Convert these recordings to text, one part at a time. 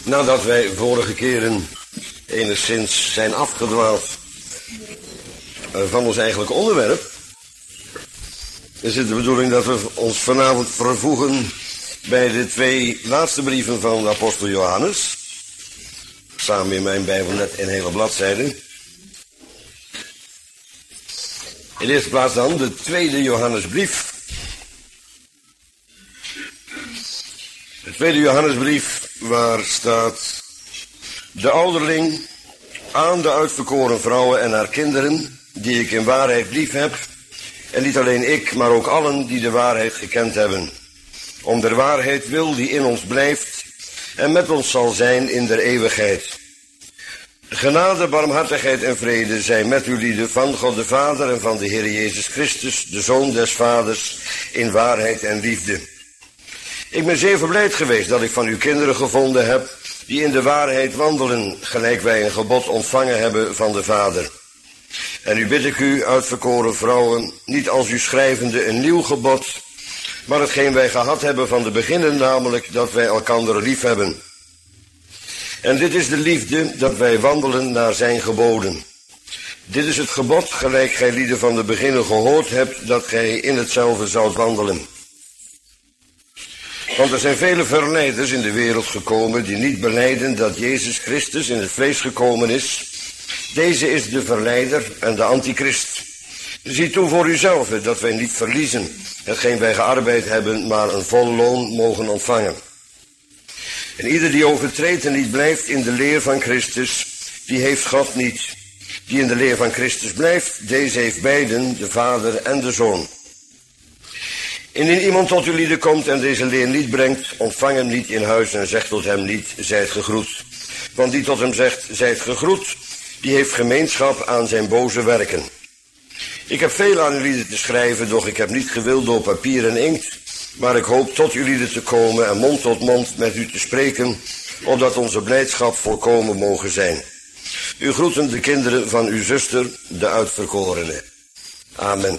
Nadat wij vorige keren enigszins zijn afgedwaald van ons eigenlijke onderwerp, is het de bedoeling dat we ons vanavond vervoegen bij de twee laatste brieven van de apostel Johannes. Samen in mijn Bijbel net een hele bladzijde. In de eerste plaats dan de tweede Johannesbrief. De tweede Johannesbrief, waar staat: de ouderling aan de uitverkoren vrouwen en haar kinderen, die ik in waarheid lief heb, en niet alleen ik, maar ook allen die de waarheid gekend hebben, om der waarheid wil die in ons blijft en met ons zal zijn in der eeuwigheid. Genade, barmhartigheid en vrede zijn met u lieden van God de Vader en van de Heer Jezus Christus, de Zoon des Vaders, in waarheid en liefde. Ik ben zeer verblijd geweest dat ik van uw kinderen gevonden heb, die in de waarheid wandelen, gelijk wij een gebod ontvangen hebben van de Vader. En nu bid ik u, uitverkoren vrouwen, niet als u schrijvende een nieuw gebod, maar hetgeen wij gehad hebben van de beginnen, namelijk dat wij elkander lief hebben. En dit is de liefde, dat wij wandelen naar zijn geboden. Dit is het gebod, gelijk gij lieden van de beginnen gehoord hebt, dat gij in hetzelfde zoudt wandelen. Want er zijn vele verleiders in de wereld gekomen die niet belijden dat Jezus Christus in het vlees gekomen is. Deze is de verleider en de antichrist. Zie toe voor uzelf dat wij niet verliezen, hetgeen wij gearbeid hebben, maar een vol loon mogen ontvangen. En ieder die overtreedt en niet blijft in de leer van Christus, die heeft God niet. Die in de leer van Christus blijft, deze heeft beiden, de Vader en de Zoon. Indien iemand tot uw lieden komt en deze leer niet brengt, ontvang hem niet in huis en zeg tot hem niet, zijt gegroet. Want die tot hem zegt, zijt gegroet, die heeft gemeenschap aan zijn boze werken. Ik heb veel aan uw lieden te schrijven, doch ik heb niet gewild door papier en inkt, maar ik hoop tot uw lieden te komen en mond tot mond met u te spreken, opdat onze blijdschap volkomen mogen zijn. U groeten de kinderen van uw zuster, de uitverkorene. Amen.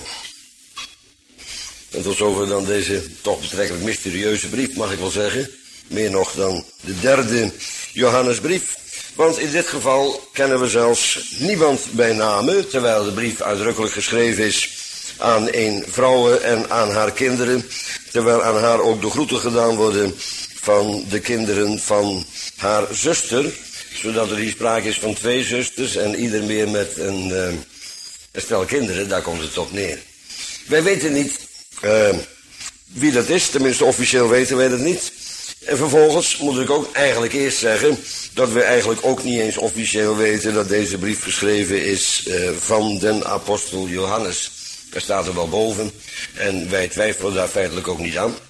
En tot zover dan deze toch betrekkelijk mysterieuze brief, mag ik wel zeggen. Meer nog dan de derde Johannesbrief. Want in dit geval kennen we zelfs niemand bij name, terwijl de brief uitdrukkelijk geschreven is aan een vrouw en aan haar kinderen, terwijl aan haar ook de groeten gedaan worden van de kinderen van haar zuster, zodat er hier sprake is van twee zusters en ieder meer met een stel kinderen, daar komt het op neer. Wij weten niet wie dat is, tenminste officieel weten wij dat niet. En vervolgens moet ik ook eigenlijk eerst zeggen dat we eigenlijk ook niet eens officieel weten dat deze brief geschreven is van den apostel Johannes. Daar staat er wel boven en wij twijfelen daar feitelijk ook niet aan.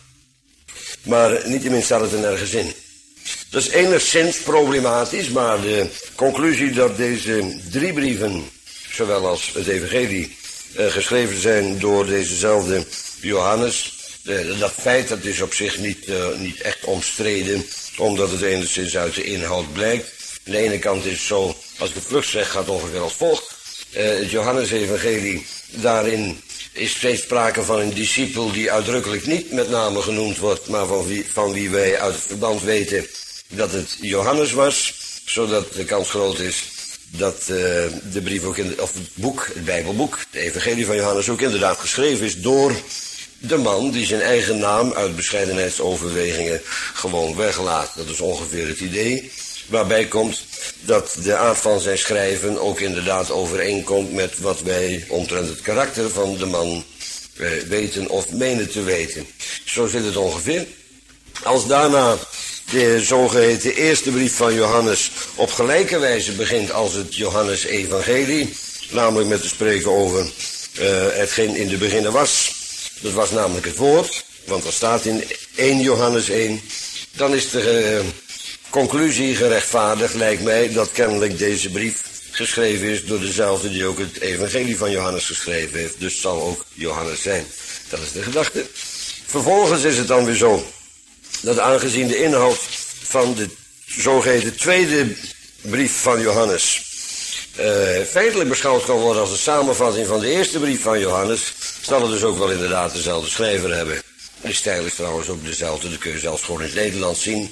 Maar niettemin staat het er nergens in. Dat is enigszins problematisch, maar de conclusie dat deze drie brieven, zowel als het evangelie, geschreven zijn door dezezelfde Johannes, dat feit dat is op zich niet echt omstreden, omdat het enigszins uit de inhoud blijkt. Aan de ene kant is het zo, als ik het vlug zeg, gaat het ongeveer als volgt. Het Johannes-evangelie, daarin is steeds sprake van een discipel die uitdrukkelijk niet met name genoemd wordt, maar van wie wij uit het verband weten dat het Johannes was, zodat de kans groot is dat de brief ook het Bijbelboek, het evangelie van Johannes, ook inderdaad geschreven is door de man die zijn eigen naam uit bescheidenheidsoverwegingen gewoon weglaat. Dat is ongeveer het idee. Waarbij komt dat de aard van zijn schrijven ook inderdaad overeenkomt met wat wij omtrent het karakter van de man weten of menen te weten. Zo zit het ongeveer. Als daarna de zogeheten eerste brief van Johannes op gelijke wijze begint als het Johannes-evangelie, namelijk met te spreken over hetgeen in de beginnen was. Dat was namelijk het woord, want dat staat in 1 Johannes 1. Dan is de conclusie gerechtvaardigd, lijkt mij, dat kennelijk deze brief geschreven is door dezelfde die ook het evangelie van Johannes geschreven heeft. Dus het zal ook Johannes zijn. Dat is de gedachte. Vervolgens is het dan weer zo dat aangezien de inhoud van de zogeheten tweede brief van Johannes feitelijk beschouwd kan worden als een samenvatting van de eerste brief van Johannes, zal het dus ook wel inderdaad dezelfde schrijver hebben. De stijl is trouwens ook dezelfde, dat kun je zelfs gewoon in het Nederlands zien.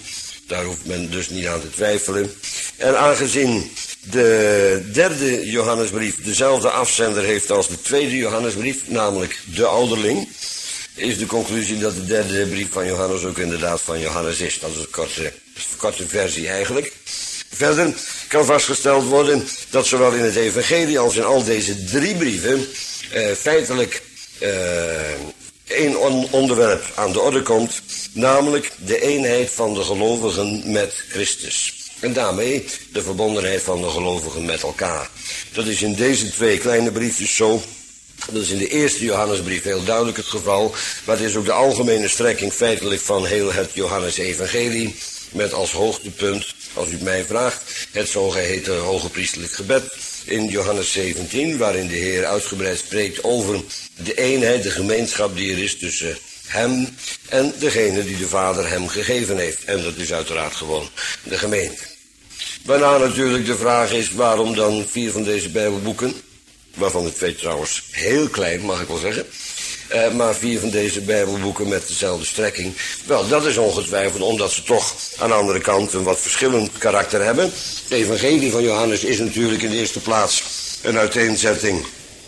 Daar hoeft men dus niet aan te twijfelen. En aangezien de derde Johannesbrief dezelfde afzender heeft als de tweede Johannesbrief, namelijk de ouderling, is de conclusie dat de derde brief van Johannes ook inderdaad van Johannes is. Dat is een korte versie eigenlijk. Verder kan vastgesteld worden dat zowel in het evangelie als in al deze drie brieven feitelijk één onderwerp aan de orde komt, namelijk de eenheid van de gelovigen met Christus. En daarmee de verbondenheid van de gelovigen met elkaar. Dat is in deze twee kleine briefjes zo. Dat is in de eerste Johannesbrief heel duidelijk het geval, maar het is ook de algemene strekking feitelijk van heel het Johannes-evangelie, met als hoogtepunt, als u het mij vraagt, het zogeheten hoge priesterlijk gebed in Johannes 17, waarin de Heer uitgebreid spreekt over de eenheid, de gemeenschap die er is tussen hem en degene die de Vader hem gegeven heeft. En dat is uiteraard gewoon de gemeente. Waarna natuurlijk de vraag is, waarom dan 4 van deze Bijbelboeken, waarvan de 2 trouwens heel klein, mag ik wel zeggen, maar 4 van deze Bijbelboeken met dezelfde strekking. Wel, dat is ongetwijfeld omdat ze toch aan de andere kant een wat verschillend karakter hebben. Het evangelie van Johannes is natuurlijk in de eerste plaats een uiteenzetting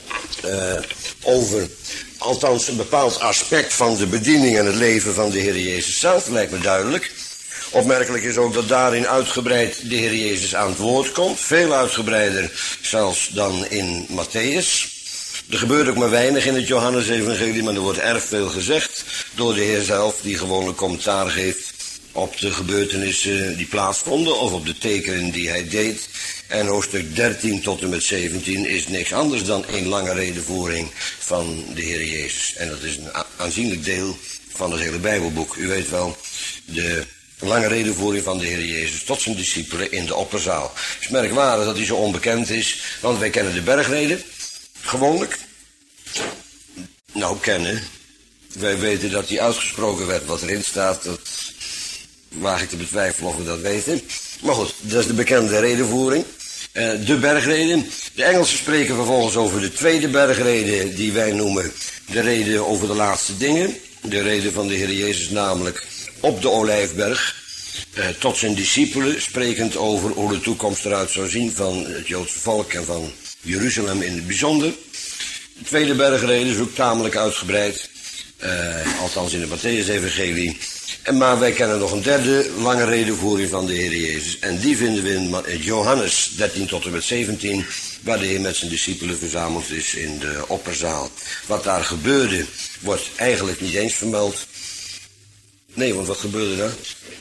over, althans een bepaald aspect van de bediening en het leven van de Heer Jezus zelf, lijkt me duidelijk. Opmerkelijk is ook dat daarin uitgebreid de Heer Jezus aan het woord komt. Veel uitgebreider zelfs dan in Matthäus. Er gebeurt ook maar weinig in het Johannes-evangelie, maar er wordt erg veel gezegd door de Heer zelf, die gewoonlijk commentaar geeft op de gebeurtenissen die plaatsvonden of op de tekenen die hij deed. En hoofdstuk 13 tot en met 17 is niks anders dan een lange redevoering van de Heer Jezus. En dat is een aanzienlijk deel van het hele Bijbelboek. U weet wel, de lange redevoering van de Heer Jezus tot zijn discipelen in de opperzaal. Het is merkwaardig dat hij zo onbekend is, want wij kennen de bergreden, gewoonlijk. Nou, kennen. Wij weten dat die uitgesproken werd. Wat erin staat, dat waag ik te betwijfelen of we dat weten. Maar goed, dat is de bekende redevoering. De bergreden. De Engelsen spreken vervolgens over de tweede bergreden, die wij noemen de reden over de laatste dingen. De reden van de Heer Jezus namelijk op de Olijfberg, tot zijn discipelen, sprekend over hoe de toekomst eruit zou zien van het Joodse volk en van Jeruzalem in het bijzonder. De tweede bergreden is ook tamelijk uitgebreid, althans in het Matthäus-evangelie. Maar wij kennen nog een derde lange redevoering van de Heer Jezus. En die vinden we in Johannes 13 tot en met 17, waar de Heer met zijn discipelen verzameld is in de opperzaal. Wat daar gebeurde, wordt eigenlijk niet eens vermeld. Nee, want wat gebeurde daar?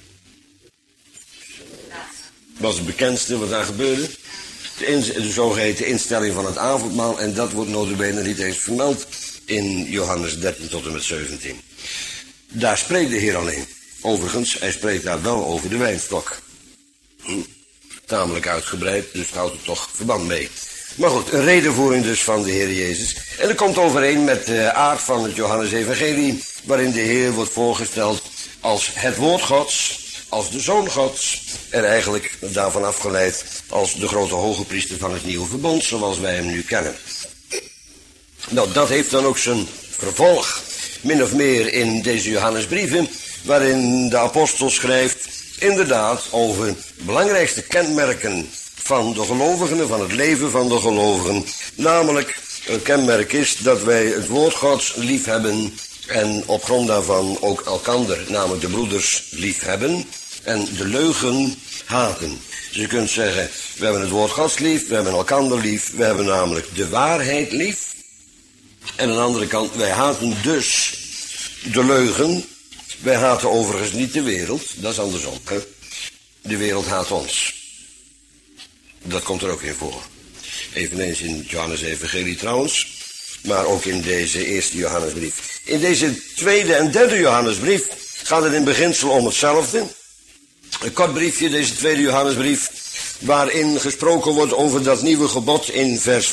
Was het bekendste wat daar gebeurde? De zogeheten instelling van het avondmaal, en dat wordt nota bene niet eens vermeld in Johannes 13 tot en met 17. Daar spreekt de Heer alleen. Overigens, hij spreekt daar wel over de wijnstok. Tamelijk uitgebreid, dus houdt er toch verband mee. Maar goed, een redevoering dus van de Heer Jezus. En dat komt overeen met de aard van het Johannes-evangelie, waarin de Heer wordt voorgesteld als het woord Gods, als de Zoon Gods, en eigenlijk daarvan afgeleid als de grote hoge priester van het nieuwe verbond, zoals wij hem nu kennen. Nou, dat heeft dan ook zijn vervolg, min of meer in deze Johannesbrieven, waarin de apostel schrijft inderdaad over de belangrijkste kenmerken van de gelovigen, van het leven van de gelovigen. Namelijk, een kenmerk is dat wij het woord Gods lief hebben en op grond daarvan ook elkander, namelijk de broeders, lief hebben en de leugen haten. Dus je kunt zeggen, we hebben het woord Gods lief, we hebben elkander lief, we hebben namelijk de waarheid lief. En aan de andere kant, wij haten dus de leugen. Wij haten overigens niet de wereld, dat is andersom. Hè? De wereld haat ons. Dat komt er ook in voor. Eveneens in het Johannes-evangelie trouwens, maar ook in deze eerste Johannesbrief. In deze tweede en derde Johannesbrief gaat het in beginsel om hetzelfde. Een kort briefje, deze tweede Johannesbrief, waarin gesproken wordt over dat nieuwe gebod in vers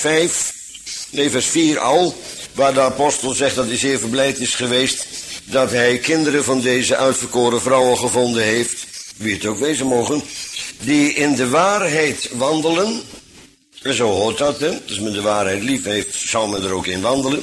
4 al, waar de apostel zegt dat hij zeer verblijd is geweest dat hij kinderen van deze uitverkoren vrouwen gevonden heeft, wie het ook wezen mogen, die in de waarheid wandelen. En zo hoort dat, hè. Als men de waarheid lief heeft, zou men er ook in wandelen.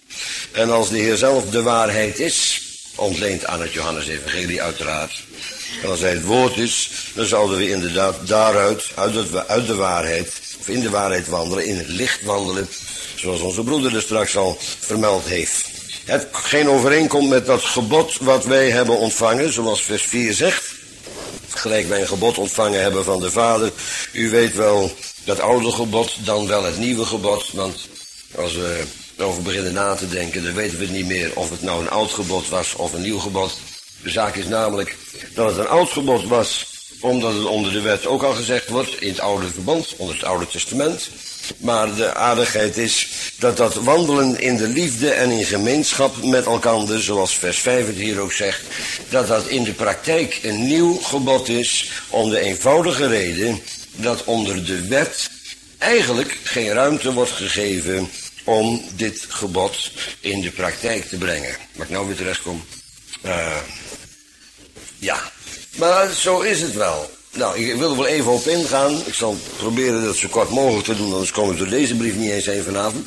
En als de Heer zelf de waarheid is, ontleend aan het Johannes-evangelie uiteraard, En als hij het woord is, dan zouden we inderdaad daaruit, uit de waarheid, of in de waarheid wandelen, in het licht wandelen, zoals onze broeder er straks al vermeld heeft. Hetgeen overeenkomt met dat gebod wat wij hebben ontvangen, zoals vers 4 zegt. Gelijk wij een gebod ontvangen hebben van de Vader. U weet wel dat oude gebod, dan wel het nieuwe gebod. Want als we erover beginnen na te denken, dan weten we het niet meer of het nou een oud gebod was of een nieuw gebod. De zaak is namelijk dat het een oud gebod was, omdat het onder de wet ook al gezegd wordt, in het oude verbond, onder het oude testament. Maar de aardigheid is dat dat wandelen in de liefde en in gemeenschap met elkaar, zoals vers 5 het hier ook zegt, dat dat in de praktijk een nieuw gebod is, om de eenvoudige reden dat onder de wet eigenlijk geen ruimte wordt gegeven om dit gebod in de praktijk te brengen. Mag ik nou weer terechtkomen? Ja, maar zo is het wel. Nou, ik wil er wel even op ingaan. Ik zal proberen dat zo kort mogelijk te doen, anders kom ik door deze brief niet eens heen vanavond.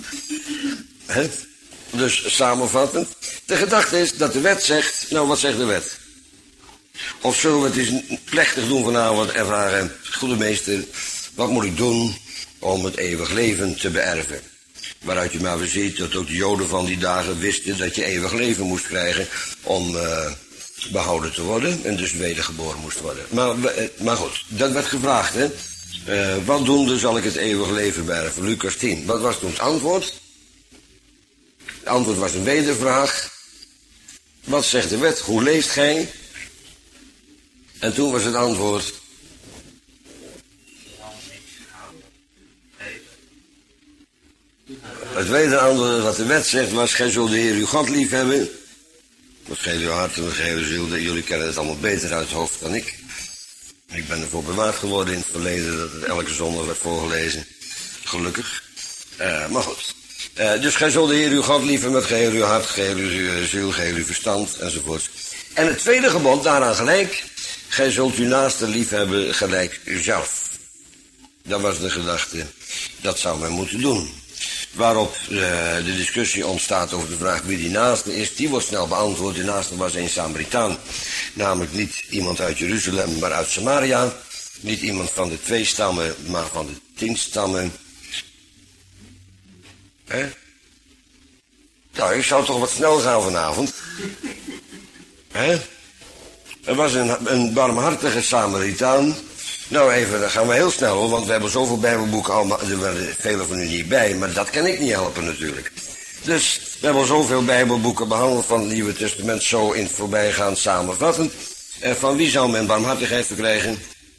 Dus samenvattend. De gedachte is dat de wet zegt, nou wat zegt de wet? Of zullen we het eens plechtig doen vanavond en vragen, goede meester, wat moet ik doen om het eeuwig leven te beërven? Waaruit je maar weer ziet dat ook de Joden van die dagen wisten dat je eeuwig leven moest krijgen om behouden te worden en dus wedergeboren moest worden. Maar goed, dat werd gevraagd, hè. Wat doende zal ik het eeuwig leven beërven? Lucas 10. Wat was toen het antwoord? Het antwoord was een wedervraag. Wat zegt de wet? Hoe leest gij? En toen was het antwoord. Het tweede antwoord wat de wet zegt was, gij zult de Heer uw God lief hebben. Met geheel uw hart en met geheel uw ziel. Jullie kennen het allemaal beter uit het hoofd dan ik. Ik ben ervoor bewaard geworden in het verleden dat het elke zondag werd voorgelezen. Gelukkig. Maar goed. Dus gij zult de Heer uw God lief hebben met geheel uw hart, geheel uw ziel, geheel uw verstand enzovoort. En het tweede gebod daaraan gelijk. Gij zult uw naaste lief hebben gelijk uzelf. Dat was de gedachte. Dat zou men moeten doen. Waarop de discussie ontstaat over de vraag wie die naaste is. Die wordt snel beantwoord. De naaste was een Samaritaan. Namelijk niet iemand uit Jeruzalem, maar uit Samaria. Niet iemand van de 2 stammen, maar van de 10 stammen. Nou, ik zou toch wat snel gaan vanavond. Er was een barmhartige Samaritaan. Nou even, dan gaan we heel snel hoor, want we hebben zoveel bijbelboeken al, er waren vele van u niet bij, maar dat kan ik niet helpen natuurlijk. Dus we hebben al zoveel bijbelboeken behandeld van het Nieuwe Testament, zo in het voorbijgaan samenvattend. Van wie zou men barmhartigheid verkrijgen?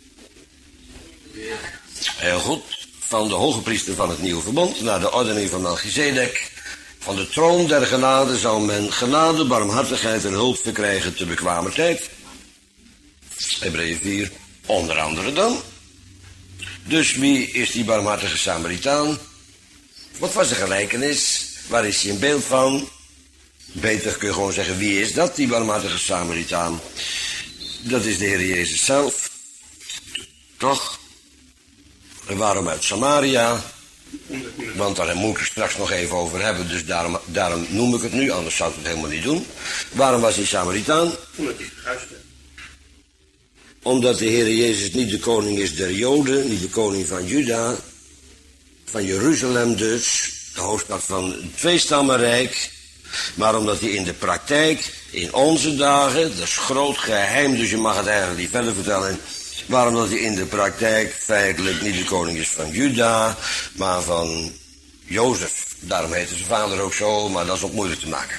Heel goed, van de hoge priester van het Nieuwe Verbond, naar de ordening van Melchizedek. Van de troon der genade zou men genade, barmhartigheid en hulp verkrijgen te bekwamer tijd. Hebreeën 4. Onder andere dan. Dus wie is die barmhartige Samaritaan? Wat was de gelijkenis? Waar is hij een beeld van? Beter kun je gewoon zeggen, wie is dat, die barmhartige Samaritaan? Dat is de Heer Jezus zelf. Toch? En waarom uit Samaria? Want daar moet ik het straks nog even over hebben, dus daarom noem ik het nu, anders zou ik het helemaal niet doen. Waarom was hij Samaritaan? Omdat hij verguisd werd. Omdat de Heer Jezus niet de koning is der Joden, niet de koning van Juda, van Jeruzalem dus, de hoofdstad van het 2-stammenrijk, maar omdat hij in de praktijk, in onze dagen, dat is groot geheim, dus je mag het eigenlijk niet verder vertellen, maar omdat hij in de praktijk feitelijk niet de koning is van Juda, maar van Jozef. Daarom heette zijn vader ook zo, maar dat is ook moeilijk te maken.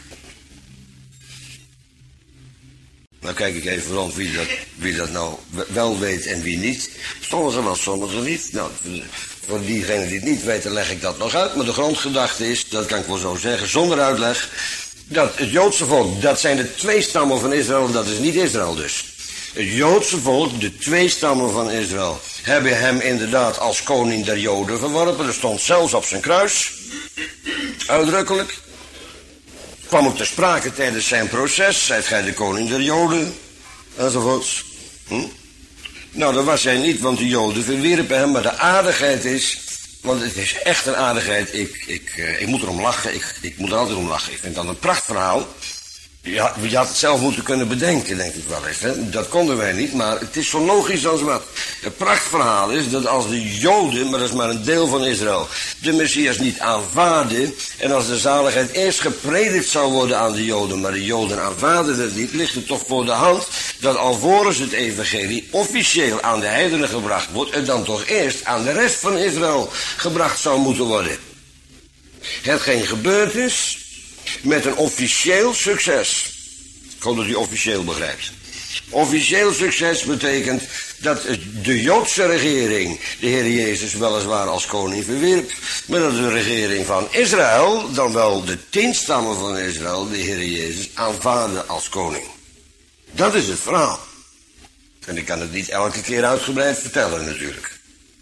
Nou kijk ik even rond wie dat nou wel weet en wie niet. Sommigen wel, sommigen niet. Nou, voor diegenen die het niet weten leg ik dat nog uit. Maar de grondgedachte is, dat kan ik wel zo zeggen, zonder uitleg, dat het Joodse volk, dat zijn de 2 stammen van Israël, dat is niet Israël dus. Het Joodse volk, de 2 stammen van Israël, hebben hem inderdaad als koning der Joden verworpen. Er stond zelfs op zijn kruis, uitdrukkelijk. Kwam ook ter sprake tijdens zijn proces, zijt gij de koning der Joden, enzovoorts. Nou, dat was hij niet, want de Joden verwierpen hem, maar de aardigheid is, want het is echt een aardigheid, ik moet erom lachen, ik moet er altijd om lachen. Ik vind dat een prachtverhaal. Ja, je had het zelf moeten kunnen bedenken, denk ik wel eens. Hè? Dat konden wij niet, maar het is zo logisch als wat. Het prachtverhaal is dat als de Joden, maar dat is maar een deel van Israël, de Messias niet aanvaarden, en als de zaligheid eerst gepredikt zou worden aan de Joden, maar de Joden aanvaarden het niet, ligt het toch voor de hand dat alvorens het evangelie officieel aan de heidenen gebracht wordt, het dan toch eerst aan de rest van Israël gebracht zou moeten worden. Hetgeen gebeurd is, met een officieel succes. Ik hoop dat u officieel begrijpt. Officieel succes betekent dat de Joodse regering de Heer Jezus weliswaar als koning verwierp, maar dat de regering van Israël, dan wel de 10 stammen van Israël, de Heer Jezus aanvaarde als koning. Dat is het verhaal. En ik kan het niet elke keer uitgebreid vertellen natuurlijk.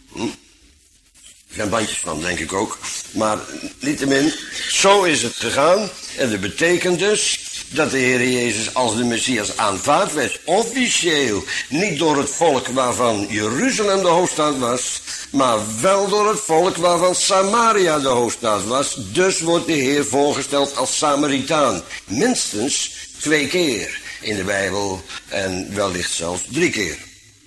Er zijn bandjes van, denk ik ook. Maar niettemin, zo is het gegaan. En dat betekent dus dat de Heer Jezus als de Messias aanvaard werd. Officieel. Niet door het volk waarvan Jeruzalem de hoofdstad was. Maar wel door het volk waarvan Samaria de hoofdstad was. Dus wordt de Heer voorgesteld als Samaritaan. Minstens 2 keer in de Bijbel. En wellicht zelfs 3 keer.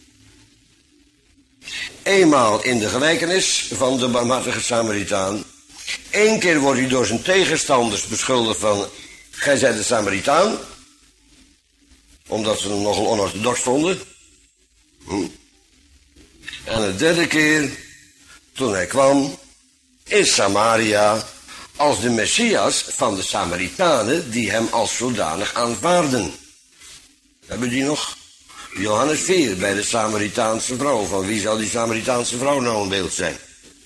Eenmaal in de gelijkenis van de barmhartige Samaritaan. 1 keer wordt hij door zijn tegenstanders beschuldigd van: gij zijt de Samaritaan. Omdat ze hem nogal onorthodox vonden. En de 3e keer, toen hij kwam in Samaria, als de Messias van de Samaritanen die hem als zodanig aanvaarden. Hebben die nog? Johannes 4, bij de Samaritaanse vrouw. Van wie zou die Samaritaanse vrouw nou een beeld zijn?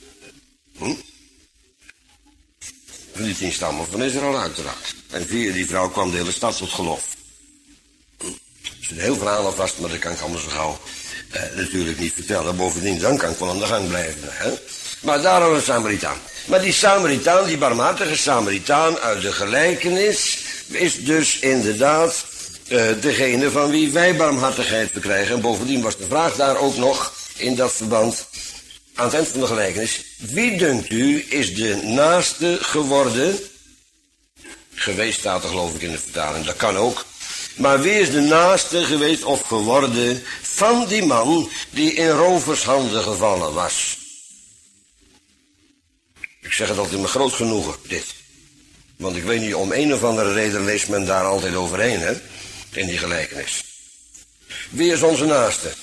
Van die 10 stammen van Israël uiteraard. En via die vrouw kwam de hele stad tot geloof. Er is een heel verhaal al vast, maar dat kan ik allemaal zo gauw natuurlijk niet vertellen. Bovendien, dan kan ik wel aan de gang blijven. Hè? Maar daarom een Samaritaan. Maar die Samaritaan, die barmhartige Samaritaan uit de gelijkenis, is dus inderdaad degene van wie wij barmhartigheid verkrijgen. En bovendien was de vraag daar ook nog in dat verband aan het eind van de gelijkenis: wie dunkt u is de naaste geworden? Geweest staat er geloof ik in de vertaling, dat kan ook. Maar wie is de naaste geweest of geworden van die man die in rovershanden gevallen was? Ik zeg het altijd met groot genoegen, dit. Want ik weet niet, om een of andere reden leest men daar altijd overheen, hè? In die gelijkenis. Wie is onze naaste?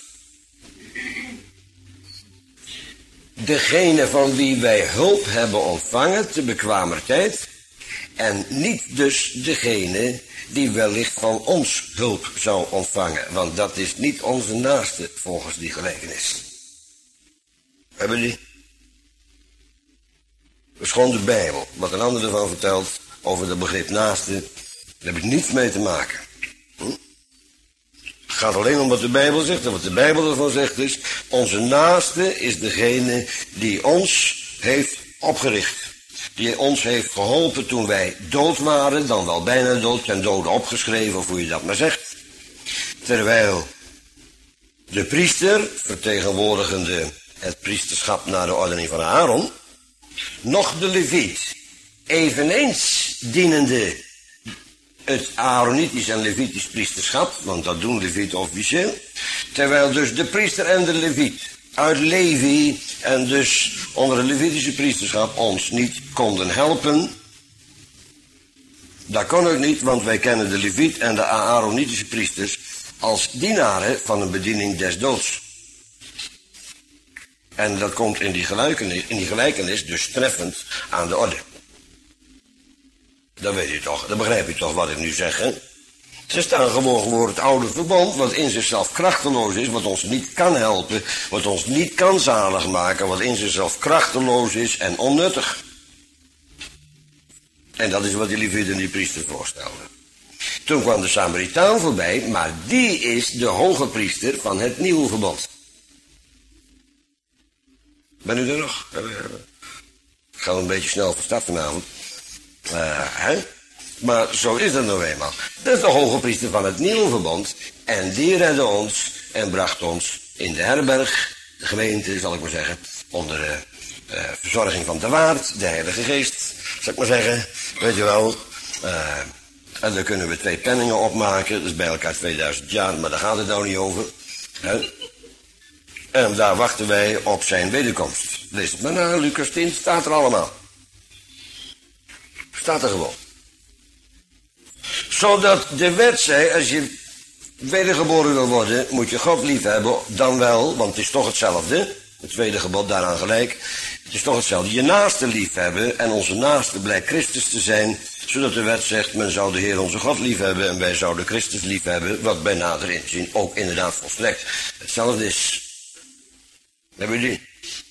Degene van wie wij hulp hebben ontvangen te bekwamer tijd. En niet dus degene die wellicht van ons hulp zou ontvangen. Want dat is niet onze naaste volgens die gelijkenis. Hebben die? Dat is gewoon de Bijbel. Wat een ander ervan vertelt over het begrip naaste, daar heb ik niets mee te maken. Het gaat alleen om wat de Bijbel zegt. En wat de Bijbel ervan zegt is: onze naaste is degene die ons heeft opgericht. Die ons heeft geholpen toen wij dood waren, dan wel bijna dood, ten dode opgeschreven, of hoe je dat maar zegt. Terwijl de priester, vertegenwoordigende het priesterschap naar de ordening van Aaron, nog de leviet, eveneens dienende het Aaronitisch en Levitisch priesterschap, want dat doen levieten officieel, terwijl dus de priester en de leviet uit Levi en dus onder het Levitische priesterschap ons niet konden helpen. Dat kon ook niet, want wij kennen de leviet en de Aaronitische priesters als dienaren van een bediening des doods. En dat komt in die gelijkenis dus treffend aan de orde. Dat weet u toch, dat begrijp u toch wat ik nu zeg, hè? Ze staan gewoon voor het oude verbond, wat in zichzelf krachteloos is, wat ons niet kan helpen, wat ons niet kan zalig maken, wat in zichzelf krachteloos is en onnuttig. En dat is wat die levieten en die priester voorstelden. Toen kwam de Samaritaan voorbij, maar die is de hoge priester van het nieuwe verbond. Ben u er nog? Ik ga een beetje snel van start vanavond. Maar zo is het nou eenmaal. Dat is de hoge priester van het nieuwe verbond. En die redde ons en bracht ons in de herberg, de gemeente zal ik maar zeggen, onder verzorging van de waard, de Heilige Geest, zal ik maar zeggen. Weet je wel, En daar kunnen we 2 penningen opmaken. Dat is bij elkaar 2000 jaar, maar daar gaat het nou niet over. Hè? En daar wachten wij op zijn wederkomst. Lees het maar na, Lucas 10, staat er allemaal. Staat er gewoon. Zodat de wet zei, als je wedergeboren wil worden, moet je God lief hebben, dan wel, want het is toch hetzelfde. Het tweede gebod daaraan gelijk. Het is toch hetzelfde. Je naaste lief hebben, en onze naaste blijkt Christus te zijn, zodat de wet zegt, men zou de Heer onze God lief hebben, en wij zouden Christus lief hebben, wat bij nader inzien ook inderdaad volstrekt hetzelfde is. Hebben jullie?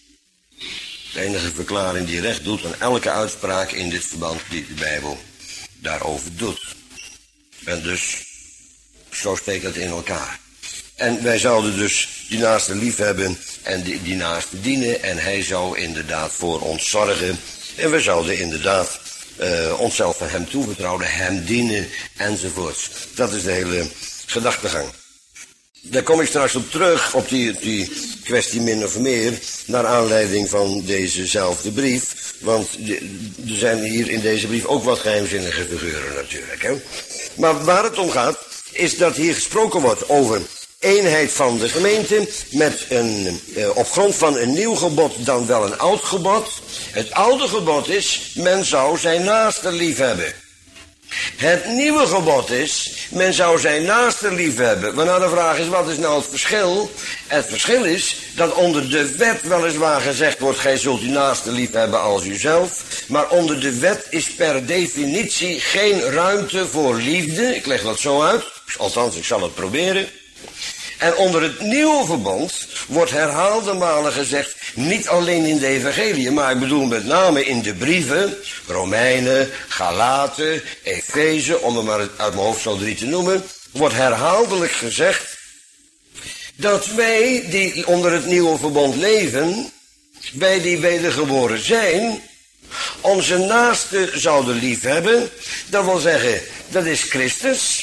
De enige verklaring die recht doet aan elke uitspraak in dit verband die de Bijbel daarover doet. En dus, zo steekt het in elkaar. En wij zouden dus die naaste lief hebben en die naaste dienen. En hij zou inderdaad voor ons zorgen. En we zouden inderdaad onszelf van hem toevertrouwen, hem dienen enzovoorts. Dat is de hele gedachtegang. Daar kom ik straks op terug, op die kwestie min of meer, naar aanleiding van dezezelfde brief. Want er zijn hier in deze brief ook wat geheimzinnige figuren natuurlijk. Hè? Maar waar het om gaat, is dat hier gesproken wordt over eenheid van de gemeente met op grond van een nieuw gebod dan wel een oud gebod. Het oude gebod is, men zou zijn naaste lief hebben. Het nieuwe gebod is, men zou zijn naaste lief hebben. Waarna de vraag is, wat is nou het verschil? Het verschil is dat onder de wet weliswaar gezegd wordt, gij zult uw naaste lief hebben als uzelf. Maar onder de wet is per definitie geen ruimte voor liefde. Ik leg dat zo uit, althans ik zal het proberen. En onder het nieuwe verbond wordt herhaalde malen gezegd, niet alleen in de evangelie, maar ik bedoel met name in de brieven, Romeinen, Galaten, Efeze, om er maar uit mijn hoofd zo 3 te noemen, wordt herhaaldelijk gezegd dat wij die onder het nieuwe verbond leven, wij die wedergeboren zijn, onze naaste zouden lief hebben. Dat wil zeggen, dat is Christus.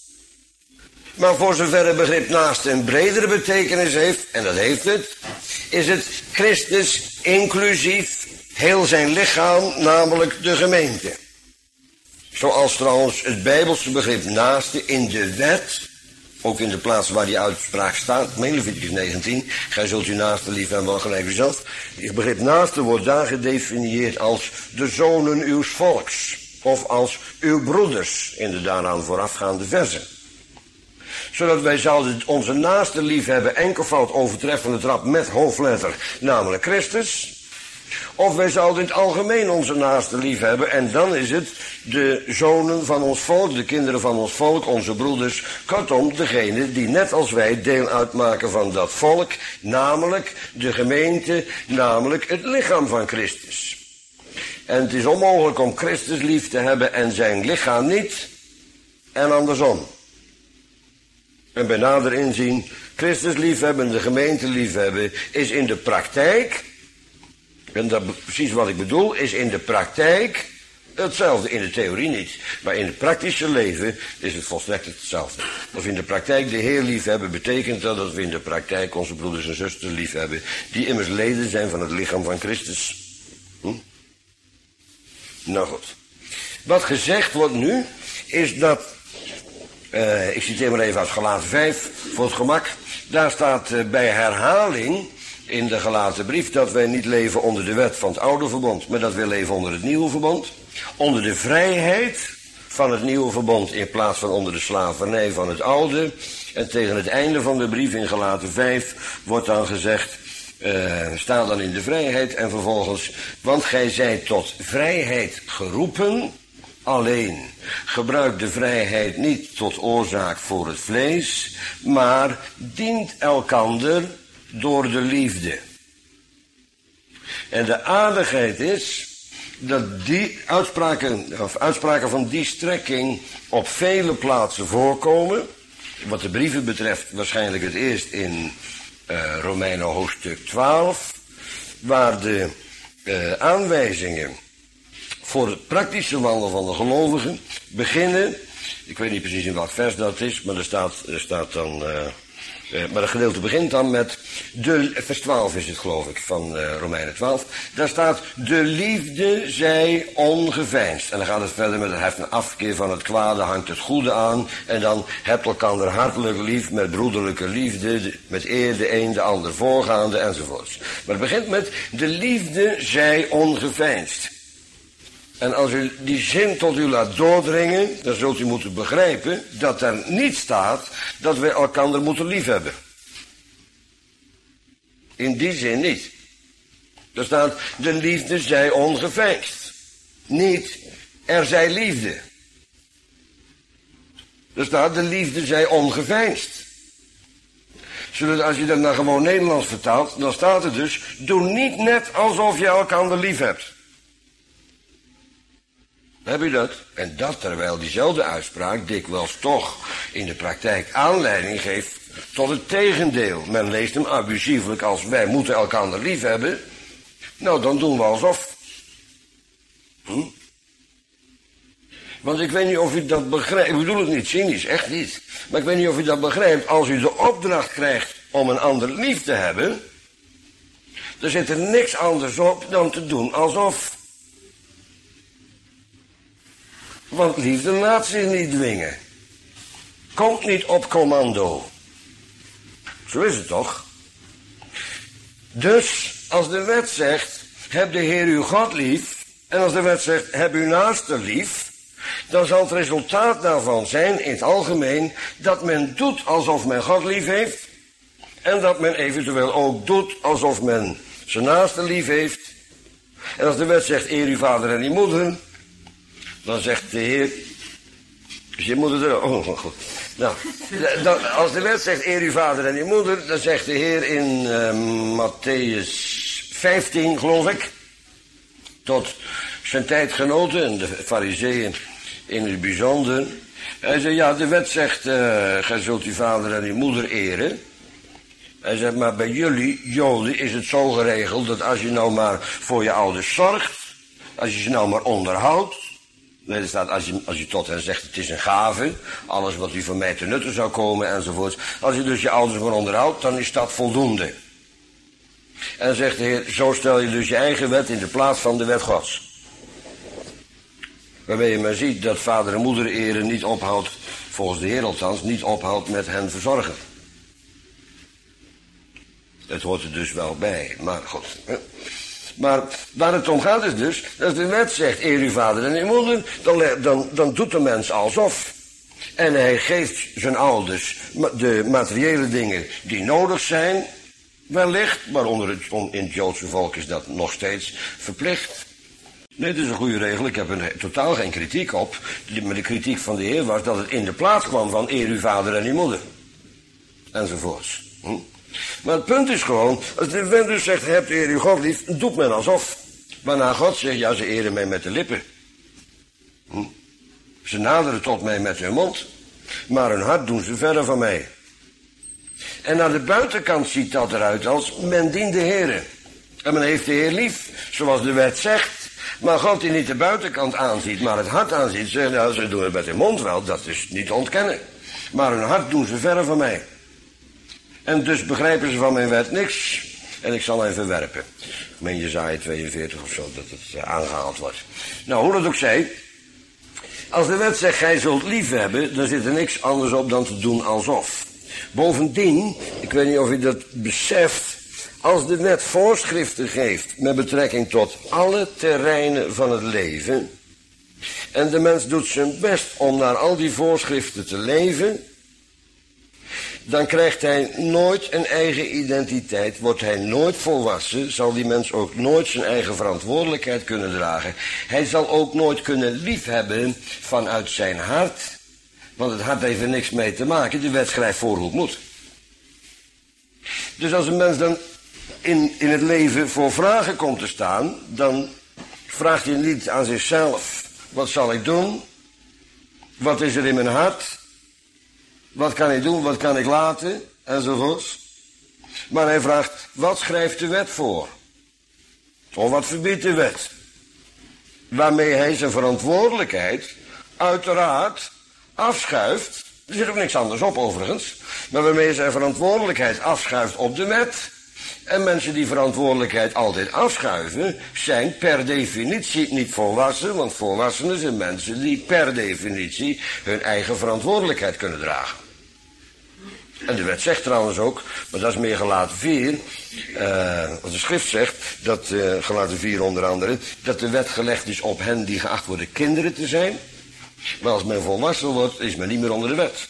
Maar voor zover het begrip naaste een bredere betekenis heeft, en dat heeft het, is het Christus inclusief heel zijn lichaam, namelijk de gemeente. Zoals trouwens het Bijbelse begrip naaste in de wet, ook in de plaats waar die uitspraak staat, Leviticus 19, gij zult uw naaste lief hebben wel gelijk uzelf. Het begrip naaste wordt daar gedefinieerd als de zonen uws volks, of als uw broeders, in de daaraan voorafgaande versen. Zodat wij zouden onze naaste lief hebben, enkelvoud overtreffende trap met hoofdletter, namelijk Christus. Of wij zouden in het algemeen onze naaste lief hebben, en dan is het de zonen van ons volk, de kinderen van ons volk, onze broeders. Kortom, degene die net als wij deel uitmaken van dat volk, namelijk de gemeente, namelijk het lichaam van Christus. En het is onmogelijk om Christus lief te hebben en zijn lichaam niet, en andersom. En bij nader inzien, Christus liefhebben, de gemeente liefhebben, is in de praktijk, en dat is precies wat ik bedoel, is in de praktijk hetzelfde. In de theorie niet, maar in het praktische leven is het volstrekt hetzelfde. Of in de praktijk de Heer liefhebben, betekent dat we in de praktijk onze broeders en zusters liefhebben, die immers leden zijn van het lichaam van Christus. Nou goed. Wat gezegd wordt nu, is dat, ik citeer maar even uit Galaten 5, voor het gemak. Daar staat bij herhaling in de Galaten brief dat wij niet leven onder de wet van het oude verbond, maar dat wij leven onder het nieuwe verbond. Onder de vrijheid van het nieuwe verbond in plaats van onder de slavernij van het oude. En tegen het einde van de brief in Galaten 5 wordt dan gezegd, sta dan in de vrijheid en vervolgens, want gij zijt tot vrijheid geroepen. Alleen, gebruik de vrijheid niet tot oorzaak voor het vlees, maar dient elkander door de liefde. En de aardigheid is dat die uitspraken van die strekking op vele plaatsen voorkomen. Wat de brieven betreft waarschijnlijk het eerst in Romeinen hoofdstuk 12, waar de aanwijzingen voor het praktische wandelen van de gelovigen beginnen. Ik weet niet precies in welk vers dat is, maar er staat dan Maar het gedeelte begint dan met, vers 12 is het geloof ik, van Romeinen 12. Daar staat, de liefde zij ongeveinsd. En dan gaat het verder met, het heeft een afkeer van het kwade, hangt het goede aan. En dan hebt elkander hartelijk lief, met broederlijke liefde, met eer de een de ander voorgaande, enzovoorts. Maar het begint met, de liefde zij ongeveinsd. En als u die zin tot u laat doordringen, dan zult u moeten begrijpen dat er niet staat dat wij elkander moeten liefhebben. In die zin niet. Er staat, de liefde zij ongeveinsd. Niet, er zij liefde. Er staat, de liefde zij ongeveinsd. Zodat als je dat naar gewoon Nederlands vertaalt, dan staat er dus, doe niet net alsof je elkander lief hebt. Heb je dat? En dat terwijl diezelfde uitspraak dikwijls toch in de praktijk aanleiding geeft tot het tegendeel. Men leest hem abusieflijk als wij moeten elkaar lief hebben. Nou, dan doen we alsof. Want ik weet niet of u dat begrijpt. Ik bedoel het niet cynisch, echt niet. Maar ik weet niet of u dat begrijpt. Als u de opdracht krijgt om een ander lief te hebben, dan zit er niks anders op dan te doen alsof. Want liefde laat zich niet dwingen. Komt niet op commando. Zo is het toch? Dus als de wet zegt, heb de Heer uw God lief. En als de wet zegt, heb uw naaste lief. Dan zal het resultaat daarvan zijn in het algemeen dat men doet alsof men God lief heeft. En dat men eventueel ook doet alsof men zijn naaste lief heeft. En als de wet zegt, eer uw vader en uw moeder. Dan zegt de Heer, is je moeder er? Oh, goed. Nou, als de wet zegt, eer uw vader en uw moeder, dan zegt de Heer in Matthäus 15, geloof ik, tot zijn tijdgenoten en de farizeeën in het bijzonder. Hij zei, ja, de wet zegt, gij zult uw vader en uw moeder eren. Hij zegt, maar bij jullie, Joden, is het zo geregeld dat als je nou maar voor je ouders zorgt, als je ze nou maar onderhoudt. Nee, er staat, als je tot hen zegt, het is een gave, alles wat u van mij te nutten zou komen, enzovoorts. Als je dus je ouders maar onderhoudt, dan is dat voldoende. En zegt de Heer, zo stel je dus je eigen wet in de plaats van de wet Gods. Waarbij je maar ziet dat vader en moeder eren niet ophoudt, volgens de Heer althans, niet ophoudt met hen verzorgen. Het hoort er dus wel bij, maar goed. Maar waar het om gaat is dus, als de wet zegt, eer uw vader en uw moeder, dan doet de mens alsof. En hij geeft zijn ouders de materiële dingen die nodig zijn, wellicht, maar in het Joodse volk is dat nog steeds verplicht. Nee, het is een goede regel, ik heb er totaal geen kritiek op. Maar de kritiek van de Heer was dat het in de plaats kwam van eer uw vader en uw moeder. Enzovoorts. Maar het punt is gewoon, als de wet dus zegt, hebt eer uw God lief, doet men alsof. Waarna God zegt, ja, ze eren mij met de lippen. Ze naderen tot mij met hun mond, maar hun hart doen ze verder van mij. En aan de buitenkant ziet dat eruit als, men dient de Heere. En men heeft de Heer lief, zoals de wet zegt. Maar God die niet de buitenkant aanziet, maar het hart aanziet, zegt, nou, ze doen het met hun mond wel, dat is niet te ontkennen. Maar hun hart doen ze verder van mij. En dus begrijpen ze van mijn wet niks. En ik zal hen verwerpen. Ik meen Jesaja 42 of zo, dat het aangehaald wordt. Nou, hoe dat ook zij. Als de wet zegt, gij zult lief hebben, dan zit er niks anders op dan te doen alsof. Bovendien, ik weet niet of u dat beseft. Als de wet voorschriften geeft met betrekking tot alle terreinen van het leven. En de mens doet zijn best om naar al die voorschriften te leven. Dan krijgt hij nooit een eigen identiteit, wordt hij nooit volwassen, zal die mens ook nooit zijn eigen verantwoordelijkheid kunnen dragen. Hij zal ook nooit kunnen liefhebben vanuit zijn hart, want het hart heeft er niks mee te maken, de wet schrijft voor hoe het moet. Dus als een mens dan in het leven voor vragen komt te staan, dan vraagt hij niet aan zichzelf, wat zal ik doen? Wat is er in mijn hart? Wat kan ik doen, wat kan ik laten, enzovoorts. Maar hij vraagt, wat schrijft de wet voor? Of wat verbiedt de wet? Waarmee hij zijn verantwoordelijkheid uiteraard afschuift Er zit ook niks anders op overigens. Maar waarmee zijn verantwoordelijkheid afschuift op de wet. En mensen die verantwoordelijkheid altijd afschuiven, zijn per definitie niet volwassen. Want volwassenen zijn mensen die per definitie hun eigen verantwoordelijkheid kunnen dragen. En de wet zegt trouwens ook, maar dat is meer Galaten 4, wat de schrift zegt, dat Galaten 4 onder andere, dat de wet gelegd is op hen die geacht worden kinderen te zijn. Maar als men volwassen wordt, is men niet meer onder de wet.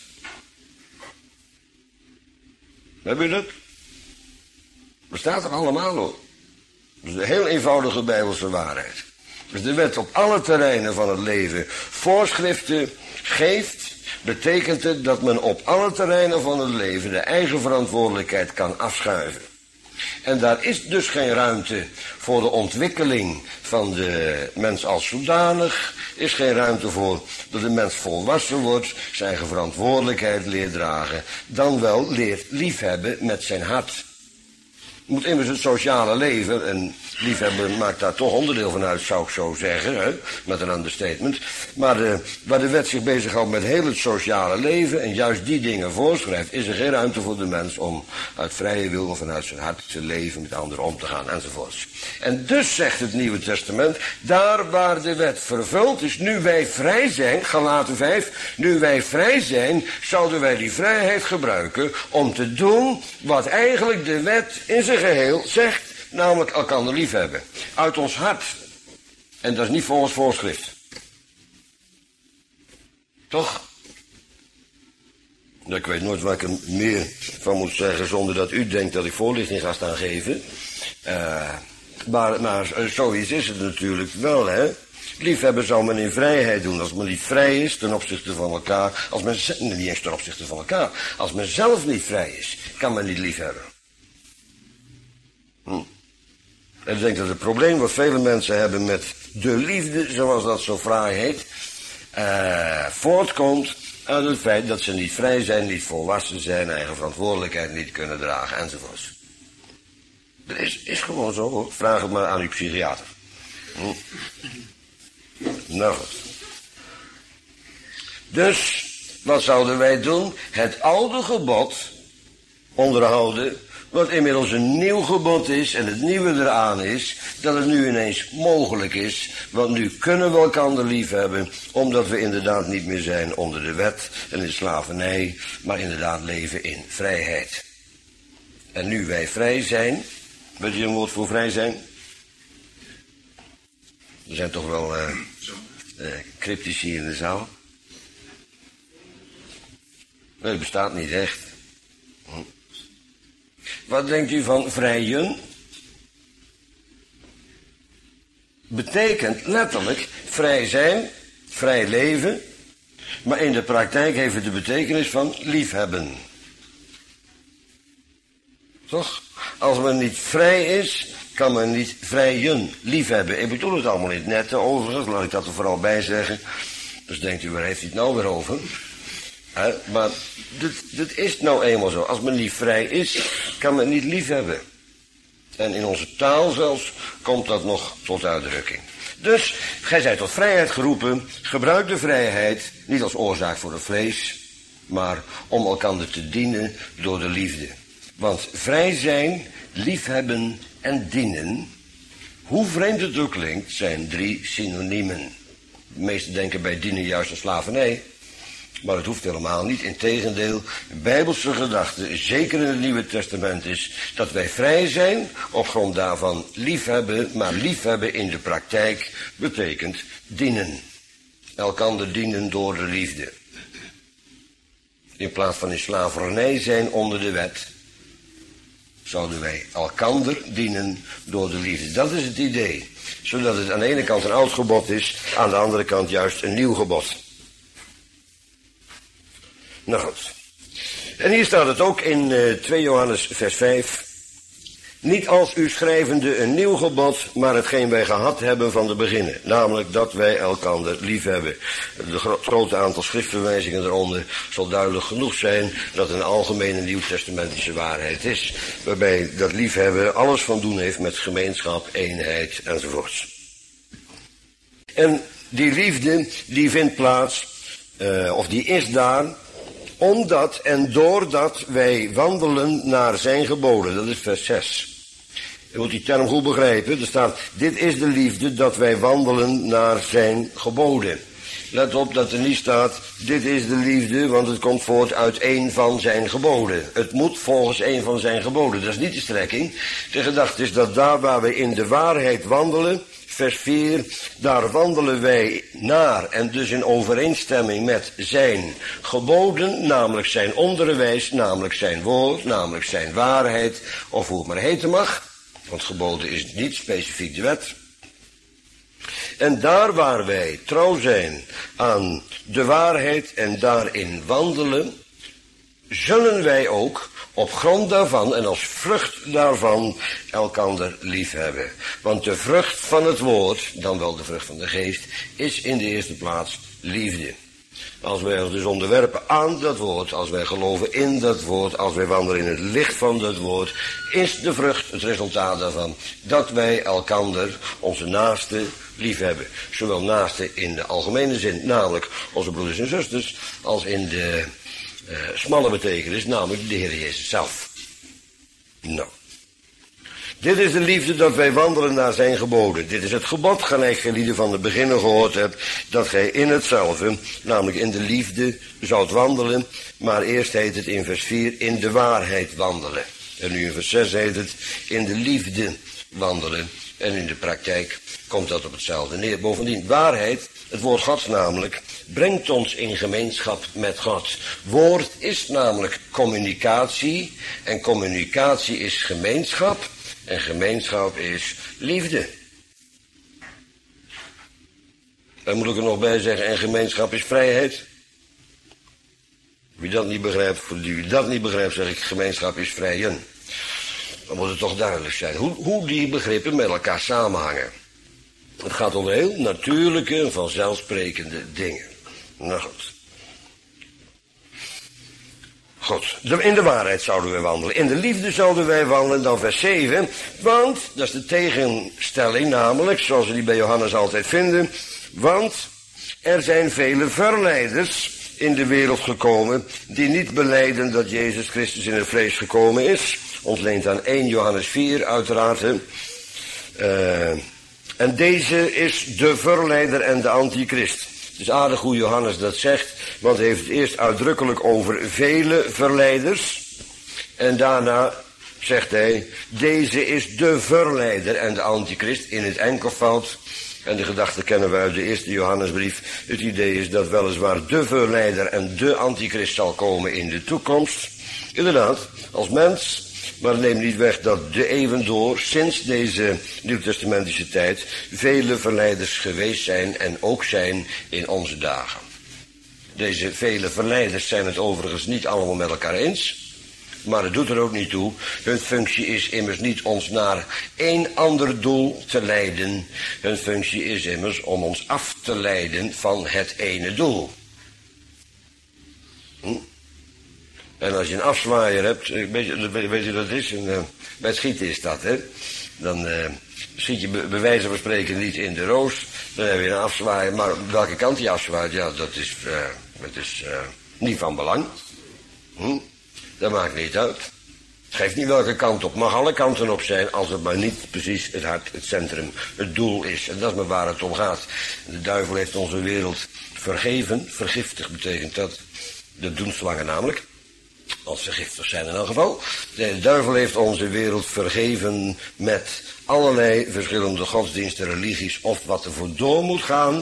Heb je dat? Dat staat er allemaal hoor. Dat is een heel eenvoudige Bijbelse waarheid. Dus de wet op alle terreinen van het leven voorschriften geeft, betekent het dat men op alle terreinen van het leven de eigen verantwoordelijkheid kan afschuiven. En daar is dus geen ruimte voor de ontwikkeling van de mens als zodanig. Is geen ruimte voor dat de mens volwassen wordt, zijn eigen verantwoordelijkheid leert dragen. Dan wel leert liefhebben met zijn hart. Moet immers het sociale leven, en liefhebben maakt daar toch onderdeel van uit, zou ik zo zeggen, hè, met een understatement. Maar waar de wet zich bezighoudt met heel het sociale leven en juist die dingen voorschrijft, is er geen ruimte voor de mens om uit vrije wil of vanuit zijn hart te leven, met anderen om te gaan enzovoorts. En dus zegt het Nieuwe Testament, daar waar de wet vervuld is, nu wij vrij zijn, Galaten 5, nu wij vrij zijn, zouden wij die vrijheid gebruiken om te doen wat eigenlijk de wet in zijn geheel zegt, namelijk elkander liefhebben. Uit ons hart. En dat is niet volgens voorschrift. Toch? Ik weet nooit waar ik er meer van moet zeggen zonder dat u denkt dat ik voorlichting ga staan geven. Maar zoiets is het natuurlijk wel, hè. Liefhebben zou men in vrijheid doen. Als men niet vrij is ten opzichte van elkaar. Niet eens ten opzichte van elkaar. Als men zelf niet vrij is, kan men niet liefhebben. En ik denk dat het probleem wat vele mensen hebben met de liefde, zoals dat zo fraai heet, voortkomt uit het feit dat ze niet vrij zijn, niet volwassen zijn, eigen verantwoordelijkheid niet kunnen dragen, enzovoorts. Dat is gewoon zo, hoor. Vraag het maar aan uw psychiater. Nou goed. Dus, wat zouden wij doen? Het oude gebod onderhouden, wat inmiddels een nieuw gebod is en het nieuwe eraan is, dat het nu ineens mogelijk is, want nu kunnen we elkaar lief hebben, omdat we inderdaad niet meer zijn onder de wet en in slavernij, maar inderdaad leven in vrijheid. En nu wij vrij zijn, weet je een woord voor vrij zijn? Er zijn toch wel cryptici in de zaal. Nee, het bestaat niet echt. Wat denkt u van vrijen? Betekent letterlijk vrij zijn, vrij leven, maar in de praktijk heeft het de betekenis van liefhebben. Toch? Als men niet vrij is, kan men niet vrijen liefhebben. Ik bedoel het allemaal niet net, overigens, laat ik dat er vooral bij zeggen. Dus denkt u, waar heeft hij het nou weer over? Maar dit is nou eenmaal zo. Als men niet vrij is, kan men niet liefhebben. En in onze taal zelfs komt dat nog tot uitdrukking. Dus, gij zijt tot vrijheid geroepen. Gebruik de vrijheid niet als oorzaak voor het vlees, maar om elkander te dienen door de liefde. Want vrij zijn, liefhebben en dienen, hoe vreemd het ook klinkt, zijn 3 synoniemen. De meesten denken bij dienen juist aan slavernij. Maar het hoeft helemaal niet. Integendeel, bijbelse gedachte, zeker in het Nieuwe Testament, is dat wij vrij zijn, op grond daarvan liefhebben, maar liefhebben in de praktijk betekent dienen. Elkander dienen door de liefde. In plaats van in slavernij zijn onder de wet, zouden wij elkander dienen door de liefde. Dat is het idee. Zodat het aan de ene kant een oud gebod is, aan de andere kant juist een nieuw gebod. Nou goed. En hier staat het ook in 2 Johannes vers 5. Niet als u schrijvende een nieuw gebod, maar hetgeen wij gehad hebben van de beginnen. Namelijk dat wij elkander lief hebben. Het grote aantal schriftverwijzingen eronder zal duidelijk genoeg zijn dat een algemene nieuwtestamentische waarheid is. Waarbij dat liefhebben alles van doen heeft met gemeenschap, eenheid enzovoorts. En die liefde die vindt plaats, of die is daar, Omdat en doordat wij wandelen naar zijn geboden. Dat is vers 6. Je moet die term goed begrijpen. Er staat, dit is de liefde, dat wij wandelen naar zijn geboden. Let op dat er niet staat, dit is de liefde, want het komt voort uit een van zijn geboden. Het moet volgens een van zijn geboden. Dat is niet de strekking. De gedachte is dat daar waar we in de waarheid wandelen, vers 4, daar wandelen wij naar en dus in overeenstemming met zijn geboden, namelijk zijn onderwijs, namelijk zijn woord, namelijk zijn waarheid, of hoe het maar heten mag. Want geboden is niet specifiek de wet. En daar waar wij trouw zijn aan de waarheid en daarin wandelen, zullen wij ook op grond daarvan en als vrucht daarvan elkander lief hebben. Want de vrucht van het woord, dan wel de vrucht van de geest, is in de eerste plaats liefde. Als wij ons dus onderwerpen aan dat woord, als wij geloven in dat woord, als wij wandelen in het licht van dat woord, is de vrucht, het resultaat daarvan, dat wij elkander, onze naaste, lief hebben. Zowel naaste in de algemene zin, namelijk onze broeders en zusters, als in de smalle betekenis, namelijk de Heer Jezus zelf. Nou. Dit is de liefde dat wij wandelen naar zijn geboden. Dit is het gebod, gelijk gij lieden van het begin gehoord hebt, dat gij in hetzelfde, namelijk in de liefde, zoudt wandelen. Maar eerst heet het in vers 4, in de waarheid wandelen. En nu in vers 6 heet het, in de liefde wandelen. En in de praktijk komt dat op hetzelfde neer. Bovendien, waarheid, het woord Gods namelijk, brengt ons in gemeenschap met God. Woord is namelijk communicatie. En communicatie is gemeenschap. En gemeenschap is liefde. Dan moet ik er nog bij zeggen, en gemeenschap is vrijheid. Wie dat niet begrijpt, voor wie dat niet begrijpt, zeg ik, gemeenschap is vrijen. Dan moet het toch duidelijk zijn hoe die begrippen met elkaar samenhangen. Het gaat om heel natuurlijke en vanzelfsprekende dingen. Nou goed. Goed, in de waarheid zouden wij wandelen. In de liefde zouden wij wandelen, dan vers 7. Want, dat is de tegenstelling namelijk, zoals we die bij Johannes altijd vinden. Want er zijn vele verleiders in de wereld gekomen, die niet belijden dat Jezus Christus in het vlees gekomen is. Ontleend aan 1 Johannes 4 uiteraard. En deze is de verleider en de antichrist. Het is aardig hoe Johannes dat zegt, want hij heeft het eerst uitdrukkelijk over vele verleiders. En daarna zegt hij, deze is de verleider en de antichrist in het enkelvoud. En de gedachte kennen we uit de eerste Johannesbrief. Het idee is dat weliswaar de verleider en de antichrist zal komen in de toekomst. Inderdaad, als mens. Maar neem niet weg dat de eeuwen door, sinds deze nieuwtestamentische tijd, vele verleiders geweest zijn en ook zijn in onze dagen. Deze vele verleiders zijn het overigens niet allemaal met elkaar eens. Maar het doet er ook niet toe. Hun functie is immers niet ons naar één ander doel te leiden. Hun functie is immers om ons af te leiden van het ene doel. En als je een afzwaaier hebt, weet je wat het is? Bij het schieten is dat, hè. Dan schiet je bij wijze van spreken niet in de roos. Dan heb je een afzwaaier, maar welke kant die afzwaait, ja, dat is niet van belang. Dat maakt niet uit. Het geeft niet welke kant op. Mag alle kanten op zijn, als het maar niet precies het hart, het centrum, het doel is. En dat is maar waar het om gaat. De duivel heeft onze wereld vergeven. Vergiftigd betekent dat. Dat doen slangen namelijk. Als vergiftig zijn in elk geval. De duivel heeft onze wereld vergeven met allerlei verschillende godsdiensten, religies of wat er voor door moet gaan.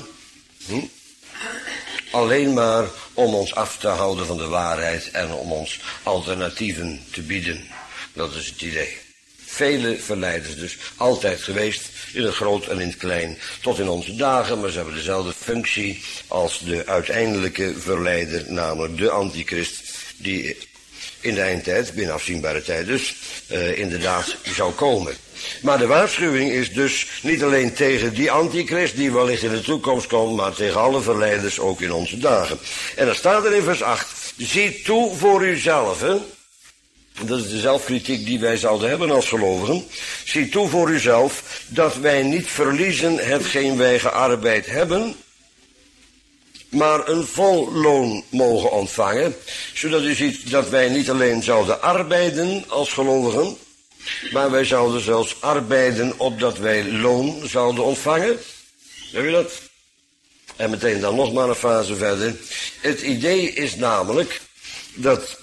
Alleen maar om ons af te houden van de waarheid en om ons alternatieven te bieden. Dat is het idee. Vele verleiders dus, altijd geweest, in het groot en in het klein, tot in onze dagen, maar ze hebben dezelfde functie als de uiteindelijke verleider, namelijk de antichrist, die in de eindtijd, binnen afzienbare tijd dus, inderdaad zou komen. Maar de waarschuwing is dus niet alleen tegen die antichrist die wellicht in de toekomst komt, maar tegen alle verleiders ook in onze dagen. En dan staat er in vers 8, zie toe voor uzelf, hè? Dat is de zelfkritiek die wij zouden hebben als gelovigen. Zie toe voor uzelf dat wij niet verliezen hetgeen wij gearbeid hebben, maar een vol loon mogen ontvangen, zodat u ziet dat wij niet alleen zouden arbeiden als gelovigen, maar wij zouden zelfs arbeiden opdat wij loon zouden ontvangen. Heb je dat? En meteen dan nog maar een fase verder. Het idee is namelijk dat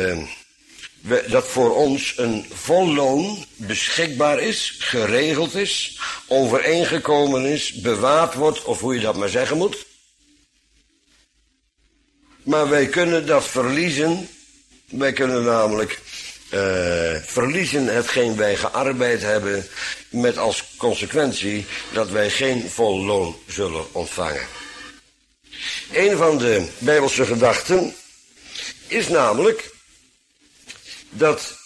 voor ons een vol loon beschikbaar is, geregeld is, overeengekomen is, bewaard wordt, of hoe je dat maar zeggen moet. Maar wij kunnen dat verliezen. Wij kunnen namelijk verliezen hetgeen wij gearbeid hebben, met als consequentie dat wij geen vol loon zullen ontvangen. Een van de Bijbelse gedachten is namelijk dat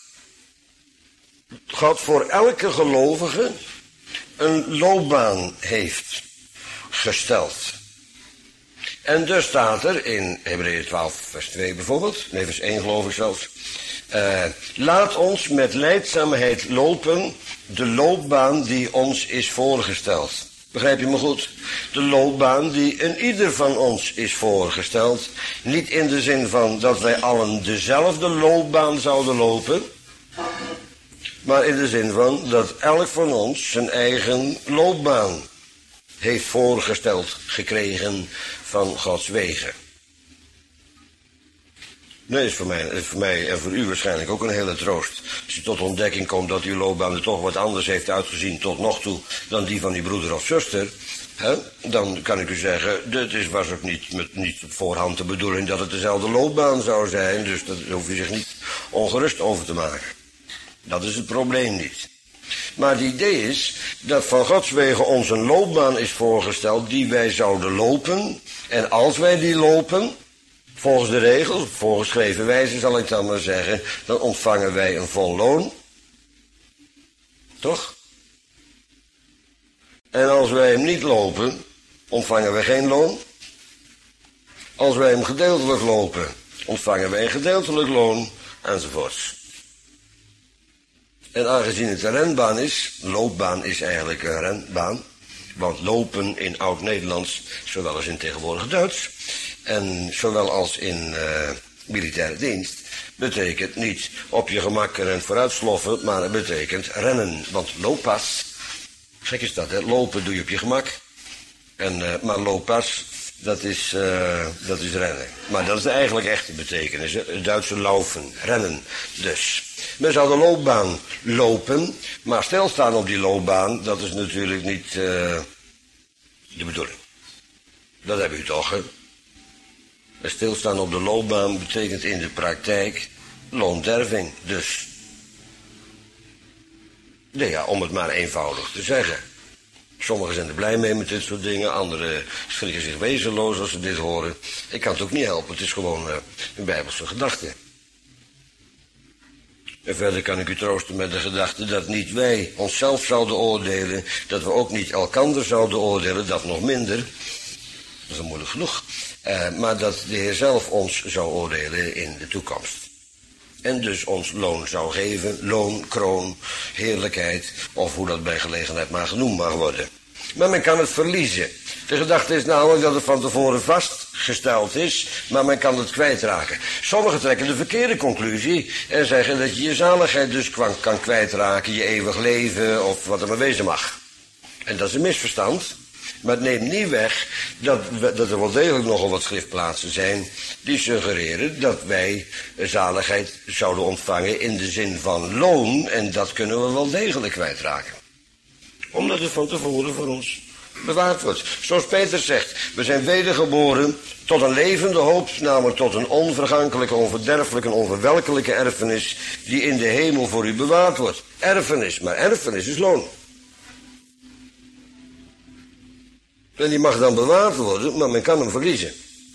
God voor elke gelovige een loopbaan heeft gesteld. En dus staat er in Hebreeën 12 vers 2 bijvoorbeeld, nee vers 1 geloof ik zelfs, laat ons met lijdzaamheid lopen de loopbaan die ons is voorgesteld. Begrijp je me goed? De loopbaan die een ieder van ons is voorgesteld. Niet in de zin van dat wij allen dezelfde loopbaan zouden lopen, maar in de zin van dat elk van ons zijn eigen loopbaan heeft voorgesteld gekregen van Gods wegen. Nee, is voor mij en voor u waarschijnlijk ook een hele troost. Als je tot ontdekking komt dat uw loopbaan er toch wat anders heeft uitgezien tot nog toe dan die van uw broeder of zuster, dan kan ik u zeggen, dit was ook niet op voorhand de bedoeling dat het dezelfde loopbaan zou zijn, dus daar hoef je zich niet ongerust over te maken. Dat is het probleem niet. Maar het idee is dat van Gods wegen ons een loopbaan is voorgesteld die wij zouden lopen. En als wij die lopen, volgens de regels, op voorgeschreven wijze zal ik dan maar zeggen, dan ontvangen wij een vol loon. Toch? En als wij hem niet lopen, ontvangen wij geen loon. Als wij hem gedeeltelijk lopen, ontvangen wij een gedeeltelijk loon, enzovoorts. En aangezien het een renbaan is, loopbaan is eigenlijk een renbaan, want lopen in Oud-Nederlands, zowel als in tegenwoordig Duits, en zowel als in militaire dienst, betekent niet op je gemak en vooruit sloffen, maar het betekent rennen. Want looppas, gek is dat, hè? Lopen doe je op je gemak, maar looppas, dat is rennen. Maar dat is de eigenlijk echte betekenis, hè? Het Duitse laufen, rennen dus. Men zou de loopbaan lopen, maar stilstaan op die loopbaan, dat is natuurlijk niet de bedoeling. Dat heb u toch, hè? Stilstaan op de loopbaan betekent in de praktijk loonderving, dus. Nee, ja, om het maar eenvoudig te zeggen. Sommigen zijn er blij mee met dit soort dingen, anderen schrikken zich wezenloos als ze dit horen. Ik kan het ook niet helpen, het is gewoon een Bijbelse gedachte. En verder kan ik u troosten met de gedachte dat niet wij onszelf zouden oordelen, dat we ook niet elkander zouden oordelen, dat nog minder. Dat is dan moeilijk genoeg. Maar dat de Heer zelf ons zou oordelen in de toekomst. En dus ons loon zou geven, loon, kroon, heerlijkheid, of hoe dat bij gelegenheid maar genoemd mag worden. Maar men kan het verliezen. De gedachte is namelijk dat het van tevoren vastgesteld is, maar men kan het kwijtraken. Sommigen trekken de verkeerde conclusie en zeggen dat je je zaligheid dus kan kwijtraken, je eeuwig leven of wat er maar wezen mag. En dat is een misverstand. Maar het neemt niet weg dat er wel degelijk nogal wat schriftplaatsen zijn die suggereren dat wij zaligheid zouden ontvangen in de zin van loon, en dat kunnen we wel degelijk kwijtraken. Omdat het van tevoren voor ons bewaard wordt. Zoals Petrus zegt, we zijn wedergeboren tot een levende hoop, namelijk tot een onvergankelijke, onverderfelijke, onverwelkelijke erfenis die in de hemel voor u bewaard wordt. Erfenis, maar erfenis is loon. En die mag dan bewaard worden, maar men kan hem verliezen.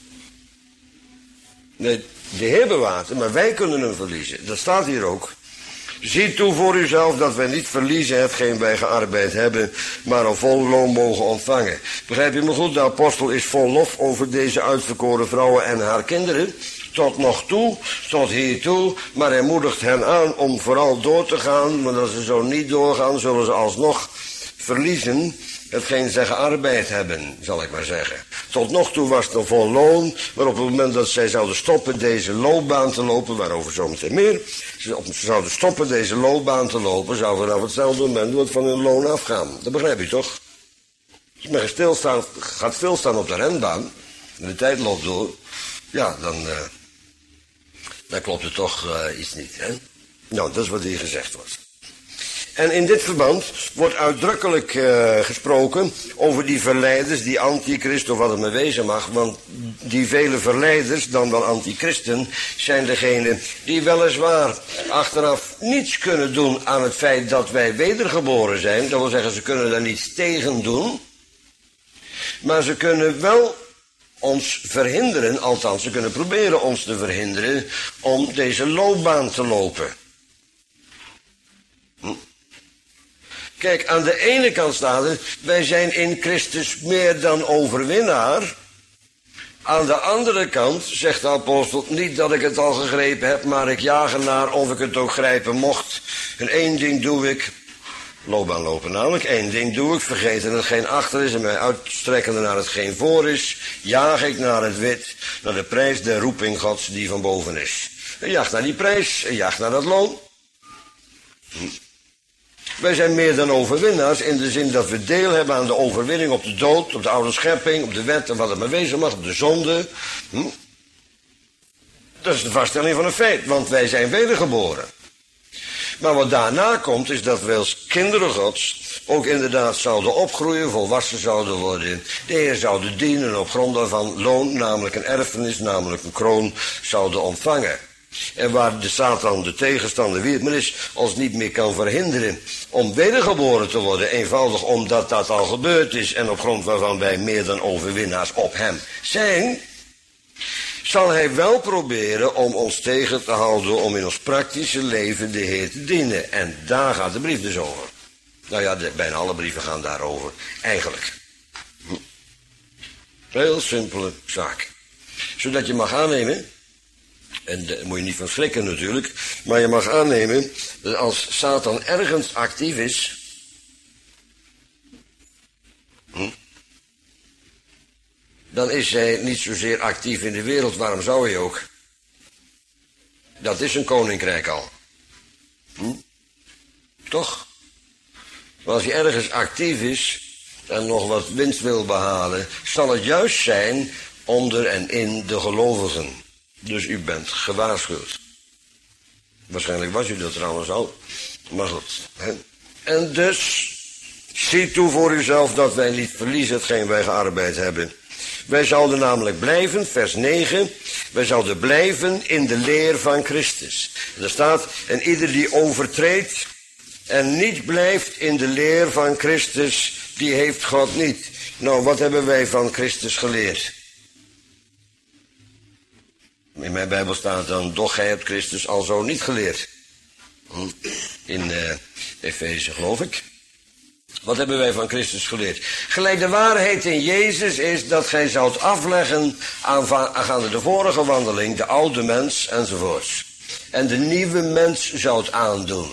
Nee, de Heer bewaart hem, maar wij kunnen hem verliezen. Dat staat hier ook. Zie toe voor uzelf dat wij niet verliezen hetgeen wij gearbeid hebben, maar een vol loon mogen ontvangen. Begrijp je me goed? De apostel is vol lof over deze uitverkoren vrouwen en haar kinderen. Tot nog toe, tot hiertoe, maar hij moedigt hen aan om vooral door te gaan, want als ze zo niet doorgaan, zullen ze alsnog verliezen hetgeen zij gearbeid hebben, zal ik maar zeggen. Tot nog toe was het een vol loon, maar op het moment dat zij zouden stoppen deze loopbaan te lopen, waarover zometeen meer, ze zouden stoppen deze loopbaan te lopen, zou vanaf hetzelfde moment wat van hun loon afgaan. Dat begrijp je toch? Als men gaat stilstaan op de renbaan, en de tijd loopt door, ja, dan klopt het toch iets niet, hè? Nou, dat is wat hier gezegd wordt. En in dit verband wordt uitdrukkelijk gesproken over die verleiders, die antichrist of wat het maar wezen mag, want die vele verleiders, dan wel antichristen, zijn degenen die weliswaar achteraf niets kunnen doen aan het feit dat wij wedergeboren zijn. Dat wil zeggen, ze kunnen daar niets tegen doen, maar ze kunnen wel ons verhinderen, althans ze kunnen proberen ons te verhinderen om deze loopbaan te lopen. Kijk, aan de ene kant staat het, wij zijn in Christus meer dan overwinnaar. Aan de andere kant zegt de apostel, niet dat ik het al gegrepen heb, maar ik jaag ernaar of ik het ook grijpen mocht. En één ding doe ik, loopbaan lopen namelijk, één ding doe ik, vergeten hetgeen achter is en mij uitstrekkende naar hetgeen voor is, jaag ik naar het wit, naar de prijs der roeping Gods die van boven is. En jaag naar die prijs, en jaag naar dat loon. Wij zijn meer dan overwinnaars in de zin dat we deel hebben aan de overwinning op de dood, op de oude schepping, op de wet en wat het maar wezen mag, op de zonde. Dat is de vaststelling van een feit, want wij zijn wedergeboren. Maar wat daarna komt is dat wij als kinderen Gods ook inderdaad zouden opgroeien, volwassen zouden worden. De Heer zouden dienen op grond daarvan loon, namelijk een erfenis, namelijk een kroon, zouden ontvangen. En waar de Satan, de tegenstander, wie het maar is, ons niet meer kan verhinderen om wedergeboren te worden, eenvoudig omdat dat al gebeurd is en op grond waarvan wij meer dan overwinnaars op hem zijn, zal hij wel proberen om ons tegen te houden om in ons praktische leven de Heer te dienen. En daar gaat de brief dus over. Nou ja, bijna alle brieven gaan daarover, eigenlijk. Heel simpele zaak. Zodat je mag aannemen, en daar moet je niet van schrikken natuurlijk, maar je mag aannemen dat als Satan ergens actief is, dan is hij niet zozeer actief in de wereld. Waarom zou hij ook? Dat is een koninkrijk al. Toch? Maar als hij ergens actief is en nog wat winst wil behalen, zal het juist zijn onder en in de gelovigen. Dus u bent gewaarschuwd. Waarschijnlijk was u dat trouwens al. Maar goed. Hè? En dus, zie toe voor uzelf dat wij niet verliezen hetgeen wij gearbeid hebben. Wij zouden namelijk blijven, vers 9, wij zouden blijven in de leer van Christus. Er staat, en ieder die overtreedt en niet blijft in de leer van Christus, die heeft God niet. Nou, wat hebben wij van Christus geleerd? In mijn Bijbel staat dan, doch gij hebt Christus alzo niet geleerd. In Efeze, geloof ik. Wat hebben wij van Christus geleerd? Gelijk de waarheid in Jezus is dat gij zoudt afleggen aangaande de vorige wandeling, de oude mens enzovoorts. En de nieuwe mens zoudt aandoen.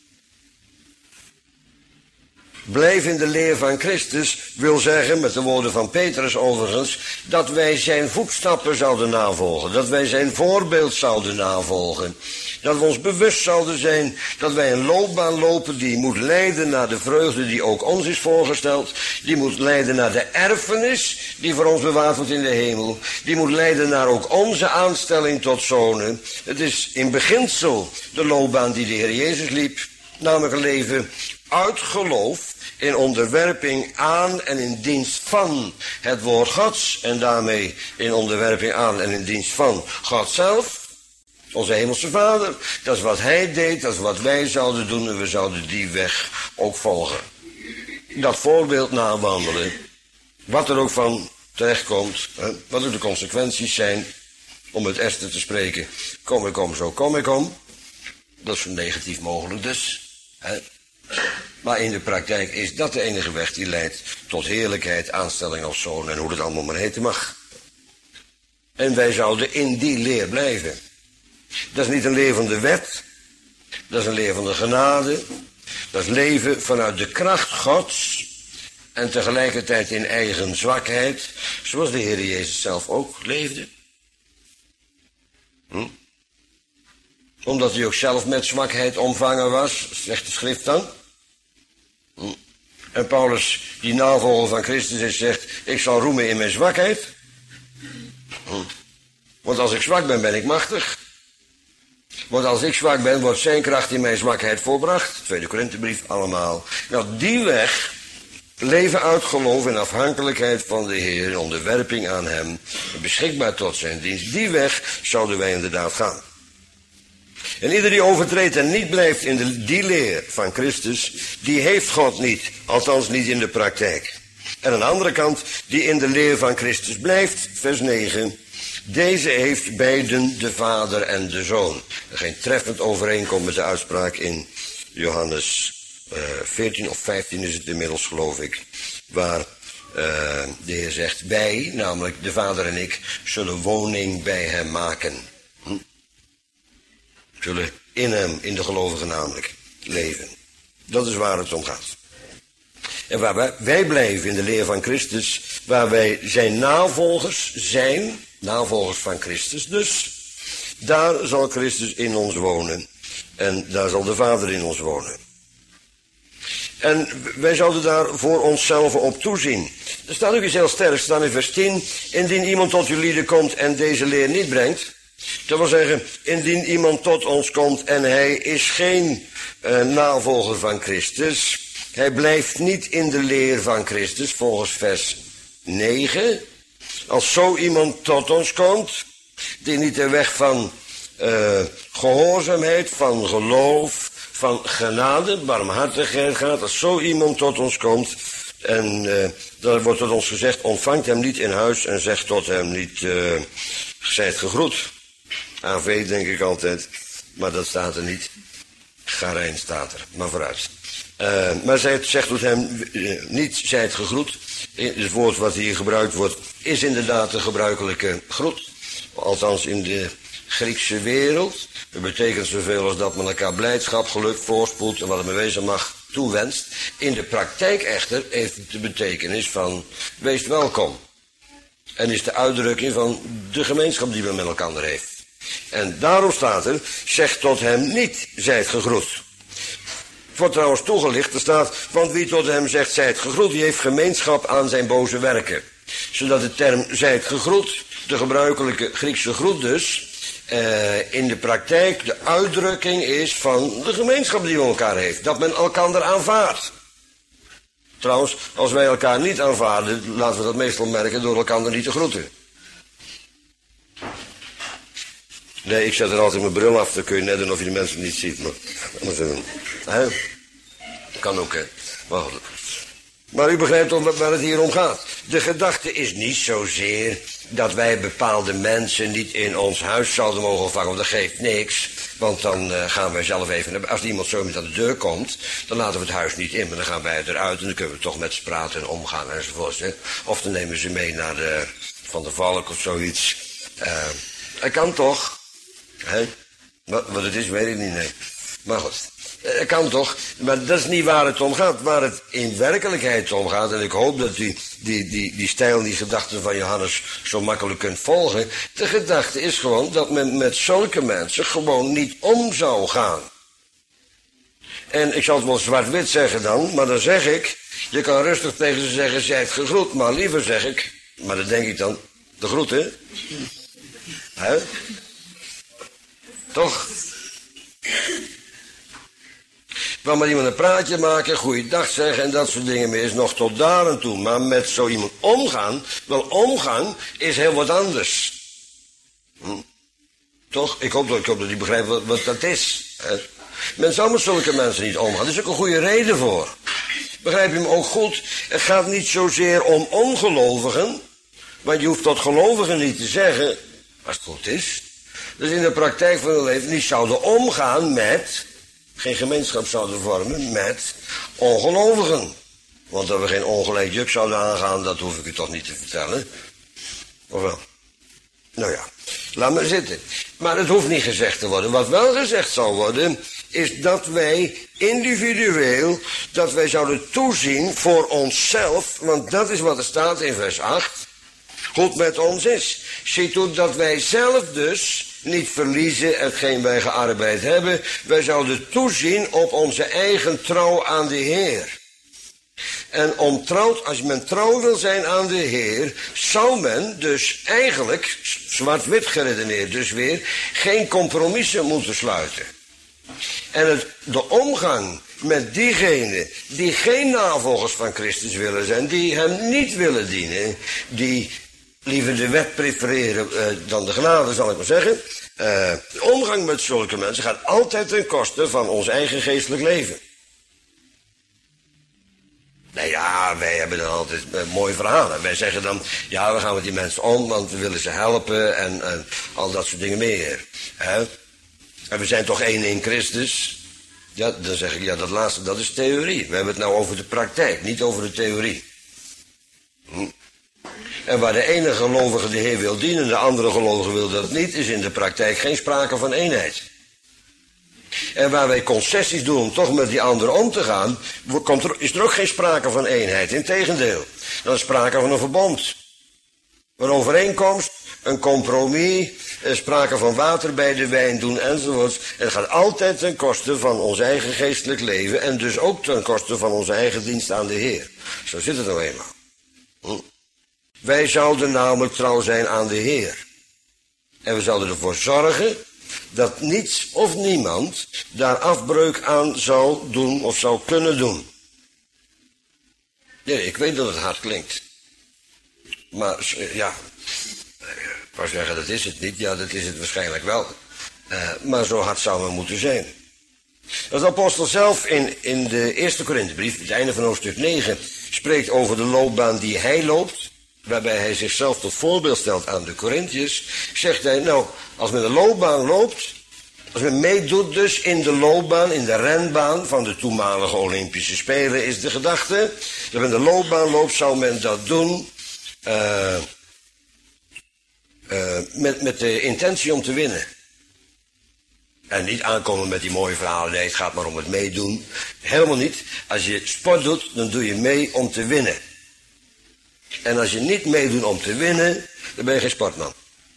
Blijf in de leer van Christus wil zeggen, met de woorden van Petrus overigens, dat wij zijn voetstappen zouden navolgen. Dat wij zijn voorbeeld zouden navolgen. Dat we ons bewust zouden zijn dat wij een loopbaan lopen die moet leiden naar de vreugde die ook ons is voorgesteld. Die moet leiden naar de erfenis die voor ons bewaard wordt in de hemel. Die moet leiden naar ook onze aanstelling tot zonen. Het is in beginsel de loopbaan die de Heer Jezus liep. Namelijk een leven uit geloof, in onderwerping aan en in dienst van het woord Gods. En daarmee in onderwerping aan en in dienst van God zelf. Onze hemelse Vader. Dat is wat hij deed, dat is wat wij zouden doen en we zouden die weg ook volgen. Dat voorbeeld nawandelen. Wat er ook van terechtkomt, wat ook de consequenties zijn, om het Esther te spreken. Kom ik om, zo kom ik om. Dat is zo negatief mogelijk dus. Maar in de praktijk is dat de enige weg die leidt tot heerlijkheid, aanstelling als zoon en hoe het allemaal maar heten mag. En wij zouden in die leer blijven. Dat is niet een leer van de wet, dat is een leer van de genade, dat is leven vanuit de kracht Gods, en tegelijkertijd in eigen zwakheid, zoals de Heer Jezus zelf ook leefde. Omdat hij ook zelf met zwakheid omvangen was, zegt de schrift dan. En Paulus, die navolger van Christus is, zegt, ik zal roemen in mijn zwakheid. Want als ik zwak ben, ben ik machtig. Want als ik zwak ben, wordt zijn kracht in mijn zwakheid volbracht. Tweede Korinthebrief allemaal. Nou, die weg, leven uit geloof en afhankelijkheid van de Heer, in onderwerping aan hem, beschikbaar tot zijn dienst, die weg zouden wij inderdaad gaan. En ieder die overtreedt en niet blijft in die leer van Christus, die heeft God niet, althans niet in de praktijk. En aan de andere kant, die in de leer van Christus blijft, vers 9, deze heeft beiden de Vader en de Zoon. Geen treffend overeenkomt met de uitspraak in Johannes 14 of 15 is het inmiddels, geloof ik, waar de Heer zegt, wij, namelijk de Vader en ik, zullen woning bij hem maken. Zullen in hem, in de gelovigen namelijk, leven. Dat is waar het om gaat. En waar wij blijven in de leer van Christus, waar wij zijn navolgers zijn, navolgers van Christus dus, daar zal Christus in ons wonen. En daar zal de Vader in ons wonen. En wij zouden daar voor onszelf op toezien. Er staat ook iets heel sterks, staat in vers 10. Indien iemand tot uw lieden komt en deze leer niet brengt. Dat wil zeggen, indien iemand tot ons komt en hij is geen navolger van Christus. Hij blijft niet in de leer van Christus, volgens vers 9. Als zo iemand tot ons komt, die niet de weg van gehoorzaamheid, van geloof, van genade, barmhartigheid gaat, als zo iemand tot ons komt, en dan wordt tot ons gezegd, ontvangt hem niet in huis en zegt tot hem niet, zijt gegroet. AV denk ik altijd, maar dat staat er niet. Garijn staat er, maar vooruit. Maar zij zegt tot hem niet, zijt gegroet. Het woord wat hier gebruikt wordt, is inderdaad de gebruikelijke groet. Althans in de Griekse wereld. Het betekent zoveel als dat men elkaar blijdschap, geluk, voorspoed en wat het maar wezen mag toewenst. In de praktijk echter heeft het de betekenis van wees welkom. En is de uitdrukking van de gemeenschap die men met elkaar heeft. En daarom staat er, zeg tot hem niet, zijt gegroet. Het wordt trouwens toegelicht, er staat, want wie tot hem zegt, zijt gegroet, die heeft gemeenschap aan zijn boze werken. Zodat de term zijt gegroet, de gebruikelijke Griekse groet dus, in de praktijk de uitdrukking is van de gemeenschap die men elkaar heeft. Dat men elkaar aanvaardt. Trouwens, als wij elkaar niet aanvaarden, laten we dat meestal merken door elkaar niet te groeten. Nee, ik zet er altijd mijn bril af, dan kun je net doen of je de mensen niet ziet. Maar kan ook, hè. Maar u begrijpt toch waar het hier om gaat. De gedachte is niet zozeer dat wij bepaalde mensen niet in ons huis zouden mogen ontvangen. Want dat geeft niks. Want dan gaan wij zelf even, als iemand zo met aan de deur komt, dan laten we het huis niet in. Maar dan gaan wij eruit en dan kunnen we toch met ze praten en omgaan enzovoort. Hè. Of dan nemen ze mee naar Van der Valk of zoiets. Dat kan toch? Hè? Wat het is, weet ik niet, nee. Maar goed, dat kan toch? Maar dat is niet waar het om gaat. Waar het in werkelijkheid om gaat, en ik hoop dat u die stijl, die gedachten van Johannes zo makkelijk kunt volgen. De gedachte is gewoon dat men met zulke mensen gewoon niet om zou gaan. En ik zal het wel zwart-wit zeggen dan, maar dan zeg ik, je kan rustig tegen ze zeggen, zijt gegroet, maar liever zeg ik, maar dat denk ik dan, de groeten. Hè? Toch? Wel met iemand een praatje maken, goeiedag zeggen en dat soort dingen meer is nog tot daar en toe. Maar met zo iemand omgaan, wel omgang is heel wat anders. Toch? Ik hoop dat u begrijpt wat dat is. Men zou met zulke mensen niet omgaan. Er is ook een goede reden voor. Begrijp je me ook goed? Het gaat niet zozeer om ongelovigen. Want je hoeft tot gelovigen niet te zeggen, als het goed is. Dus in de praktijk van het leven niet zouden omgaan met, geen gemeenschap zouden vormen met ongelovigen. Want dat we geen ongelijk juk zouden aangaan, dat hoef ik u toch niet te vertellen. Of wel? Nou ja, laat maar zitten. Maar het hoeft niet gezegd te worden. Wat wel gezegd zal worden, is dat wij individueel, dat wij zouden toezien voor onszelf, want dat is wat er staat in vers 8, goed met ons is. Zie toe dat wij zelf dus niet verliezen hetgeen wij gearbeid hebben. Wij zouden toezien op onze eigen trouw aan de Heer. En als men trouw wil zijn aan de Heer, zal men dus eigenlijk, zwart-wit geredeneerd dus weer, geen compromissen moeten sluiten. En de omgang met diegenen die geen navolgers van Christus willen zijn, die hem niet willen dienen, die liever de wet prefereren dan de genade, zal ik maar zeggen. De omgang met zulke mensen gaat altijd ten koste van ons eigen geestelijk leven. Nou ja, wij hebben dan altijd mooie verhalen. Wij zeggen dan, ja, we gaan met die mensen om, want we willen ze helpen en al dat soort dingen meer. Hè? En we zijn toch één in Christus. Ja, dan zeg ik, ja, dat laatste, dat is theorie. We hebben het nou over de praktijk, niet over de theorie. En waar de ene gelovige de Heer wil dienen, de andere gelovige wil dat niet, is in de praktijk geen sprake van eenheid. En waar wij concessies doen om toch met die anderen om te gaan, is er ook geen sprake van eenheid. Integendeel, dan is sprake van een verbond. Een overeenkomst, een compromis, sprake van water bij de wijn doen enzovoorts. En het gaat altijd ten koste van ons eigen geestelijk leven en dus ook ten koste van onze eigen dienst aan de Heer. Zo zit het nou eenmaal. Wij zouden namelijk trouw zijn aan de Heer. En we zouden ervoor zorgen dat niets of niemand daar afbreuk aan zou doen of zou kunnen doen. Nee, ik weet dat het hard klinkt. Maar ja, ik wou zeggen dat is het niet. Ja, dat is het waarschijnlijk wel. Maar zo hard zou het moeten zijn. Dat de apostel zelf in de eerste Korinthebrief, het einde van hoofdstuk 9, spreekt over de loopbaan die hij loopt, waarbij hij zichzelf tot voorbeeld stelt aan de Korinthiërs, zegt hij, nou, als men de loopbaan loopt, als men meedoet dus in de loopbaan, in de renbaan van de toenmalige Olympische Spelen, is de gedachte, dat men de loopbaan loopt, zou men dat doen met de intentie om te winnen. En niet aankomen met die mooie verhalen, nee, het gaat maar om het meedoen. Helemaal niet. Als je sport doet, dan doe je mee om te winnen. En als je niet meedoet om te winnen, dan ben je geen sportman.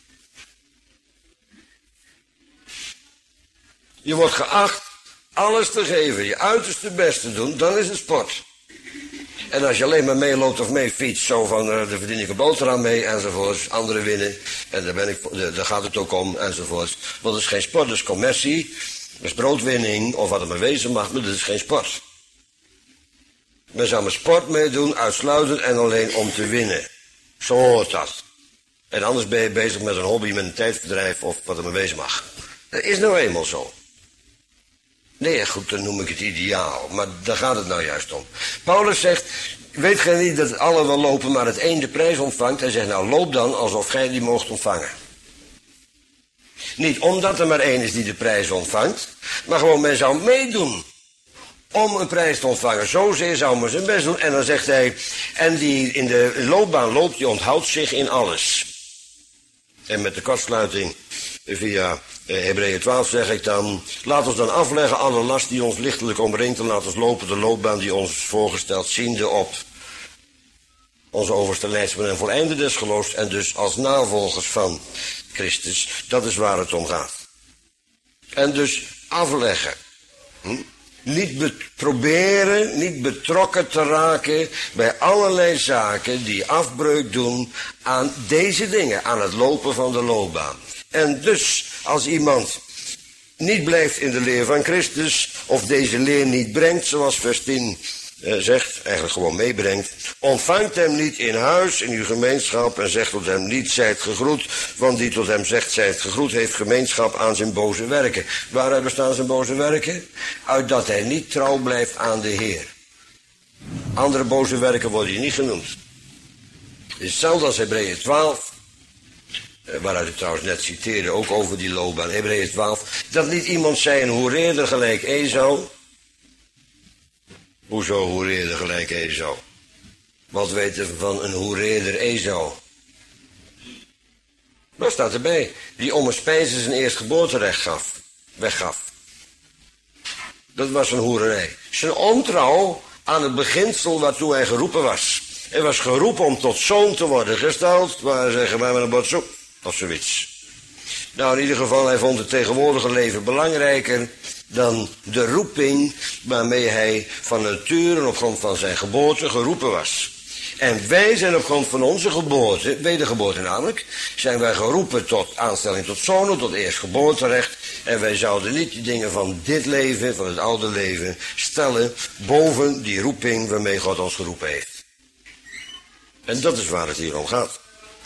Je wordt geacht alles te geven, je uiterste best te doen, dan is het sport. En als je alleen maar meeloopt of meefietst, zo van, daar verdien ik een boterham mee, enzovoorts, anderen winnen, en daar gaat het ook om, enzovoorts. Want het is geen sport, dat is commercie, dat is broodwinning, of wat het maar wezen mag, maar dat is geen sport. Men zou met sport meedoen, uitsluitend en alleen om te winnen. Zo hoort dat. En anders ben je bezig met een hobby, met een tijdverdrijf, of wat het maar wezen mag. Dat is nou eenmaal zo. Nee, goed, dan noem ik het ideaal. Maar daar gaat het nou juist om. Paulus zegt, weet gij niet dat allen wel lopen, maar het een de prijs ontvangt? Hij zegt, nou loop dan alsof gij die moogt ontvangen. Niet omdat er maar één is die de prijs ontvangt, maar gewoon men zou meedoen om een prijs te ontvangen. Zozeer zou men zijn best doen. En dan zegt hij, en die in de loopbaan loopt, die onthoudt zich in alles. En met de kortsluiting via Hebreeën 12 zeg ik dan, laat ons dan afleggen alle last die ons lichtelijk omringt en laat ons lopen de loopbaan die ons is voorgesteld, ziende op onze overste leidsman en voleinde des geloofs en dus als navolgers van Christus. Dat is waar het om gaat. En dus afleggen. Niet proberen, niet betrokken te raken bij allerlei zaken die afbreuk doen aan deze dingen, aan het lopen van de loopbaan. En dus, als iemand niet blijft in de leer van Christus, of deze leer niet brengt, zoals vers 10 zegt, eigenlijk gewoon meebrengt, ontvangt hem niet in huis, in uw gemeenschap, en zegt tot hem niet, zijt gegroet, want die tot hem zegt, zijt gegroet, heeft gemeenschap aan zijn boze werken. Waaruit bestaan zijn boze werken? Uit dat hij niet trouw blijft aan de Heer. Andere boze werken worden hier niet genoemd. Het is hetzelfde als Hebreeën 12, waaruit ik trouwens net citeerde, ook over die loopbaan, Hebreeën 12, dat niet iemand zei een hoereerder gelijk Esau. Hoezo hoereerder gelijk Esau? Wat weten we van een hoereerder Esau? Dat staat erbij. Die om een spijze zijn eerstgeboorterecht weggaf. Dat was een hoererij. Zijn ontrouw aan het beginsel waartoe hij geroepen was. Hij was geroepen om tot zoon te worden gesteld. Waar zeggen wij met een botsoep of zoiets. Nou, in ieder geval, hij vond het tegenwoordige leven belangrijker dan de roeping waarmee hij van nature op grond van zijn geboorte geroepen was. En wij zijn op grond van onze geboorte, wedergeboorte namelijk, zijn wij geroepen tot aanstelling tot zonen, tot eerstgeboorterecht. En wij zouden niet de dingen van dit leven, van het oude leven, stellen boven die roeping waarmee God ons geroepen heeft. En dat is waar het hier om gaat.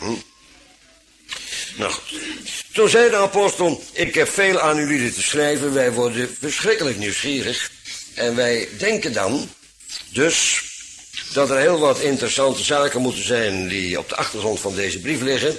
Nou goed. Toen zei de apostel, ik heb veel aan jullie te schrijven, wij worden verschrikkelijk nieuwsgierig. En wij denken dan, dus, dat er heel wat interessante zaken moeten zijn die op de achtergrond van deze brief liggen,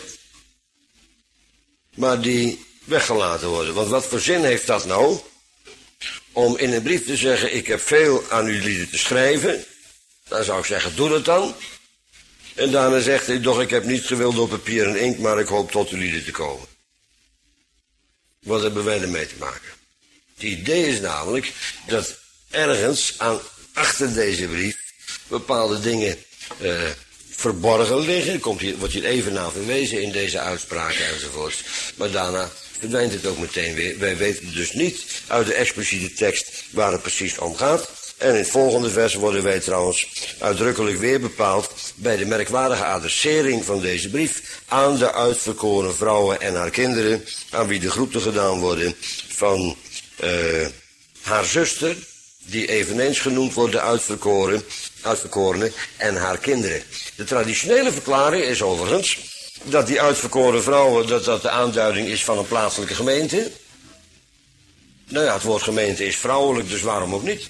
maar die weggelaten worden. Want wat voor zin heeft dat nou, om in een brief te zeggen, ik heb veel aan jullie te schrijven, dan zou ik zeggen, doe dat dan. En daarna zegt hij, doch ik heb niet gewild op papier en inkt, maar ik hoop tot jullie te komen. Wat hebben wij ermee te maken? Het idee is namelijk dat ergens achter deze brief bepaalde dingen verborgen liggen. Wordt hier even naar verwezen in deze uitspraken enzovoorts. Maar daarna verdwijnt het ook meteen weer. Wij weten dus niet uit de expliciete tekst waar het precies om gaat. En in het volgende vers worden wij trouwens uitdrukkelijk weer bepaald bij de merkwaardige adressering van deze brief aan de uitverkoren vrouwen en haar kinderen, aan wie de groeten gedaan worden van haar zuster, die eveneens genoemd wordt de uitverkorene en haar kinderen. De traditionele verklaring is overigens dat die uitverkoren vrouwen, dat de aanduiding is van een plaatselijke gemeente. Nou ja, het woord gemeente is vrouwelijk, dus waarom ook niet?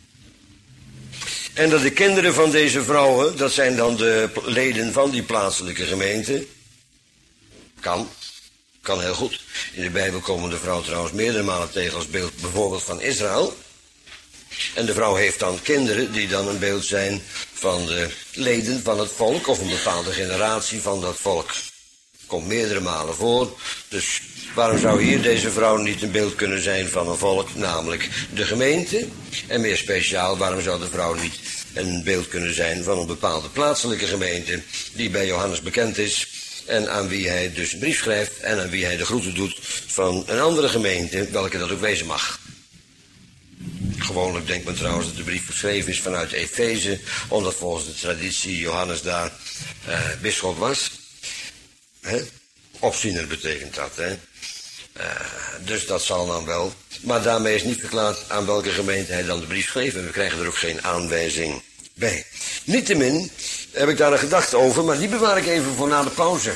En dat de kinderen van deze vrouwen, dat zijn dan de leden van die plaatselijke gemeente. Kan heel goed. In de Bijbel komen de vrouw trouwens meerdere malen tegen als beeld bijvoorbeeld van Israël. En de vrouw heeft dan kinderen die dan een beeld zijn van de leden van het volk of een bepaalde generatie van dat volk. Komt meerdere malen voor. Dus waarom zou hier deze vrouw niet een beeld kunnen zijn van een volk, namelijk de gemeente? En meer speciaal, waarom zou de vrouw niet een beeld kunnen zijn van een bepaalde plaatselijke gemeente die bij Johannes bekend is en aan wie hij dus een brief schrijft en aan wie hij de groeten doet van een andere gemeente, welke dat ook wezen mag. Gewoonlijk denkt men trouwens dat de brief geschreven is vanuit Efeze, omdat volgens de traditie Johannes daar bisschop was. Opziener betekent dat, hè. Dus dat zal dan wel. Maar daarmee is niet verklaard aan welke gemeente hij dan de brief schreef. En we krijgen er ook geen aanwijzing bij. Niettemin heb ik daar een gedachte over, maar die bewaar ik even voor na de pauze.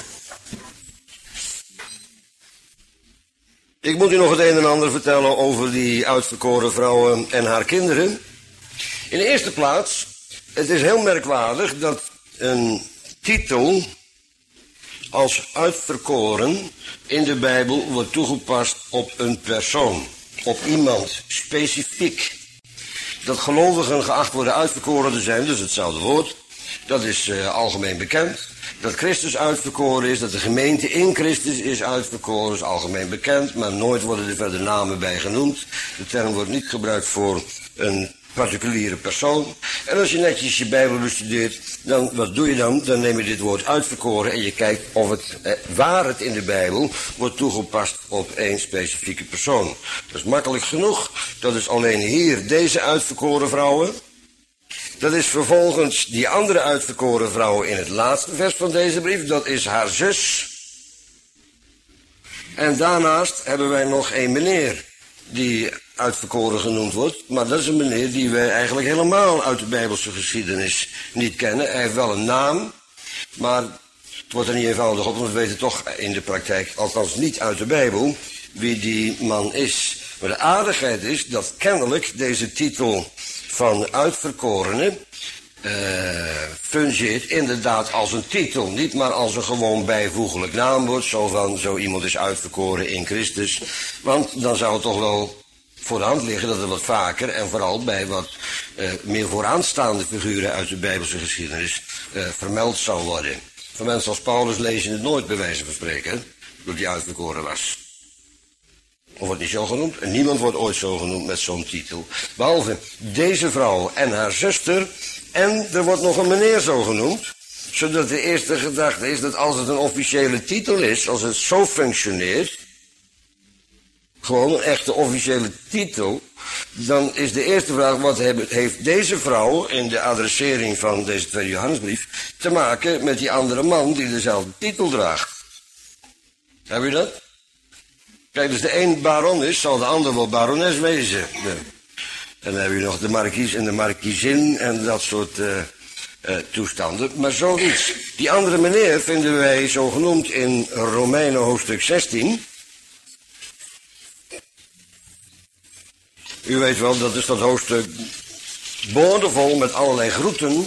Ik moet u nog het een en ander vertellen over die uitverkoren vrouwen en haar kinderen. In de eerste plaats, het is heel merkwaardig dat een titel als uitverkoren in de Bijbel wordt toegepast op een persoon, op iemand specifiek. Dat gelovigen geacht worden uitverkoren te zijn, dus hetzelfde woord, dat is algemeen bekend. Dat Christus uitverkoren is, dat de gemeente in Christus is uitverkoren, is algemeen bekend, maar nooit worden er verder namen bij genoemd. De term wordt niet gebruikt voor een particuliere persoon. En als je netjes je Bijbel bestudeert, dan wat doe je dan? Dan neem je dit woord uitverkoren en je kijkt of het, waar het in de Bijbel wordt toegepast op één specifieke persoon. Dat is makkelijk genoeg. Dat is alleen hier deze uitverkoren vrouwen. Dat is vervolgens die andere uitverkoren vrouw in het laatste vers van deze brief. Dat is haar zus. En daarnaast hebben wij nog een meneer die uitverkoren genoemd wordt. Maar dat is een meneer die wij eigenlijk helemaal uit de Bijbelse geschiedenis niet kennen. Hij heeft wel een naam, maar het wordt er niet eenvoudig op. Want we weten toch in de praktijk, althans niet uit de Bijbel, wie die man is. Maar de aardigheid is dat kennelijk deze titel van uitverkorene fungeert inderdaad als een titel, niet maar als een gewoon bijvoeglijk naamwoord, zo van zo iemand is uitverkoren in Christus. Want dan zou het toch wel voor de hand liggen dat er wat vaker en vooral bij wat meer vooraanstaande figuren uit de Bijbelse geschiedenis vermeld zou worden. Van mensen als Paulus lezen het nooit bij wijze van spreken, dat hij uitverkoren was. Of wordt niet zo genoemd. En niemand wordt ooit zo genoemd met zo'n titel. Behalve deze vrouw en haar zuster. En er wordt nog een meneer zo genoemd. Zodat de eerste gedachte is dat als het een officiële titel is, als het zo functioneert, gewoon een echte officiële titel, dan is de eerste vraag, wat heeft deze vrouw in de adressering van deze tweede Johannesbrief te maken met die andere man die dezelfde titel draagt? Heb je dat? Kijk, dus de een baron is, zal de ander wel barones wezen. Ja. En dan heb je nog de markies en de markiezin en dat soort toestanden. Maar zoiets. Die andere meneer vinden wij zo genoemd in Romeinen hoofdstuk 16. U weet wel, dat is dat hoofdstuk boordevol met allerlei groeten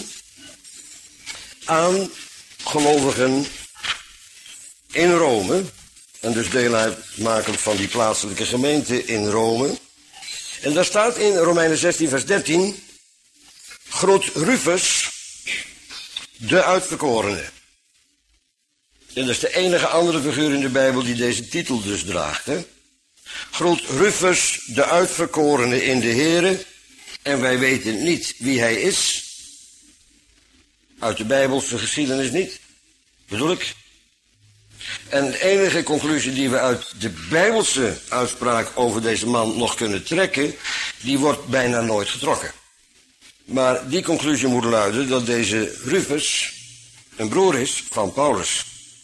aan gelovigen in Rome. En dus deel uitmakend van die plaatselijke gemeente in Rome. En daar staat in Romeinen 16 vers 13, groet Rufus, de uitverkorene. En dat is de enige andere figuur in de Bijbel die deze titel dus draagt. Hè? Groet Rufus, de uitverkorene in de Here. En wij weten niet wie hij is. Uit de Bijbelse geschiedenis niet. Bedoel ik. En de enige conclusie die we uit de Bijbelse uitspraak over deze man nog kunnen trekken, die wordt bijna nooit getrokken. Maar die conclusie moet luiden dat deze Rufus een broer is van Paulus.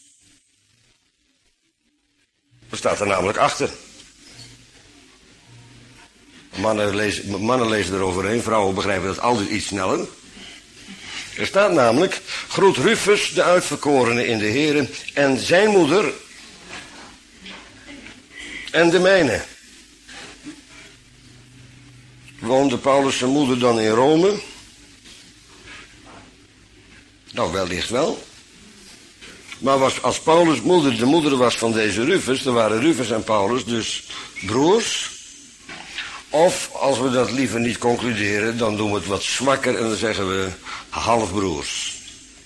Dat staat er namelijk achter. Mannen lezen eroverheen, vrouwen begrijpen dat altijd iets sneller. Er staat namelijk, groet Rufus, de uitverkorene in de Here, en zijn moeder en de mijne. Woonde Paulus zijn moeder dan in Rome? Nou, wellicht wel. Maar als Paulus' moeder de moeder was van deze Rufus, dan waren Rufus en Paulus dus broers. Of, als we dat liever niet concluderen, dan doen we het wat zwakker en dan zeggen we halfbroers.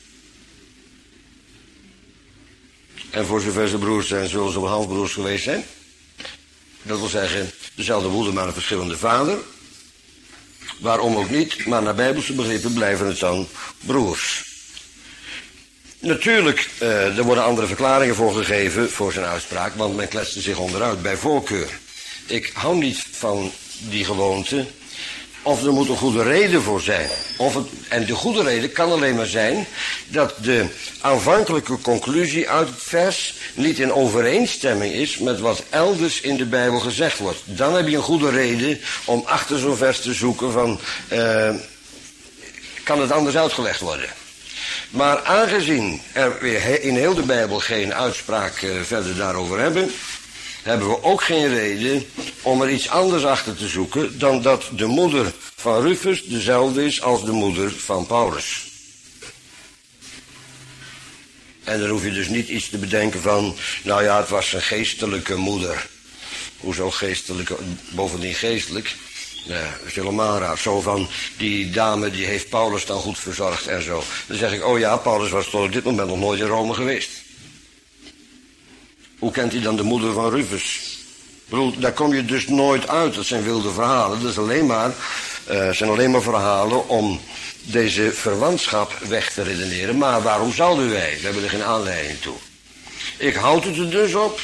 En voor zover ze broers zijn, zullen ze wel halfbroers geweest zijn. Dat wil zeggen, dezelfde moeder, maar een verschillende vader. Waarom ook niet, maar naar Bijbelse begrippen blijven het dan broers. Natuurlijk, er worden andere verklaringen voor gegeven voor zijn uitspraak, want men kletste zich onderuit bij voorkeur. Ik hou niet van die gewoonte, of er moet een goede reden voor zijn. En de goede reden kan alleen maar zijn dat de aanvankelijke conclusie uit het vers niet in overeenstemming is met wat elders in de Bijbel gezegd wordt. Dan heb je een goede reden om achter zo'n vers te zoeken van, kan het anders uitgelegd worden? Maar aangezien er weer in heel de Bijbel geen uitspraak verder daarover hebben we ook geen reden om er iets anders achter te zoeken dan dat de moeder van Rufus dezelfde is als de moeder van Paulus. En dan hoef je dus niet iets te bedenken van, nou ja, het was een geestelijke moeder. Hoezo geestelijk, bovendien geestelijk? Nee, dat is helemaal raar. Zo van, die dame die heeft Paulus dan goed verzorgd en zo. Dan zeg ik, oh ja, Paulus was tot op dit moment nog nooit in Rome geweest. Hoe kent hij dan de moeder van Rufus? Ik bedoel, daar kom je dus nooit uit. Dat zijn wilde verhalen. Dat is zijn alleen maar verhalen om deze verwantschap weg te redeneren. Maar waarom zouden wij? We hebben er geen aanleiding toe. Ik houd het er dus op.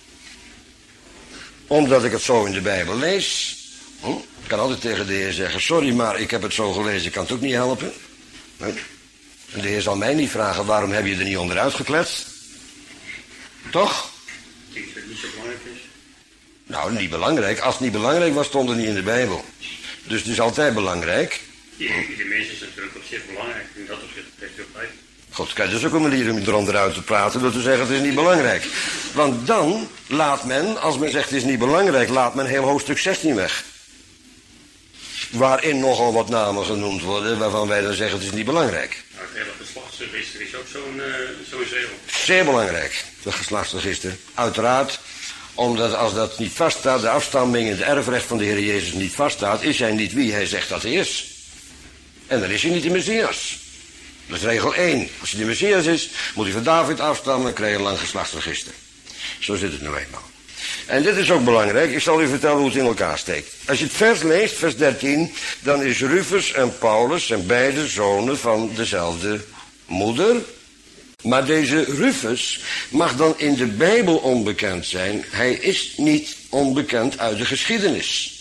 Omdat ik het zo in de Bijbel lees. Ik kan altijd tegen de Heer zeggen, sorry, maar ik heb het zo gelezen, ik kan het ook niet helpen. En de Heer zal mij niet vragen, waarom heb je er niet onderuit gekletst? Toch? Ik denk dat het niet zo belangrijk is. Nou, niet belangrijk. Als het niet belangrijk was, stond het niet in de Bijbel. Dus het is altijd belangrijk. Die mensen zijn natuurlijk op zich belangrijk. En dat opzicht heeft u gelijk. God, kijk, dat is ook een manier om eronder uit te praten, door te zeggen het is niet belangrijk. Want dan laat men, als men zegt het is niet belangrijk, laat men heel hoofdstuk 16 weg. Waarin nogal wat namen genoemd worden, waarvan wij dan zeggen het is niet belangrijk. Nou, het hele geslachtsregister is ook zo'n zegel. Zeer belangrijk, het geslachtsregister. Uiteraard, omdat als dat niet vaststaat, de afstamming en het erfrecht van de Heer Jezus niet vaststaat, is hij niet wie hij zegt dat hij is. En dan is hij niet de Messias. Dat is regel 1. Als hij de Messias is, moet hij van David afstammen en krijg je een lang geslachtsregister. Zo zit het nu eenmaal. En dit is ook belangrijk, ik zal u vertellen hoe het in elkaar steekt. Als je het vers leest, vers 13, dan is Rufus en Paulus zijn beide zonen van dezelfde moeder. Maar deze Rufus mag dan in de Bijbel onbekend zijn. Hij is niet onbekend uit de geschiedenis.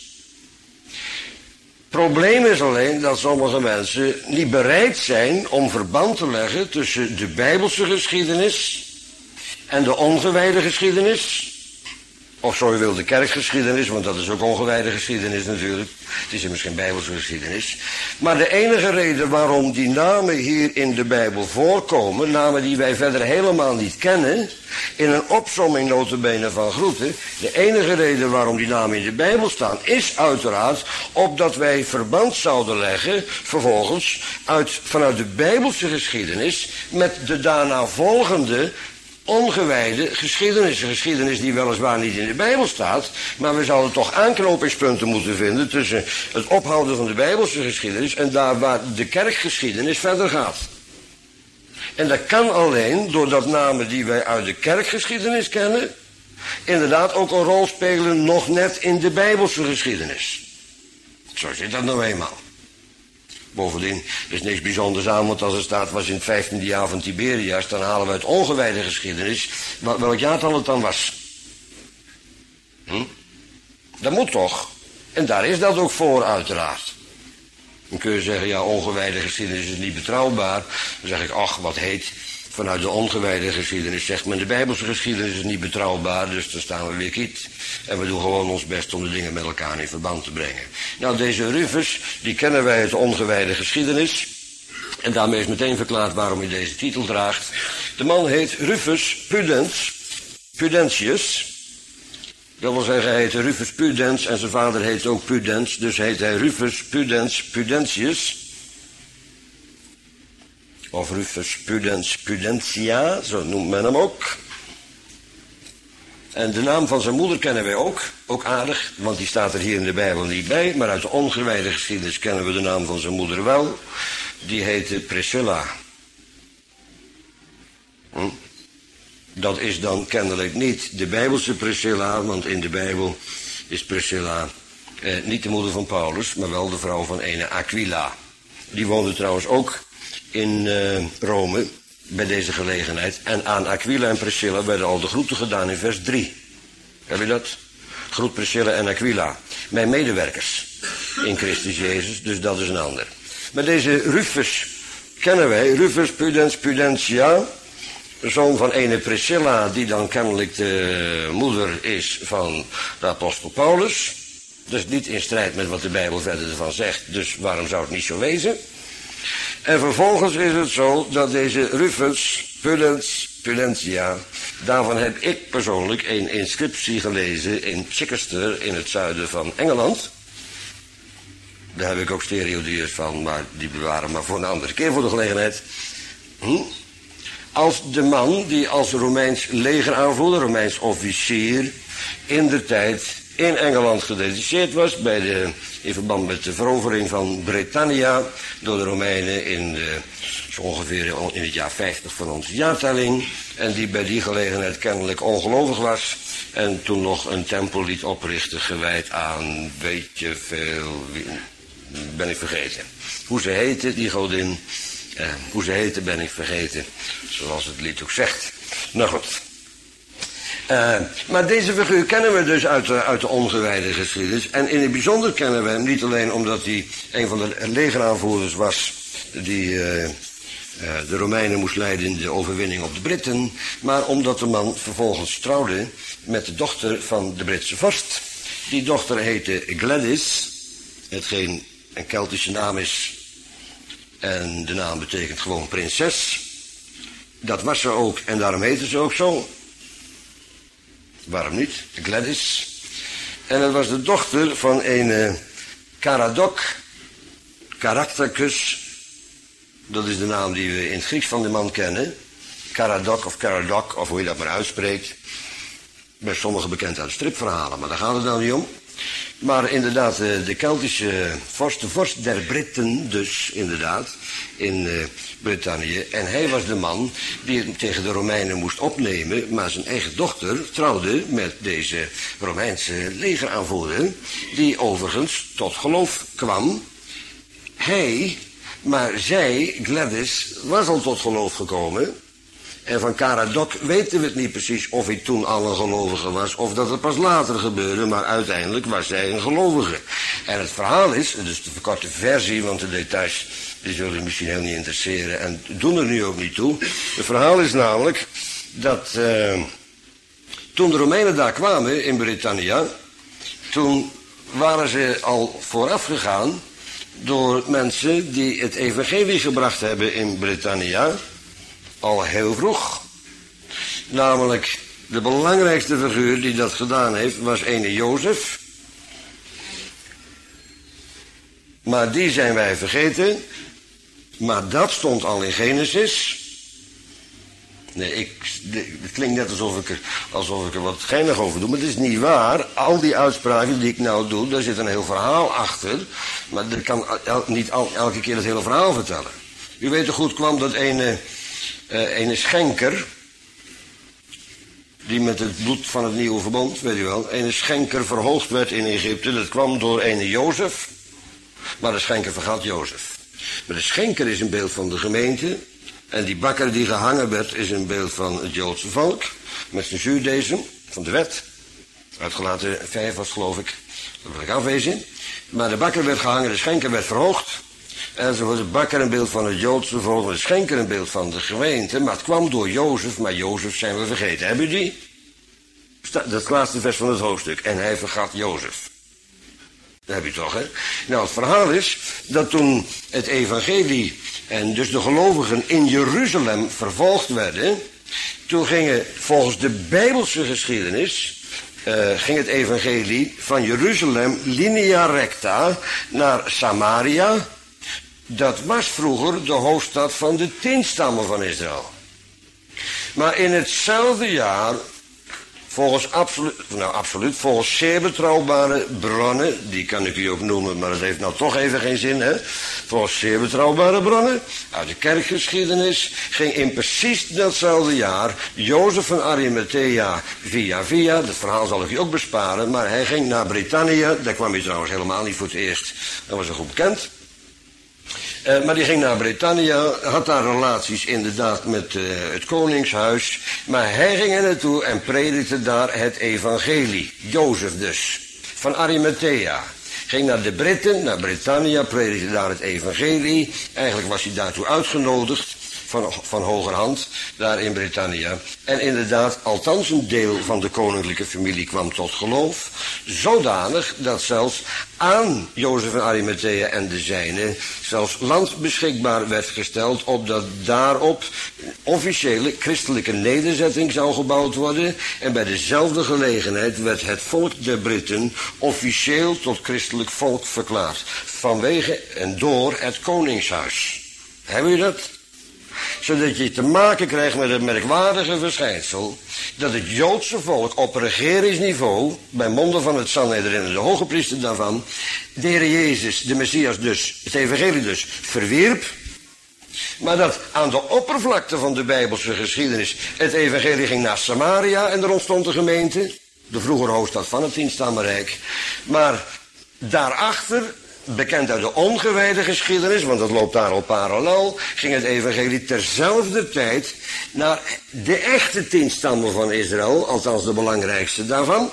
Het probleem is alleen dat sommige mensen niet bereid zijn om verband te leggen tussen de Bijbelse geschiedenis en de ongewijde geschiedenis. Of zo je wil, de kerkgeschiedenis, want dat is ook ongewijde geschiedenis natuurlijk. Het is immers geen Bijbelse geschiedenis. Maar de enige reden waarom die namen hier in de Bijbel voorkomen, namen die wij verder helemaal niet kennen, in een opsomming nota bene van groeten, de enige reden waarom die namen in de Bijbel staan, is uiteraard opdat wij verband zouden leggen, vervolgens, vanuit de Bijbelse geschiedenis, met de daarna volgende ongewijde geschiedenis. Een geschiedenis die weliswaar niet in de Bijbel staat, maar we zouden toch aanknopingspunten moeten vinden tussen het ophouden van de Bijbelse geschiedenis en daar waar de kerkgeschiedenis verder gaat. En dat kan alleen doordat namen die wij uit de kerkgeschiedenis kennen, inderdaad ook een rol spelen nog net in de Bijbelse geschiedenis. Zo zit dat nou eenmaal. Bovendien is niks bijzonders aan, want als er staat was in het 15e jaar van Tiberias, dan halen we uit ongewijde geschiedenis welk jaartal het dan was. Dat moet toch? En daar is dat ook voor uiteraard. Dan kun je zeggen, ja, ongewijde geschiedenis is niet betrouwbaar. Dan zeg ik, ach, wat heet. Vanuit de ongewijde geschiedenis zegt men, de Bijbelse geschiedenis is niet betrouwbaar, dus dan staan we weer kiet. En we doen gewoon ons best om de dingen met elkaar in verband te brengen. Nou, deze Rufus, die kennen wij uit de ongewijde geschiedenis. En daarmee is meteen verklaard waarom hij deze titel draagt. De man heet Rufus Pudentius. Dat wil zeggen, hij heet Rufus Pudens en zijn vader heet ook Pudens. Dus heet hij Rufus Pudentius. Of Rufus Pudentia, zo noemt men hem ook. En de naam van zijn moeder kennen wij ook aardig, want die staat er hier in de Bijbel niet bij. Maar uit de ongewijde geschiedenis kennen we de naam van zijn moeder wel. Die heette Priscilla. Dat is dan kennelijk niet de Bijbelse Priscilla, want in de Bijbel is Priscilla niet de moeder van Paulus, maar wel de vrouw van ene Aquila. Die woonde trouwens ook in Rome bij deze gelegenheid. En aan Aquila en Priscilla werden al de groeten gedaan in vers 3. Heb je dat? Groet Priscilla en Aquila. Mijn medewerkers in Christus Jezus, dus dat is een ander. Maar deze Rufus kennen wij, Rufus Pudentia, zoon van ene Priscilla, die dan kennelijk de moeder is van de apostel Paulus. Dus niet in strijd met wat de Bijbel verder ervan zegt, dus waarom zou het niet zo wezen? En vervolgens is het zo dat deze Rufus Pudentia, daarvan heb ik persoonlijk een inscriptie gelezen in Chichester in het zuiden van Engeland. Daar heb ik ook stereoduurs van, maar die bewaren maar voor een andere keer voor de gelegenheid. Als de man die als Romeins legeraanvoerder, Romeins officier, indertijd in Engeland gedetacheerd was in verband met de verovering van Britannia door de Romeinen zo ongeveer in het jaar 50 van onze jaartelling. En die bij die gelegenheid kennelijk ongelovig was en toen nog een tempel liet oprichten gewijd aan, weet je veel, ben ik vergeten. Hoe ze heette, die godin, hoe ze heette ben ik vergeten, zoals het lied ook zegt. Nou goed. Maar deze figuur kennen we dus uit de ongewijde geschiedenis. En in het bijzonder kennen we hem niet alleen omdat hij een van de legeraanvoerders was die de Romeinen moest leiden in de overwinning op de Britten, maar omdat de man vervolgens trouwde met de dochter van de Britse vorst. Die dochter heette Gladys, hetgeen een Keltische naam is en de naam betekent gewoon prinses. Dat was ze ook en daarom heette ze ook zo. Waarom niet? Gladys. En het was de dochter van een Caratacus. Dat is de naam die we in het Grieks van de man kennen. Caradoc, of hoe je dat maar uitspreekt. Bij sommigen bekend uit stripverhalen, maar daar gaat het nou niet om. Maar inderdaad, de Keltische vorst, de vorst der Britten dus, inderdaad, in Brittannië. En hij was de man die het tegen de Romeinen moest opnemen, maar zijn eigen dochter trouwde met deze Romeinse legeraanvoerder, die overigens tot geloof kwam. Maar zij, Gladys, was al tot geloof gekomen. En van Caradoc weten we het niet precies of hij toen al een gelovige was of dat het pas later gebeurde, maar uiteindelijk was zij een gelovige. En het verhaal is, dus de verkorte versie, want de details die zullen je misschien heel niet interesseren en doen er nu ook niet toe. Het verhaal is namelijk dat toen de Romeinen daar kwamen in Britannia, toen waren ze al vooraf gegaan door mensen die het evangelie gebracht hebben in Britannia. Al heel vroeg. Namelijk, de belangrijkste figuur die dat gedaan heeft, was ene Jozef. Maar die zijn wij vergeten. Maar dat stond al in Genesis. Nee, het klinkt net alsof ik er wat geinig over doe, maar het is niet waar. Al die uitspraken die ik nou doe, daar zit een heel verhaal achter. Maar ik kan niet elke keer het hele verhaal vertellen. U weet hoe goed kwam dat ene schenker, die met het bloed van het nieuwe verbond, weet u wel, ene schenker verhoogd werd in Egypte. Dat kwam door ene Jozef, maar de schenker vergat Jozef. Maar de schenker is een beeld van de gemeente, en die bakker die gehangen werd is een beeld van het Joodse volk, met zijn zuurdesem van de wet. Uitgelaten 5 was geloof ik, dat wil ik afwezen. Maar de bakker werd gehangen, de schenker werd verhoogd. En zo wordt de bakker een beeld van het Joodse volk, de schenker een beeld van de gemeente. Maar het kwam door Jozef, maar Jozef zijn we vergeten. Hebben u die? Dat laatste vers van het hoofdstuk. En hij vergat Jozef. Dat heb je toch, hè? Nou, het verhaal is dat toen het evangelie en dus de gelovigen in Jeruzalem vervolgd werden, toen gingen volgens de Bijbelse geschiedenis, ging het evangelie van Jeruzalem linea recta naar Samaria. Dat was vroeger de hoofdstad van de 10 stammen van Israël. Maar in hetzelfde jaar, volgens zeer betrouwbare bronnen, die kan ik u ook noemen, maar dat heeft nou toch even geen zin, hè. Volgens zeer betrouwbare bronnen, uit de kerkgeschiedenis, ging in precies datzelfde jaar Jozef van Arimathea via, dat verhaal zal ik u ook besparen, maar hij ging naar Britannië, daar kwam hij trouwens helemaal niet voor het eerst, dat was er goed bekend. Maar die ging naar Britannia, had daar relaties inderdaad met het koningshuis. Maar hij ging er naartoe en predikte daar het evangelie. Jozef dus, van Arimathea. Ging naar de Britten, naar Britannia, predikte daar het evangelie. Eigenlijk was hij daartoe uitgenodigd, van hogerhand, daar in Britannia. En inderdaad, althans een deel van de koninklijke familie kwam tot geloof. Zodanig dat zelfs aan Jozef van Arimathea en de zijnen zelfs land beschikbaar werd gesteld, opdat daarop officiële christelijke nederzetting zou gebouwd worden. En bij dezelfde gelegenheid werd het volk der Britten officieel tot christelijk volk verklaard. Vanwege en door het koningshuis. Hebben u dat? Zodat je te maken krijgt met het merkwaardige verschijnsel dat het Joodse volk op regeringsniveau, bij monden van het Sanhedrin en de hoge priester daarvan, de Heer Jezus, de Messias dus, het evangelie dus, verwierp. Maar dat aan de oppervlakte van de Bijbelse geschiedenis het evangelie ging naar Samaria en er ontstond de gemeente, de vroegere hoofdstad van het 10-stammenrijk. Maar daarachter, bekend uit de ongewijde geschiedenis, want dat loopt daar al parallel, ging het evangelie terzelfde tijd naar de echte 10 stammen van Israël, althans de belangrijkste daarvan,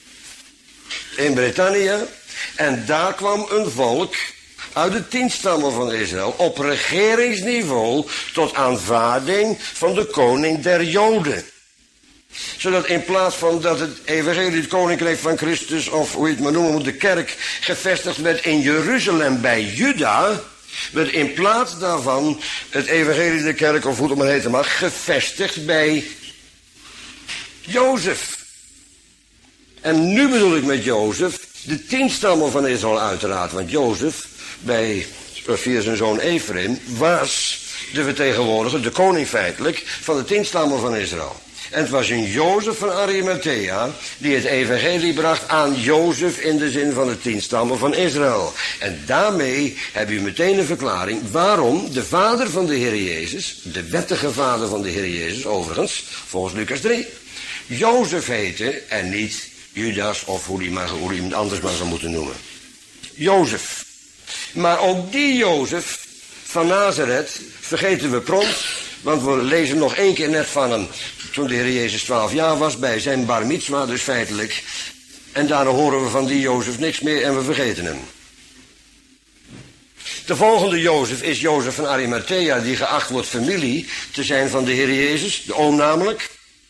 in Britannia. En daar kwam een volk uit de 10 stammen van Israël op regeringsniveau tot aanvaarding van de koning der Joden. Zodat in plaats van dat het evangelie, het koninkrijk van Christus, of hoe je het maar noemen moet, de kerk gevestigd werd in Jeruzalem bij Juda, werd in plaats daarvan het evangelie, de kerk, of hoe het maar heten mag, gevestigd bij Jozef. En nu bedoel ik met Jozef de 10 stammen van Israël uiteraard, want Jozef, via zijn zoon Ephraim, was de vertegenwoordiger, de koning feitelijk, van de 10 stammen van Israël. En het was een Jozef van Arimathea die het evangelie bracht aan Jozef in de zin van de 10 stammen van Israël. En daarmee heb je meteen een verklaring waarom de vader van de Heer Jezus, de wettige vader van de Heer Jezus overigens, volgens Lucas 3, Jozef heette en niet Judas of hoe je iemand anders maar zou moeten noemen. Jozef. Maar ook die Jozef van Nazareth vergeten we prompt, want we lezen nog 1 keer net van hem toen de Heer Jezus 12 jaar was, bij zijn bar mitzwa dus feitelijk. En daarna horen we van die Jozef niks meer en we vergeten hem. De volgende Jozef is Jozef van Arimathea, die geacht wordt familie te zijn van de Heer Jezus, de oom namelijk.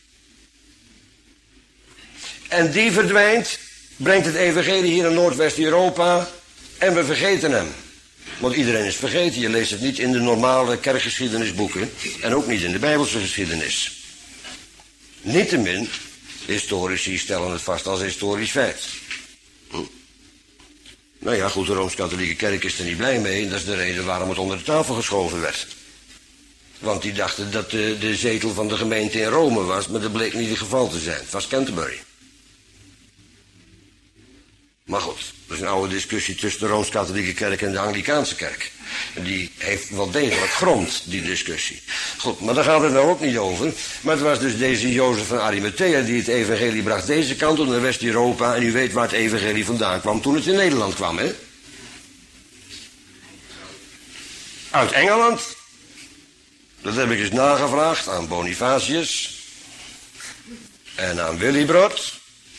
En die verdwijnt, brengt het evangelie hier in Noordwest-Europa en we vergeten hem. Want iedereen is vergeten, je leest het niet in de normale kerkgeschiedenisboeken en ook niet in de Bijbelse geschiedenis. Niettemin, historici stellen het vast als historisch feit. Nou ja, goed, de Rooms-Katholieke Kerk is er niet blij mee en dat is de reden waarom het onder de tafel geschoven werd. Want die dachten dat de zetel van de gemeente in Rome was, maar dat bleek niet het geval te zijn. Het was Canterbury. Maar goed, dat is een oude discussie tussen de Rooms-Katholieke Kerk en de Anglikaanse Kerk. En die heeft wel degelijk grond, die discussie. Goed, maar daar gaat het nou ook niet over. Maar het was dus deze Jozef van Arimathea die het evangelie bracht deze kant op naar West-Europa. En u weet waar het evangelie vandaan kwam toen het in Nederland kwam, hè? Uit Engeland. Dat heb ik eens nagevraagd aan Bonifacius. En aan Willibrod.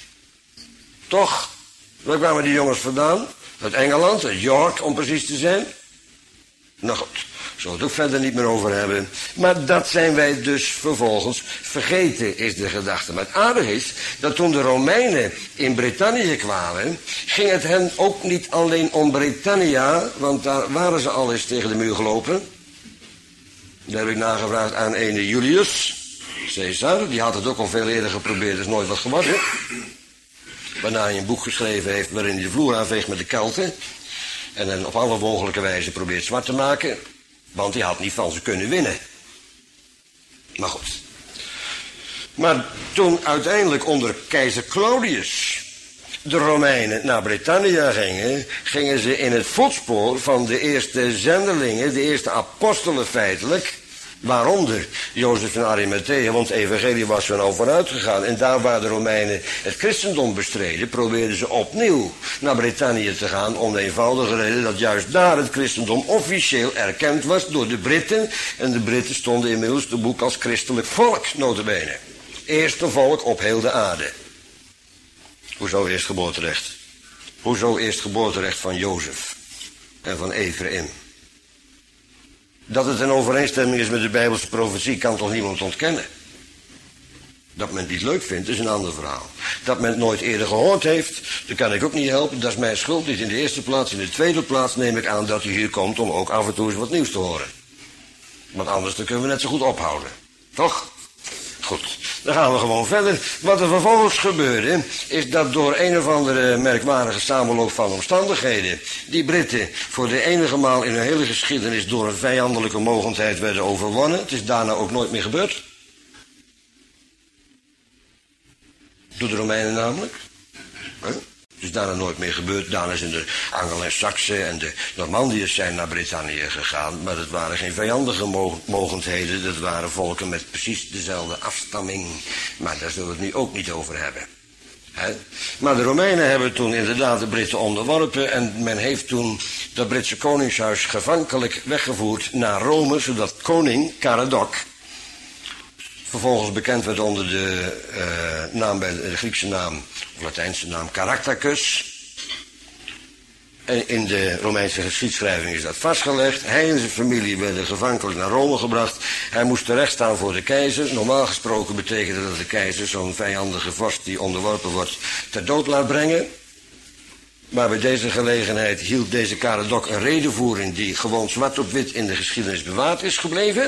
Toch? Waar kwamen die jongens vandaan? Uit Engeland, uit York om precies te zijn. Nou goed, zullen we het ook verder niet meer over hebben. Maar dat zijn wij dus vervolgens vergeten, is de gedachte. Maar het aardige is dat toen de Romeinen in Brittannië kwamen, ging het hen ook niet alleen om Britannia, want daar waren ze al eens tegen de muur gelopen. Daar heb ik nagevraagd aan ene Julius Caesar, die had het ook al veel eerder geprobeerd, is nooit wat geworden. Waarna hij een boek geschreven heeft waarin hij de vloer aanveegt met de Kelten. En hen op alle mogelijke wijze probeert zwart te maken. Want hij had niet van ze kunnen winnen. Maar goed. Maar toen uiteindelijk onder keizer Claudius de Romeinen naar Britannia gingen, gingen ze in het voetspoor van de eerste zendelingen, de eerste apostelen feitelijk. Waaronder Jozef van Arimathea, want het evangelie was er al vooruit gegaan. En daar waar de Romeinen het christendom bestreden, probeerden ze opnieuw naar Britannië te gaan. Om de eenvoudige reden dat juist daar het christendom officieel erkend was door de Britten. En de Britten stonden inmiddels te boek als christelijk volk, nota bene. Eerste volk op heel de aarde. Hoezo eerstgeboorterecht? Hoezo eerstgeboorterecht van Jozef en van Ephraim? Dat het in overeenstemming is met de Bijbelse profetie kan toch niemand ontkennen. Dat men het niet leuk vindt is een ander verhaal. Dat men het nooit eerder gehoord heeft, dat kan ik ook niet helpen. Dat is mijn schuld niet in de eerste plaats. In de tweede plaats neem ik aan dat u hier komt om ook af en toe eens wat nieuws te horen. Want anders dan kunnen we net zo goed ophouden. Toch? Goed, dan gaan we gewoon verder. Wat er vervolgens gebeurde, is dat door een of andere merkwaardige samenloop van omstandigheden, die Britten voor de enige maal in hun hele geschiedenis door een vijandelijke mogendheid werden overwonnen. Het is daarna ook nooit meer gebeurd. Door de Romeinen namelijk. Het is daarna nooit meer gebeurd. Daarna zijn de Angelen en Saksen en de Normandiërs zijn naar Brittannië gegaan. Maar dat waren geen vijandige mogendheden. Dat waren volken met precies dezelfde afstamming. Maar daar zullen we het nu ook niet over hebben. Maar de Romeinen hebben toen inderdaad de Britten onderworpen. En men heeft toen dat Britse koningshuis gevankelijk weggevoerd naar Rome. Zodat koning Caradoc vervolgens bekend werd onder de naam bij de Griekse naam, of Latijnse naam, Caractacus. En in de Romeinse geschiedschrijving is dat vastgelegd. Hij en zijn familie werden gevankelijk naar Rome gebracht. Hij moest terechtstaan voor de keizer. Normaal gesproken betekende dat de keizer zo'n vijandige vorst die onderworpen wordt ter dood laat brengen. Maar bij deze gelegenheid hield deze Caradoc een redevoering die gewoon zwart op wit in de geschiedenis bewaard is gebleven.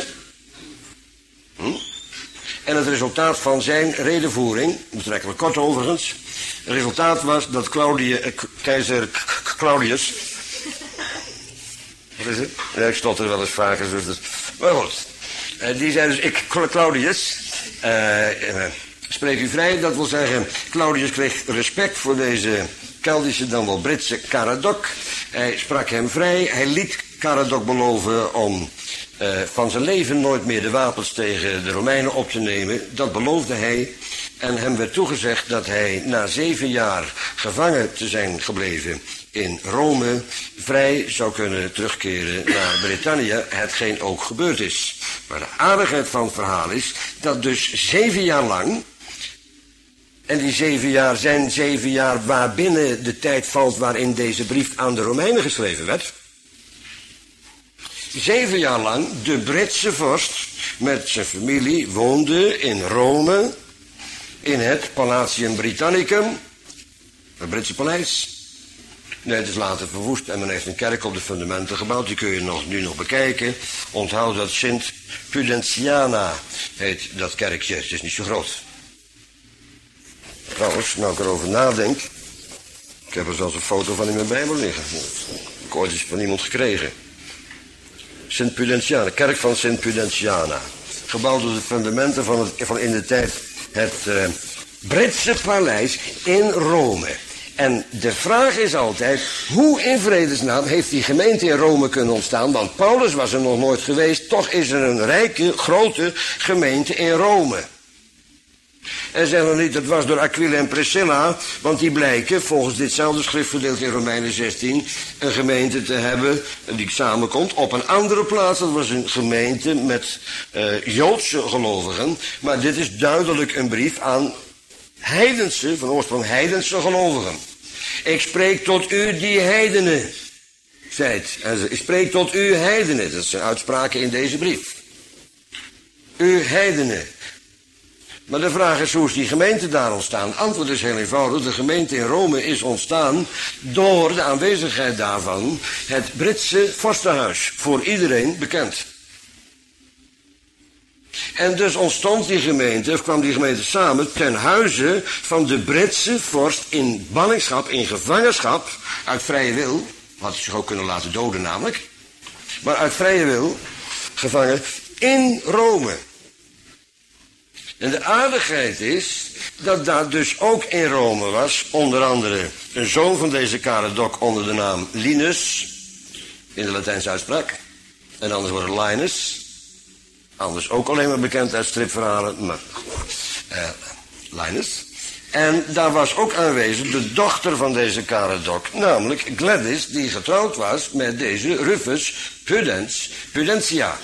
En het resultaat van zijn redevoering, betrekkelijk kort overigens, het resultaat was dat keizer Claudius, wat is het? Ja, ik stotter wel eens vaker. Maar goed, die zei dus, Claudius, Spreek u vrij, dat wil zeggen, Claudius kreeg respect voor deze Keldische, dan wel Britse Caradoc. Hij sprak hem vrij, hij liet Caradoc beloven om van zijn leven nooit meer de wapens tegen de Romeinen op te nemen. Dat beloofde hij en hem werd toegezegd dat hij na 7 jaar gevangen te zijn gebleven in Rome vrij zou kunnen terugkeren naar Brittannië, hetgeen ook gebeurd is. Maar de aardigheid van het verhaal is dat dus 7 jaar lang, en die 7 jaar zijn 7 jaar waarbinnen de tijd valt waarin deze brief aan de Romeinen geschreven werd. 7 jaar lang de Britse vorst met zijn familie woonde in Rome, in het Palatium Britannicum, het Britse paleis. Nee, het is later verwoest en men heeft een kerk op de fundamenten gebouwd. Die kun je nu nog bekijken. Onthoud dat Sint Pudentiana heet dat kerkje. Het is niet zo groot. Trouwens, nou ik erover nadenk. Ik heb er zelfs een foto van in mijn Bijbel liggen. Ik heb ooit eens van iemand gekregen. Sint Pudentiana, kerk van Sint Pudentiana. Gebouwd op de fundamenten van in de tijd het Britse paleis in Rome. En de vraag is altijd, hoe in vredesnaam heeft die gemeente in Rome kunnen ontstaan? Want Paulus was er nog nooit geweest, toch is er een rijke, grote gemeente in Rome. En zeg nog niet, dat was door Aquila en Priscilla, want die blijken, volgens ditzelfde schriftgedeelte in Romeinen 16, een gemeente te hebben die samenkomt op een andere plaats. Dat was een gemeente met Joodse gelovigen, maar dit is duidelijk een brief aan heidense, van oorsprong heidense gelovigen. Ik spreek tot u die heidenen, zijt. Ik spreek tot u heidenen, dat zijn uitspraken in deze brief. U heidenen. Maar de vraag is, hoe is die gemeente daar ontstaan? Het antwoord is heel eenvoudig. De gemeente in Rome is ontstaan door de aanwezigheid daarvan het Britse vorstenhuis. Voor iedereen bekend. En dus ontstond die gemeente, of kwam die gemeente samen ten huize van de Britse vorst in ballingschap, in gevangenschap, uit vrije wil. Had hij zich ook kunnen laten doden namelijk. Maar uit vrije wil, gevangen, in Rome. En de aardigheid is dat daar dus ook in Rome was, onder andere een zoon van deze Caradoc onder de naam Linus, in de Latijnse uitspraak. En anders wordt het Linus. Anders ook alleen maar bekend uit stripverhalen, maar Linus. En daar was ook aanwezig de dochter van deze Caradoc, namelijk Gladys, die getrouwd was met deze Rufus Pudentia.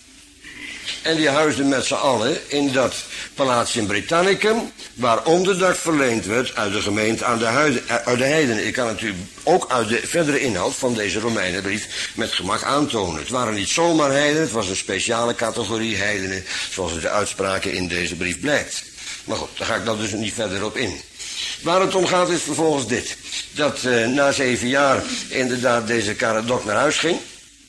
En die huisden met z'n allen in dat Palatium Britannicum, waar onderdak verleend werd uit de gemeente uit de heidenen. Ik kan natuurlijk ook uit de verdere inhoud van deze Romeinenbrief met gemak aantonen. Het waren niet zomaar heidenen, het was een speciale categorie heidenen, zoals de uitspraken in deze brief blijkt. Maar goed, daar ga ik dan dus niet verder op in. Waar het om gaat is vervolgens dit. Dat na 7 jaar inderdaad deze Caradoc naar huis ging.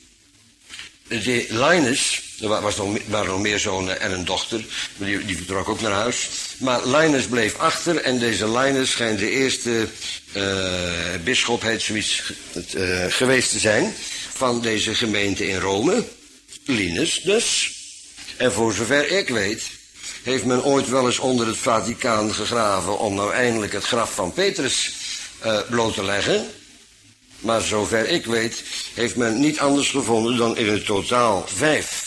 De Linus, er waren nog meer zonen en een dochter, maar die vertrok ook naar huis. Maar Linus bleef achter en deze Linus schijnt de eerste bisschop, heet zoiets, geweest te zijn van deze gemeente in Rome. Linus dus. En voor zover ik weet, heeft men ooit wel eens onder het Vaticaan gegraven om nou eindelijk het graf van Petrus bloot te leggen. Maar zover ik weet, heeft men niet anders gevonden dan in het totaal 5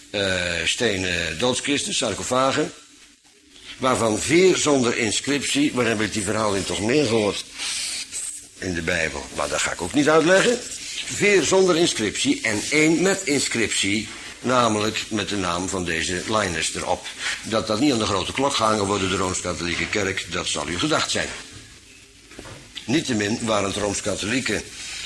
stenen doodskisten, sarcofagen, waarvan 4 zonder inscriptie. Waar heb ik die verhaling toch meer gehoord in de Bijbel? Maar dat ga ik ook niet uitleggen. 4 zonder inscriptie en 1 met inscriptie, namelijk met de naam van deze Linus erop. Dat niet aan de grote klok gehangen wordt door de Rooms-Katholieke Kerk, dat zal u gedacht zijn. Niettemin waren het Rooms-Katholieke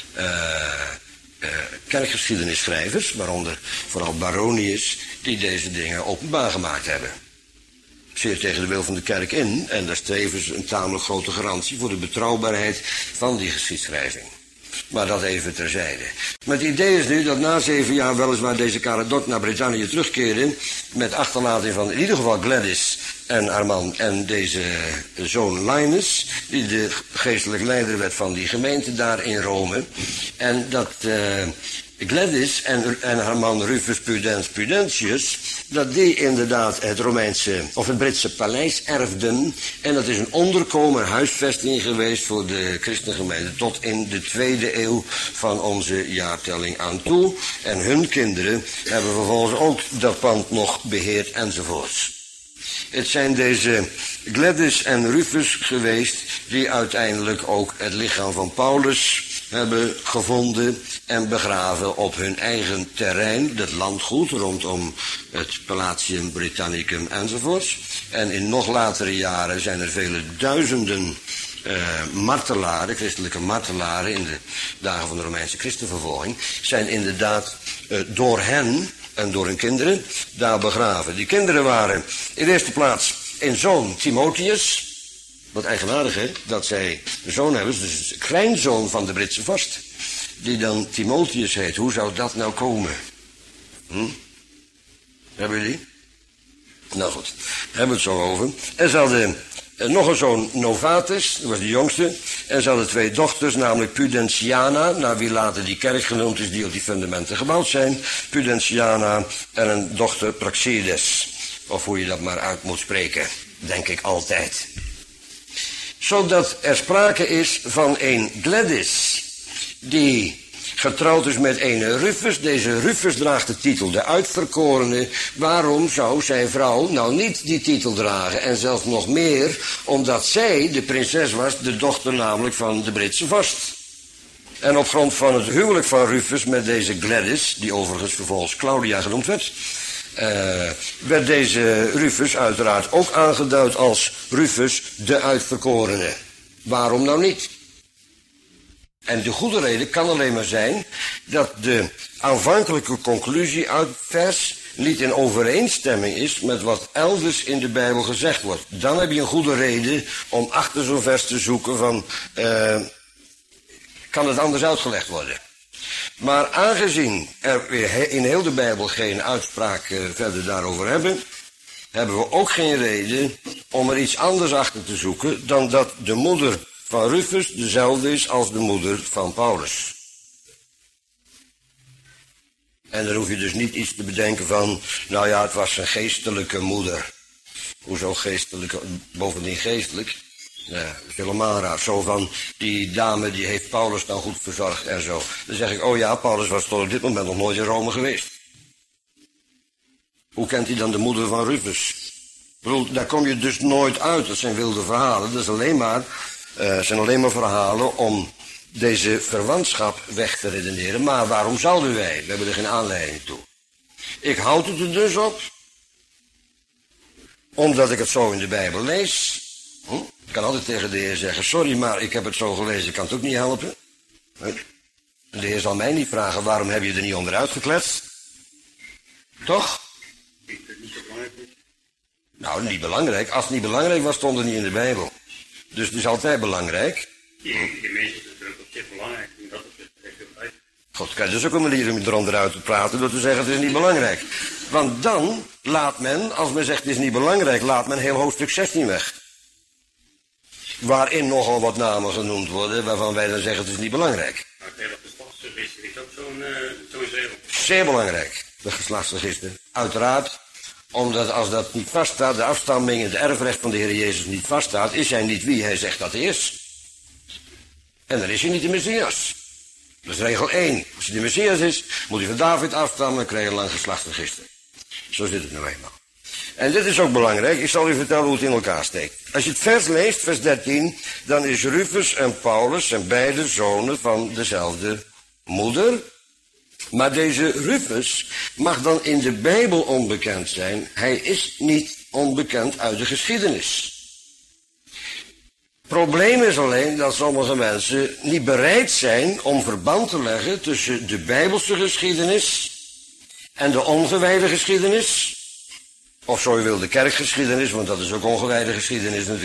kerkgeschiedenisschrijvers, waaronder vooral Baronius, die deze dingen openbaar gemaakt hebben. Zeer tegen de wil van de kerk in, en daar streven ze een tamelijk grote garantie voor de betrouwbaarheid van die geschiedschrijving. Maar dat even terzijde. Maar het idee is nu dat na 7 jaar weliswaar deze Caradoc naar Brittannië terugkeerde, met achterlating van in ieder geval Gladys en Armand en deze zoon Linus, die de geestelijk leider werd van die gemeente daar in Rome. En dat Gladys en haar man Rufus Prudentius, dat die inderdaad het Romeinse of het Britse paleis erfden. En dat is een onderkomen huisvesting geweest voor de christengemeente tot in de 2e eeuw van onze jaartelling aan toe. En hun kinderen hebben vervolgens ook dat pand nog beheerd enzovoorts. Het zijn deze Gladys en Rufus geweest die uiteindelijk ook het lichaam van Paulus hebben gevonden en begraven op hun eigen terrein, het landgoed rondom het Palatium Britannicum enzovoorts. En in nog latere jaren zijn er vele duizenden martelaren, christelijke martelaren in de dagen van de Romeinse christenvervolging, zijn inderdaad door hen en door hun kinderen daar begraven. Die kinderen waren in de eerste plaats een zoon Timotheus. Wat eigenaardig, hè? Dat zij een zoon hebben, dus een kleinzoon van de Britse vorst, die dan Timotheus heet. Hoe zou dat nou komen? Hebben jullie? Nou goed, hebben we het zo over. En ze hadden nog een zoon Novatus, dat was de jongste. En ze hadden 2 dochters, namelijk Pudentiana, naar wie later die kerk genoemd is, die op die fundamenten gebouwd zijn. Pudentiana en een dochter Praxedes. Of hoe je dat maar uit moet spreken, denk ik altijd. Zodat er sprake is van een Gladys, die getrouwd is met een Rufus. Deze Rufus draagt de titel de Uitverkorene. Waarom zou zijn vrouw nou niet die titel dragen? En zelfs nog meer, omdat zij de prinses was, de dochter namelijk van de Britse vorst. En op grond van het huwelijk van Rufus met deze Gladys, die overigens vervolgens Claudia genoemd werd, werd deze Rufus uiteraard ook aangeduid als Rufus de Uitverkorene. Waarom nou niet? En de goede reden kan alleen maar zijn dat de aanvankelijke conclusie uit vers niet in overeenstemming is met wat elders in de Bijbel gezegd wordt. Dan heb je een goede reden om achter zo'n vers te zoeken van, kan het anders uitgelegd worden? Maar aangezien er in heel de Bijbel geen uitspraak verder daarover hebben, hebben we ook geen reden om er iets anders achter te zoeken dan dat de moeder van Rufus dezelfde is als de moeder van Paulus. En dan hoef je dus niet iets te bedenken van, nou ja, het was een geestelijke moeder. Hoezo geestelijke, bovendien geestelijk? Ja, dat is helemaal raar. Zo van, die dame die heeft Paulus nou goed verzorgd en zo. Dan zeg ik, oh ja, Paulus was tot op dit moment nog nooit in Rome geweest. Hoe kent hij dan de moeder van Rufus? Ik bedoel, daar kom je dus nooit uit. Dat zijn wilde verhalen. Dat is zijn alleen maar verhalen om deze verwantschap weg te redeneren. Maar waarom zouden wij? We hebben er geen aanleiding toe. Ik houd het er dus op, omdat ik het zo in de Bijbel lees. Ik kan altijd tegen de Heer zeggen, sorry, maar ik heb het zo gelezen, ik kan het ook niet helpen. De Heer zal mij niet vragen, waarom heb je er niet onderuit gekletst? Toch? Ik vind het niet zo belangrijk. Nou, niet belangrijk. Als het niet belangrijk was, stond het niet in de Bijbel. Dus het is altijd belangrijk. De mensen zijn druk op zich belangrijk. En dat is echt heel fijn. God, kijk, dus ook een manier om eronderuit te praten door te zeggen het is niet belangrijk. Want dan laat men, als men zegt het is niet belangrijk, laat men heel hoofdstuk 16 weg. Waarin nogal wat namen genoemd worden, waarvan wij dan zeggen het is niet belangrijk. Maar het hele geslachtsregister is ook zo'n zegel. Zeer belangrijk, het geslachtsregister. Uiteraard, omdat als dat niet vaststaat, de afstamming en het erfrecht van de Heer Jezus niet vaststaat, is hij niet wie hij zegt dat hij is. En dan is hij niet de Messias. Dat is regel 1. Als hij de Messias is, moet hij van David afstammen en krijg je een lang geslachtsregister. Zo zit het nou eenmaal. En dit is ook belangrijk, ik zal u vertellen hoe het in elkaar steekt. Als je het vers leest, vers 13, dan is Rufus en Paulus zijn beide zonen van dezelfde moeder. Maar deze Rufus mag dan in de Bijbel onbekend zijn. Hij is niet onbekend uit de geschiedenis. Het probleem is alleen dat sommige mensen niet bereid zijn om verband te leggen tussen de Bijbelse geschiedenis en de ongewijde geschiedenis. Of zo je wil, de kerkgeschiedenis, want dat is ook ongewijde geschiedenis natuurlijk.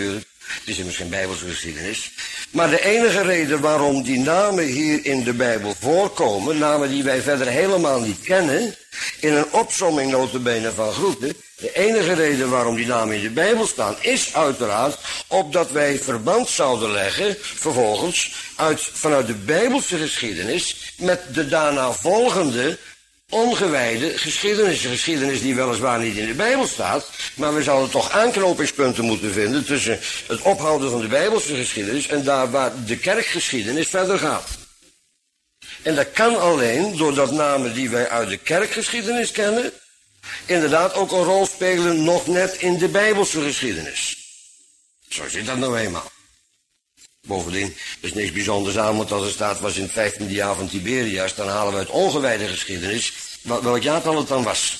Het is immers geen Bijbelse geschiedenis. Maar de enige reden waarom die namen hier in de Bijbel voorkomen, namen die wij verder helemaal niet kennen, in een opsomming nota bene van groeten, de enige reden waarom die namen in de Bijbel staan, is uiteraard opdat wij verband zouden leggen, vervolgens, vanuit de Bijbelse geschiedenis, met de daarna volgende ongewijde geschiedenis. Een geschiedenis die weliswaar niet in de Bijbel staat, maar we zouden toch aanknopingspunten moeten vinden tussen het ophouden van de Bijbelse geschiedenis en daar waar de kerkgeschiedenis verder gaat. En dat kan alleen doordat namen die wij uit de kerkgeschiedenis kennen, inderdaad ook een rol spelen nog net in de Bijbelse geschiedenis. Zo zit dat nou eenmaal. Bovendien, er is niks bijzonders aan, want als er staat was in het 15e jaar van Tiberias, dan halen we uit ongewijde geschiedenis welk jaartal het dan was.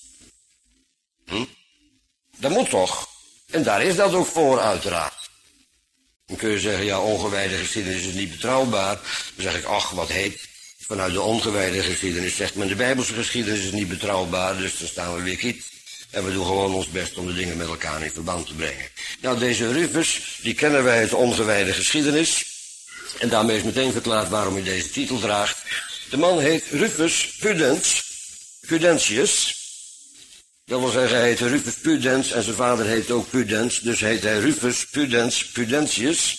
Dat moet toch? En daar is dat ook voor, uiteraard. Dan kun je zeggen, ja, ongewijde geschiedenis is niet betrouwbaar. Dan zeg ik, ach, wat heet. Vanuit de ongewijde geschiedenis zegt men, de Bijbelse geschiedenis is niet betrouwbaar, dus dan staan we weer kiet. En we doen gewoon ons best om de dingen met elkaar in verband te brengen. Nou, deze Rufus, die kennen wij uit de ongewijde geschiedenis. En daarmee is meteen verklaard waarom hij deze titel draagt. De man heet Rufus Pudentius. Dat wil zeggen, hij heet Rufus Pudens en zijn vader heet ook Pudens. Dus heet hij Rufus Pudentius.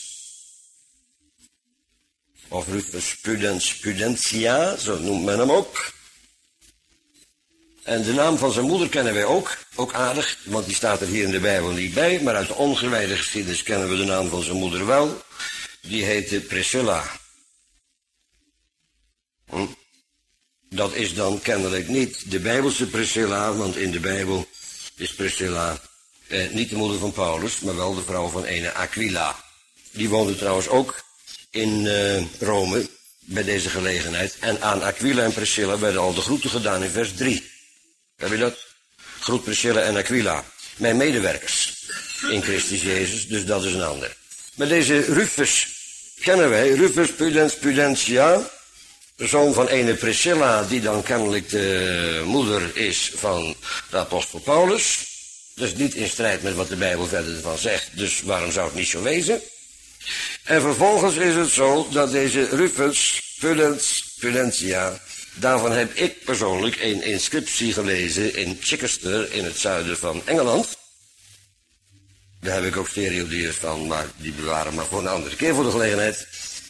Of Rufus Pudentia, zo noemt men hem ook. En de naam van zijn moeder kennen wij ook aardig, want die staat er hier in de Bijbel niet bij, maar uit de ongewijde geschiedenis kennen we de naam van zijn moeder wel. Die heette Priscilla. Dat is dan kennelijk niet de Bijbelse Priscilla, want in de Bijbel is Priscilla niet de moeder van Paulus, maar wel de vrouw van ene Aquila. Die woonde trouwens ook in Rome bij deze gelegenheid. En aan Aquila en Priscilla werden al de groeten gedaan in vers 3. Heb je dat? Groet Priscilla en Aquila, mijn medewerkers in Christus Jezus, dus dat is een ander. Maar deze Rufus kennen wij, Rufus Pudentia, de zoon van ene Priscilla, die dan kennelijk de moeder is van de apostel Paulus. Dus niet in strijd met wat de Bijbel verder ervan zegt, dus waarom zou het niet zo wezen? En vervolgens is het zo dat deze Rufus Pudentia, daarvan heb ik persoonlijk een inscriptie gelezen in Chichester in het zuiden van Engeland. Daar heb ik ook stereodiers van, maar die bewaren maar voor een andere keer voor de gelegenheid.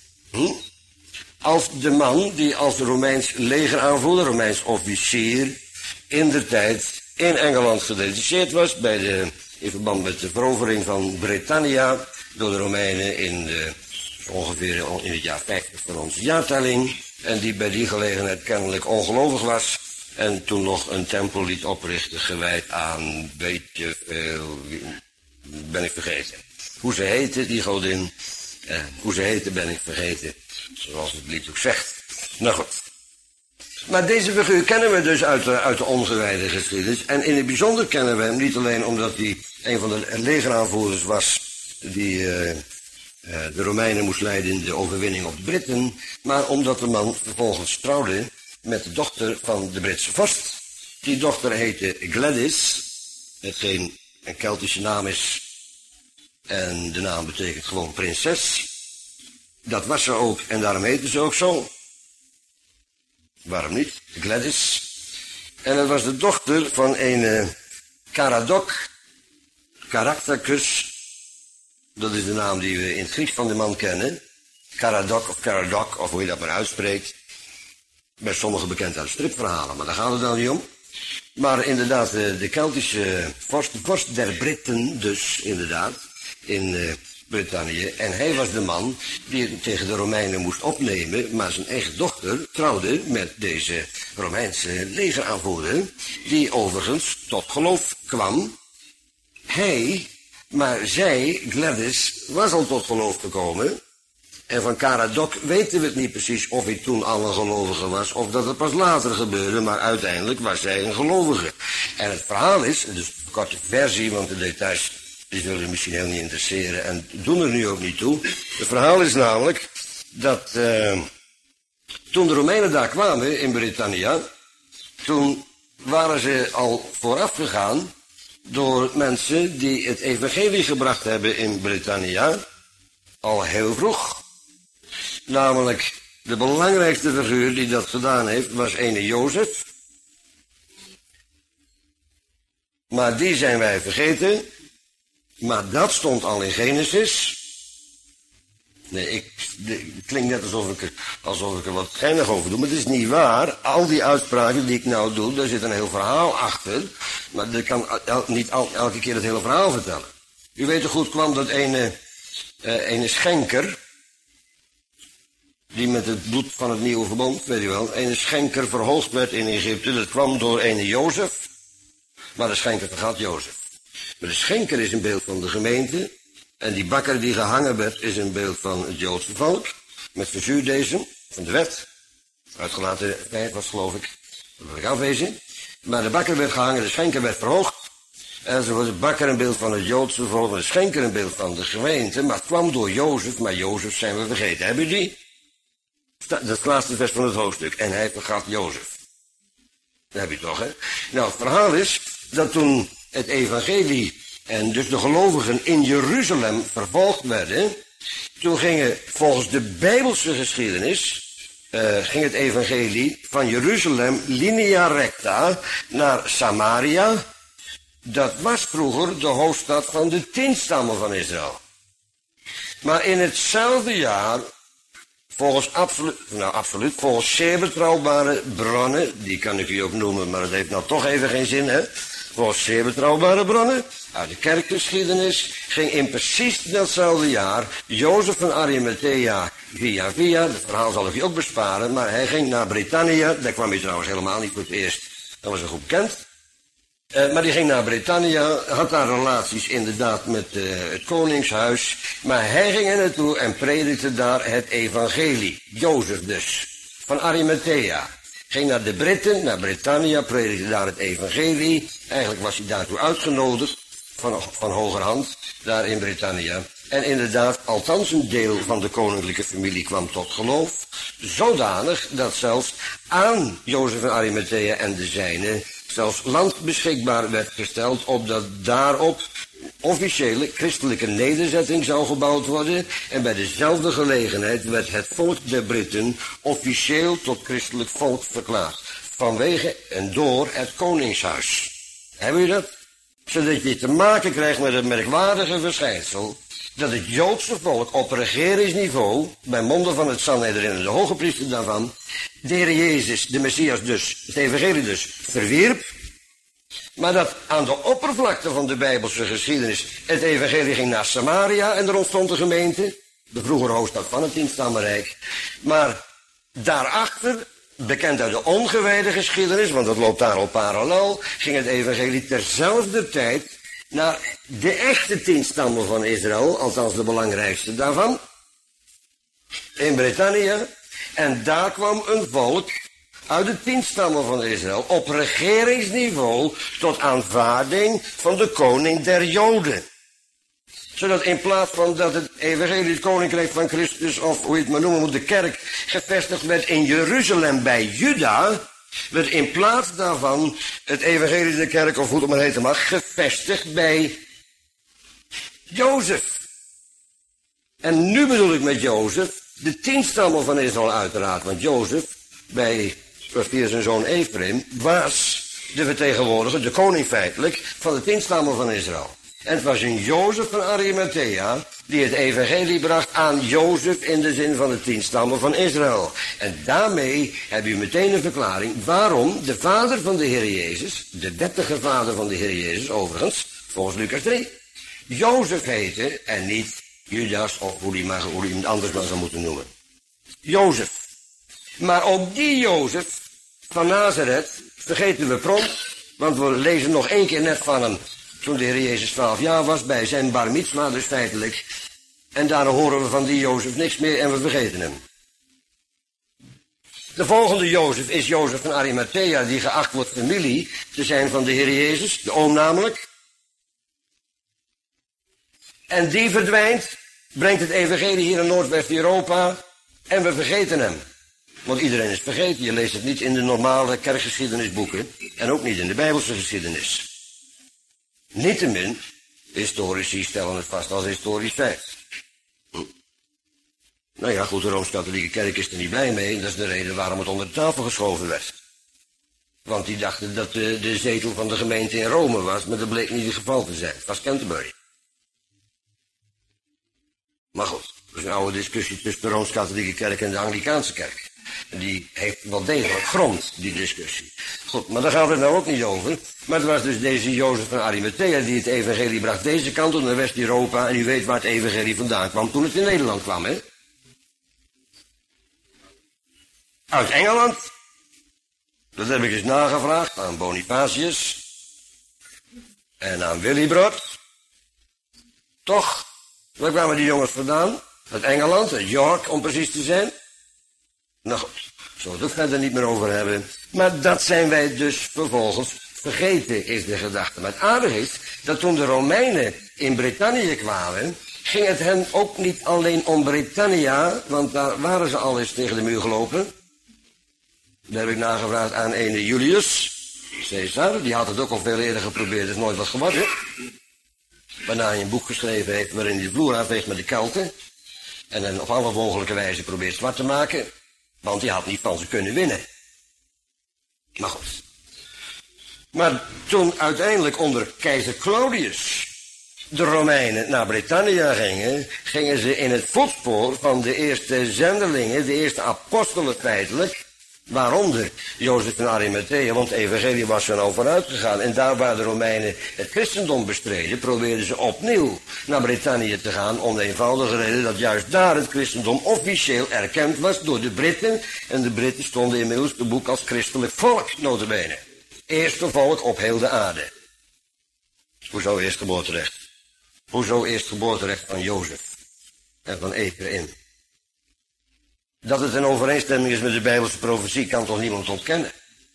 Als de man die als Romeins legeraanvoerder, Romeins officier, indertijd in Engeland gedetacheerd was in verband met de verovering van Britannia door de Romeinen ongeveer in het jaar 50 van onze jaartelling. En die bij die gelegenheid kennelijk ongelovig was. En toen nog een tempel liet oprichten gewijd aan, beetje veel, ben ik vergeten. Hoe ze heette, die godin, hoe ze heette ben ik vergeten. Zoals het lied ook zegt. Nou goed. Maar deze figuur kennen we dus uit de ongewijde geschiedenis. En in het bijzonder kennen we hem niet alleen omdat hij een van de legeraanvoerders was die de Romeinen moest leiden in de overwinning op de Britten, maar omdat de man vervolgens trouwde met de dochter van de Britse vorst. Die dochter heette Gladys, hetgeen een Keltische naam is, en de naam betekent gewoon prinses. Dat was ze ook, en daarom heette ze ook zo. Waarom niet? Gladys. En het was de dochter van een Caractacus. Dat is de naam die we in het Grieks van de man kennen. Caradoc, of hoe je dat maar uitspreekt. Bij sommigen bekend uit stripverhalen, maar daar gaat het dan niet om. Maar inderdaad, de Keltische vorst, de vorst der Britten dus, inderdaad, in Brittannië. En hij was de man die het tegen de Romeinen moest opnemen, maar zijn eigen dochter trouwde met deze Romeinse legeraanvoerder, die overigens tot geloof kwam. Maar zij, Gladys, was al tot geloof gekomen. En van Caradoc weten we het niet precies of hij toen al een gelovige was, of dat het pas later gebeurde, maar uiteindelijk was zij een gelovige. En het verhaal is, dus een korte versie, want de details die zullen je misschien heel niet interesseren en doen er nu ook niet toe. Het verhaal is namelijk dat toen de Romeinen daar kwamen in Britannia, toen waren ze al vooraf gegaan door mensen die het evangelie gebracht hebben in Britannia, al heel vroeg. Namelijk, de belangrijkste figuur die dat gedaan heeft, was ene Jozef. Maar die zijn wij vergeten. Maar dat stond al in Genesis. Nee, het klinkt net alsof ik er wat geinig over doe, maar het is niet waar. Al die uitspraken die ik nou doe, daar zit een heel verhaal achter. Maar ik kan niet elke keer het hele verhaal vertellen. U weet toch goed, kwam dat ene schenker, die met het bloed van het nieuwe verbond, weet u wel, ene schenker verhoogd werd in Egypte. Dat kwam door ene Jozef, maar de schenker vergat Jozef. Maar de schenker is een beeld van de gemeente. En die bakker die gehangen werd is een beeld van het Joodse volk. Met de zuurdezen van de wet. Uitgelaten tijd was geloof ik. Dat wil ik afwezen. Maar de bakker werd gehangen, de schenker werd verhoogd. En zo was de bakker een beeld van het Joodse volk. En de schenker een beeld van de gemeente. Maar het kwam door Jozef. Maar Jozef zijn we vergeten. Hebben jullie die? Dat is het laatste vers van het hoofdstuk. En hij vergat Jozef. Dat heb je toch, hè? Nou, het verhaal is dat toen het evangelie en dus de gelovigen in Jeruzalem vervolgd werden, toen gingen volgens de Bijbelse geschiedenis, ging het evangelie van Jeruzalem linea recta naar Samaria. Dat was vroeger de hoofdstad van de 10 stammen van Israël. Maar in hetzelfde jaar, volgens zeer betrouwbare bronnen, die kan ik u ook noemen, maar dat heeft nou toch even geen zin, hè? Volgens zeer betrouwbare bronnen uit de kerkgeschiedenis ging in precies datzelfde jaar Jozef van Arimathea via, het verhaal zal ik je ook besparen, maar hij ging naar Britannia, daar kwam hij trouwens helemaal niet voor het eerst, dat was een goed bekend. Maar die ging naar Britannia, had daar relaties inderdaad met het koningshuis, maar hij ging er naartoe en predikte daar het evangelie. Jozef dus, van Arimathea. Ging naar de Britten, naar Britannia, predikte daar het evangelie. Eigenlijk was hij daartoe uitgenodigd, van hogerhand, daar in Britannia. En inderdaad, althans een deel van de koninklijke familie kwam tot geloof. Zodanig dat zelfs aan Jozef van Arimathea en de zijnen zelfs land beschikbaar werd gesteld, opdat daarop officiële christelijke nederzetting zou gebouwd worden. En bij dezelfde gelegenheid werd het volk der Britten officieel tot christelijk volk verklaard. Vanwege en door het koningshuis. Hebben jullie dat? Zodat je te maken krijgt met het merkwaardige verschijnsel dat het Joodse volk op regeringsniveau, bij monden van het Sanhedrin en de hoge priester daarvan, de Heer Jezus, de Messias dus, het evangelie dus, verwierp. Maar dat aan de oppervlakte van de Bijbelse geschiedenis het evangelie ging naar Samaria en er ontstond de gemeente, de vroegere hoofdstad van het 10-stammenrijk. Maar daarachter, bekend uit de ongewijde geschiedenis, want dat loopt daar al parallel, ging het evangelie terzelfde tijd naar de echte 10 stammen van Israël, althans de belangrijkste daarvan, in Britannia. En daar kwam een volk uit de 10 stammen van Israël op regeringsniveau tot aanvaarding van de koning der Joden. Zodat in plaats van dat het evangelie, het koninkrijk van Christus, of hoe je het maar noemen moet, de kerk, gevestigd werd in Jeruzalem bij Juda, werd in plaats daarvan het evangelie, de kerk, of hoe het maar heten mag, gevestigd bij Jozef. En nu bedoel ik met Jozef de 10 stammen van Israël uiteraard, want Jozef, via zijn zoon Ephraim, was de vertegenwoordiger, de koning feitelijk, van de 10 stammen van Israël. En het was een Jozef van Arimathea die het evangelie bracht aan Jozef in de zin van de 10 stammen van Israël. En daarmee heb je meteen een verklaring waarom de vader van de Heer Jezus, de wettige vader van de Heer Jezus overigens, volgens Lucas 3, Jozef heette en niet Judas of hoe die iemand anders maar zou moeten noemen. Jozef. Maar ook die Jozef van Nazareth vergeten we prompt, want we lezen nog 1 keer net van hem toen de Heer Jezus 12 jaar was, bij zijn bar mitzwa dus feitelijk. En daarna horen we van die Jozef niks meer en we vergeten hem. De volgende Jozef is Jozef van Arimathea, die geacht wordt familie te zijn van de Heer Jezus, de oom namelijk. En die verdwijnt, brengt het evangelie hier in Noordwest-Europa en we vergeten hem. Want iedereen is vergeten, je leest het niet in de normale kerkgeschiedenisboeken en ook niet in de Bijbelse geschiedenis. Niettemin, historici stellen het vast als historisch feit. Nou ja, goed, de Rooms-Katholieke Kerk is er niet blij mee. En dat is de reden waarom het onder de tafel geschoven werd. Want die dachten dat de zetel van de gemeente in Rome was, maar dat bleek niet het geval te zijn. Het was Canterbury. Maar goed, dat is een oude discussie tussen de Rooms-Katholieke Kerk en de Anglicaanse Kerk. En die heeft wel degelijk grond, die discussie. Goed, maar daar gaat het nou ook niet over. Maar het was dus deze Jozef van Arimathea die het evangelie bracht deze kant op naar West-Europa. En u weet waar het evangelie vandaan kwam toen het in Nederland kwam, hè? Uit Engeland. Dat heb ik eens nagevraagd aan Bonifatius. En aan Willibrord. Toch? Waar kwamen die jongens vandaan? Uit Engeland, uit York om precies te zijn. Nou goed, zullen we het ook verder niet meer over hebben. Maar dat zijn wij dus vervolgens vergeten, is de gedachte. Maar het aardige is dat toen de Romeinen in Brittannië kwamen, ging het hen ook niet alleen om Britannia, want daar waren ze al eens tegen de muur gelopen. Daar heb ik nagevraagd aan ene Julius Caesar, die had het ook al veel eerder geprobeerd, is nooit wat geworden. Waarna hij een boek geschreven heeft waarin hij de vloer aanveegt met de Kelten. En hen op alle mogelijke wijze probeert zwart te maken. Want hij had niet van ze kunnen winnen. Maar goed. Maar toen uiteindelijk onder keizer Claudius de Romeinen naar Britannia gingen, gingen ze in het voetspoor van de eerste zendelingen, de eerste apostelen feitelijk, waaronder Jozef van Arimathea, want het evangelie was er al vooruit gegaan. En daar waar de Romeinen het christendom bestreden, probeerden ze opnieuw naar Britannië te gaan, om de eenvoudige reden dat juist daar het christendom officieel erkend was door de Britten. En de Britten stonden inmiddels te boek als christelijk volk, nota bene. Eerste volk op heel de aarde. Hoezo eerstgeboorterecht? Hoezo eerstgeboorterecht van Jozef en van Ephraim? Dat het in overeenstemming is met de Bijbelse profetie kan toch niemand ontkennen.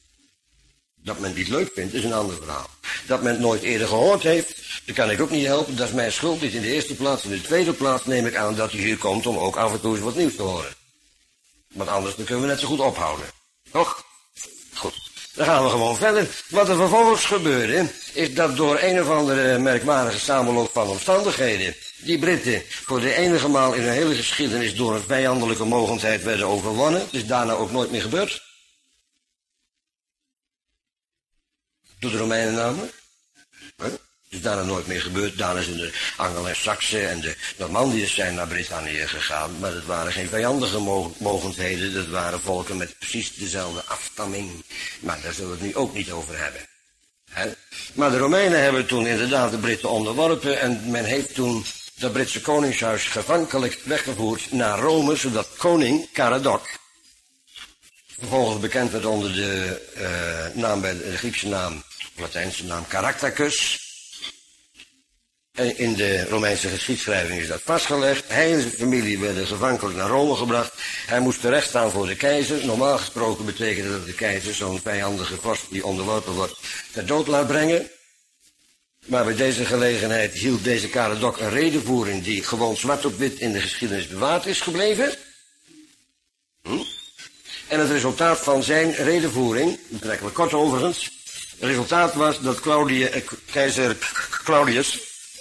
Dat men het niet leuk vindt is een ander verhaal. Dat men het nooit eerder gehoord heeft, dat kan ik ook niet helpen. Dat is mijn schuld niet in de eerste plaats. In de tweede plaats neem ik aan dat u hier komt om ook af en toe eens wat nieuws te horen. Want anders dan kunnen we net zo goed ophouden. Toch? Goed. Dan gaan we gewoon verder. Wat er vervolgens gebeurde, is dat door een of andere merkwaardige samenloop van omstandigheden die Britten voor de enige maal in hun hele geschiedenis door een vijandelijke mogendheid werden overwonnen. Het is daarna ook nooit meer gebeurd. Door de Romeinen namelijk. Het is daarna nooit meer gebeurd. Daarna zijn de Angelen en Saksen en de Normandiërs zijn naar Brittannië gegaan. Maar dat waren geen vijandige mogendheden. Dat waren volken met precies dezelfde afstamming. Maar daar zullen we het nu ook niet over hebben. Maar de Romeinen hebben toen inderdaad de Britten onderworpen. En men heeft toen dat Britse koningshuis gevankelijk weggevoerd naar Rome, zodat koning Caradoc, vervolgens bekend werd onder de naam bij de Griekse naam, Latijnse naam Caractacus. En in de Romeinse geschiedschrijving is dat vastgelegd. Hij en zijn familie werden gevankelijk naar Rome gebracht. Hij moest terechtstaan voor de keizer. Normaal gesproken betekent dat de keizer zo'n vijandige vorst die onderworpen wordt ter dood laat brengen. Maar bij deze gelegenheid hield deze Caradoc een redevoering die gewoon zwart op wit in de geschiedenis bewaard is gebleven. En het resultaat van zijn redevoering, betrekkelijk kort overigens, het resultaat was dat keizer Claudius,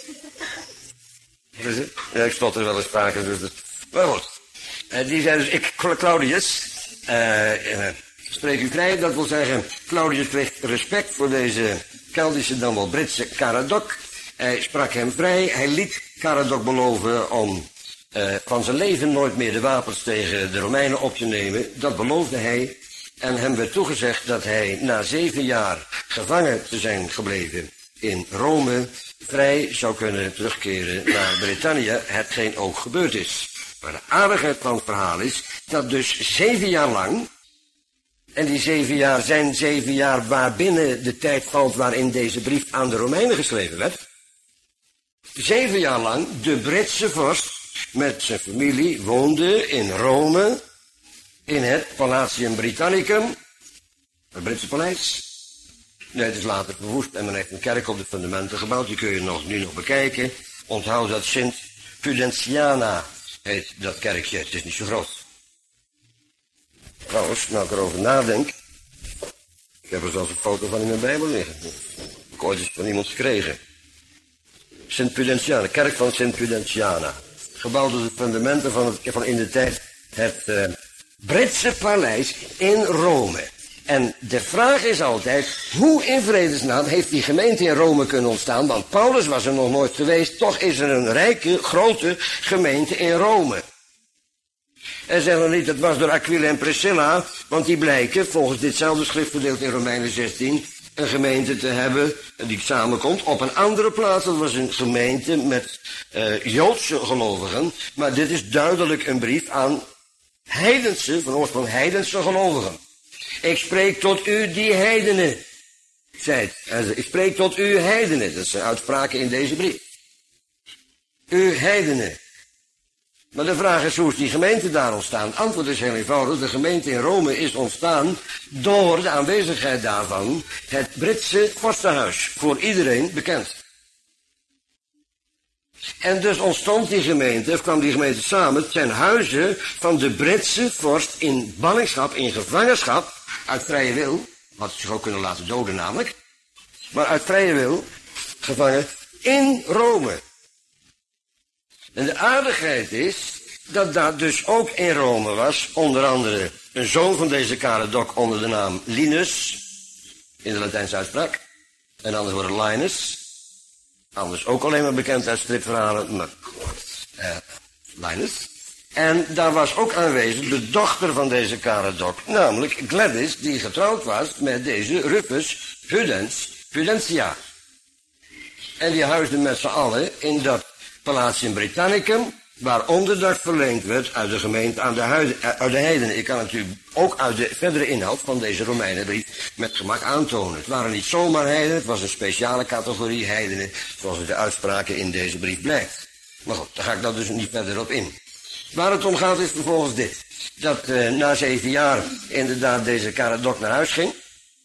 ja, ik stotter wel eens vaker, dus dat, maar goed, die zei dus, Claudius, spreek u vrij, dat wil zeggen, Claudius kreeg respect voor deze Keldische, dan wel Britse Caradoc. Hij sprak hem vrij, hij liet Caradoc beloven om van zijn leven nooit meer de wapens tegen de Romeinen op te nemen. Dat beloofde hij en hem werd toegezegd dat hij na 7 jaar gevangen te zijn gebleven in Rome vrij zou kunnen terugkeren naar Britannië, hetgeen ook gebeurd is. Maar de aardigheid van het verhaal is dat dus 7 jaar lang, en die 7 jaar zijn 7 jaar waarbinnen de tijd valt waarin deze brief aan de Romeinen geschreven werd. 7 jaar lang de Britse vorst met zijn familie woonde in Rome, in het Palatium Britannicum, het Britse paleis. Nee, het is later verwoest en men heeft een kerk op de fundamenten gebouwd, die kun je nu nog bekijken. Onthoud dat Sint Pudentiana heet dat kerkje, het is niet zo groot. Trouwens, nou ik erover nadenk, ik heb er zelfs een foto van in mijn Bijbel liggen. Ik heb ooit eens van iemand gekregen. Sint Pudentiana, kerk van Sint Pudentiana. Gebouwd op de fundamenten van in de tijd het Britse paleis in Rome. En de vraag is altijd, hoe in vredesnaam heeft die gemeente in Rome kunnen ontstaan? Want Paulus was er nog nooit geweest, toch is er een rijke, grote gemeente in Rome. En zeggen we niet, het was door Aquila en Priscilla, want die blijken, volgens ditzelfde schriftgedeelte in Romeinen 16, een gemeente te hebben die samenkomt op een andere plaats. Dat was een gemeente met Joodse gelovigen, maar dit is duidelijk een brief aan heidense, van oorsprong heidense gelovigen. Ik spreek tot u die heidenen, zei het. Ik spreek tot u heidenen, dat zijn uitspraken in deze brief. U heidenen. Maar de vraag is, hoe is die gemeente daar ontstaan? Het antwoord is heel eenvoudig. De gemeente in Rome is ontstaan door de aanwezigheid daarvan het Britse vorstenhuis. Voor iedereen bekend. En dus ontstond die gemeente, of kwam die gemeente samen, ten huize van de Britse vorst in ballingschap, in gevangenschap, uit vrije wil. Had zich ook kunnen laten doden namelijk. Maar uit vrije wil, gevangen, in Rome. En de aardigheid is dat daar dus ook in Rome was, onder andere een zoon van deze Caradoc onder de naam Linus, in de Latijnse uitspraak, en anders wordt het Linus, anders ook alleen maar bekend uit stripverhalen, maar Linus. En daar was ook aanwezig de dochter van deze Caradoc, namelijk Gladys, die getrouwd was met deze Rufus Pudentia. En die huisden met z'n allen in dat Palatium Britannicum, waar onderdak verleend werd uit de gemeente uit de heidenen. Ik kan natuurlijk ook uit de verdere inhoud van deze Romeinenbrief met gemak aantonen. Het waren niet zomaar heidenen, het was een speciale categorie heidenen, zoals de uitspraken in deze brief blijkt. Maar goed, daar ga ik dan dus niet verder op in. Waar het om gaat is vervolgens dit. Dat na 7 jaar inderdaad deze Caradoc naar huis ging.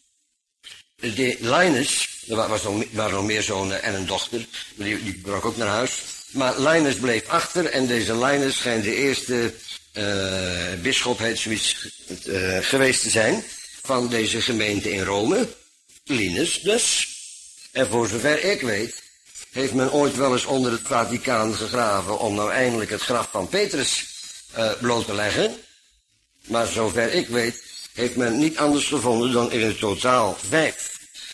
De Linus, er waren nog meer zonen en een dochter, die brak ook naar huis. Maar Linus bleef achter en deze Linus schijnt de eerste bisschop heet zoiets geweest te zijn van deze gemeente in Rome. Linus dus. En voor zover ik weet, heeft men ooit wel eens onder het Vaticaan gegraven om nou eindelijk het graf van Petrus bloot te leggen. Maar zover ik weet, heeft men niet anders gevonden dan in het totaal 5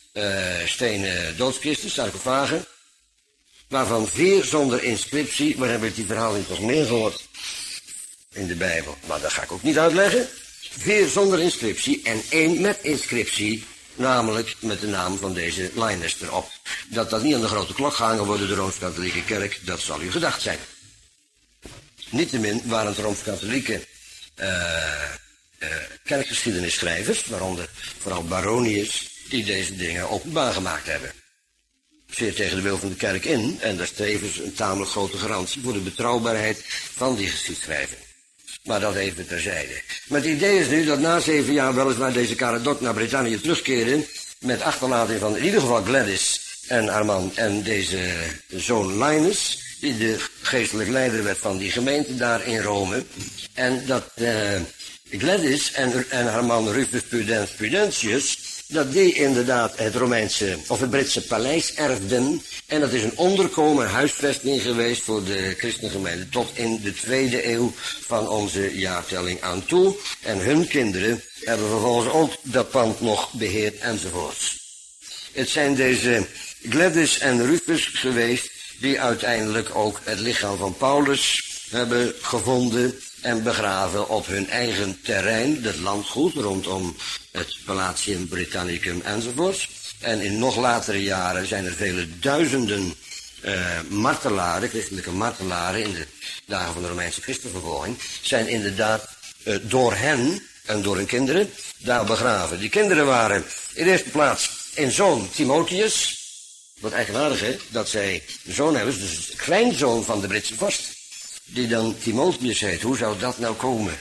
stenen doodskisten, sarcofagen, waarvan 4 zonder inscriptie. Waar heb ik die verhaling toch meer gehoord in de Bijbel? Maar dat ga ik ook niet uitleggen. 4 zonder inscriptie en 1 met inscriptie, namelijk met de naam van deze Linus erop. Dat niet aan de grote klok gehangen wordt door de Rooms-Katholieke Kerk, dat zal u gedacht zijn. Niettemin waren het Rooms-Katholieke kerkgeschiedenisschrijvers, waaronder vooral Baronius, die deze dingen openbaar gemaakt hebben. Zeer tegen de wil van de kerk in, en dat is tevens een tamelijk grote garantie voor de betrouwbaarheid van die geschiedschrijving. Maar dat even terzijde. Maar het idee is nu dat na 7 jaar weliswaar deze Caradoc naar Brittannië terugkeren, met achterlating van in ieder geval Gladys en haar man en deze zoon Linus, die de geestelijk leider werd van die gemeente daar in Rome. En dat Gladys en haar man Rufus Pudentius, dat die inderdaad het Romeinse of het Britse paleis erfden. En dat is een onderkomen huisvesting geweest voor de christengemeente tot in de 2e eeuw van onze jaartelling aan toe. En hun kinderen hebben vervolgens ook dat pand nog beheerd enzovoorts. Het zijn deze Gladys en Rufus geweest die uiteindelijk ook het lichaam van Paulus hebben gevonden en begraven op hun eigen terrein, het landgoed rondom het Palatium Britannicum enzovoorts. En in nog latere jaren zijn er vele duizenden martelaren, christelijke martelaren in de dagen van de Romeinse christenvervolging, zijn inderdaad door hen en door hun kinderen daar begraven. Die kinderen waren in de eerste plaats een zoon Timotheus. Wat eigenaardig hè, dat zij een zoon hebben, dus een kleinzoon van de Britse vorst, die dan Timotheus heet. Hoe zou dat nou komen?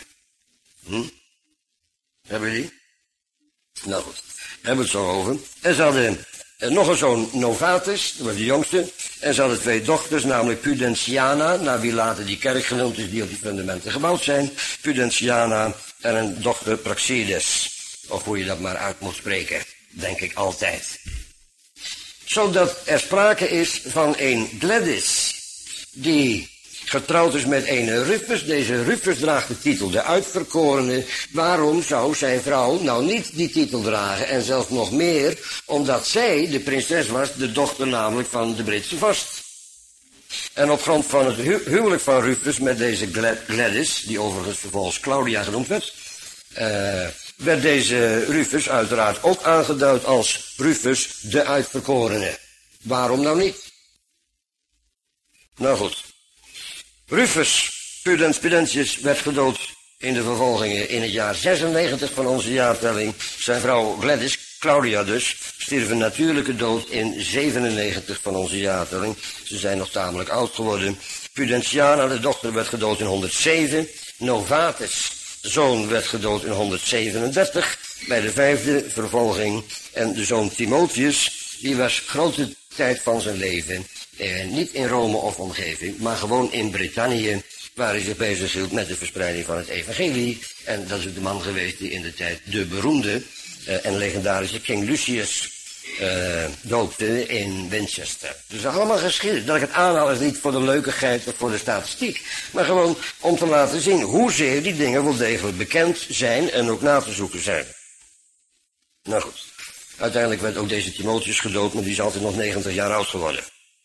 Hebben we die? Nou goed, hebben we het zo over. En ze hadden nog een zoon Novatus, dat was de jongste. En ze hadden 2 dochters, namelijk Pudentiana, naar wie later die kerk genoemd is, die op die fundamenten gebouwd zijn. Pudentiana en een dochter Praxedes. Of hoe je dat maar uit moet spreken, denk ik altijd. zodat er sprake is van een Gladys, die getrouwd is met een Rufus. Deze Rufus draagt de titel de uitverkorene. Waarom zou zijn vrouw nou niet die titel dragen? En zelfs nog meer, omdat zij de prinses was, de dochter namelijk van de Britse vorst. En op grond van het huwelijk van Rufus met deze Gladys, die overigens vervolgens Claudia genoemd werd deze Rufus uiteraard ook aangeduid als Rufus de uitverkorene. Waarom nou niet? Nou goed. Rufus Pudens Pudentius werd gedood in de vervolgingen in het jaar 96 van onze jaartelling. Zijn vrouw Gladys, Claudia dus, stierf een natuurlijke dood in 97 van onze jaartelling. Ze zijn nog tamelijk oud geworden. Pudentiana, de dochter, werd gedood in 107. Novatus, de zoon, werd gedood in 137 bij de 5e vervolging. En de zoon Timotheus, die was grote tijd van zijn leven niet in Rome of omgeving, maar gewoon in Brittannië, waar hij zich bezighield met de verspreiding van het evangelie. En dat is de man geweest die in de tijd de beroemde en legendarische King Lucius doopte in Winchester. Dus allemaal geschiedenis. Dat ik het aanhaal is niet voor de leukigheid of voor de statistiek, maar gewoon om te laten zien hoezeer die dingen wel degelijk bekend zijn en ook na te zoeken zijn. Nou goed, uiteindelijk werd ook deze Timotheus gedood, maar die is altijd nog 90 jaar oud geworden.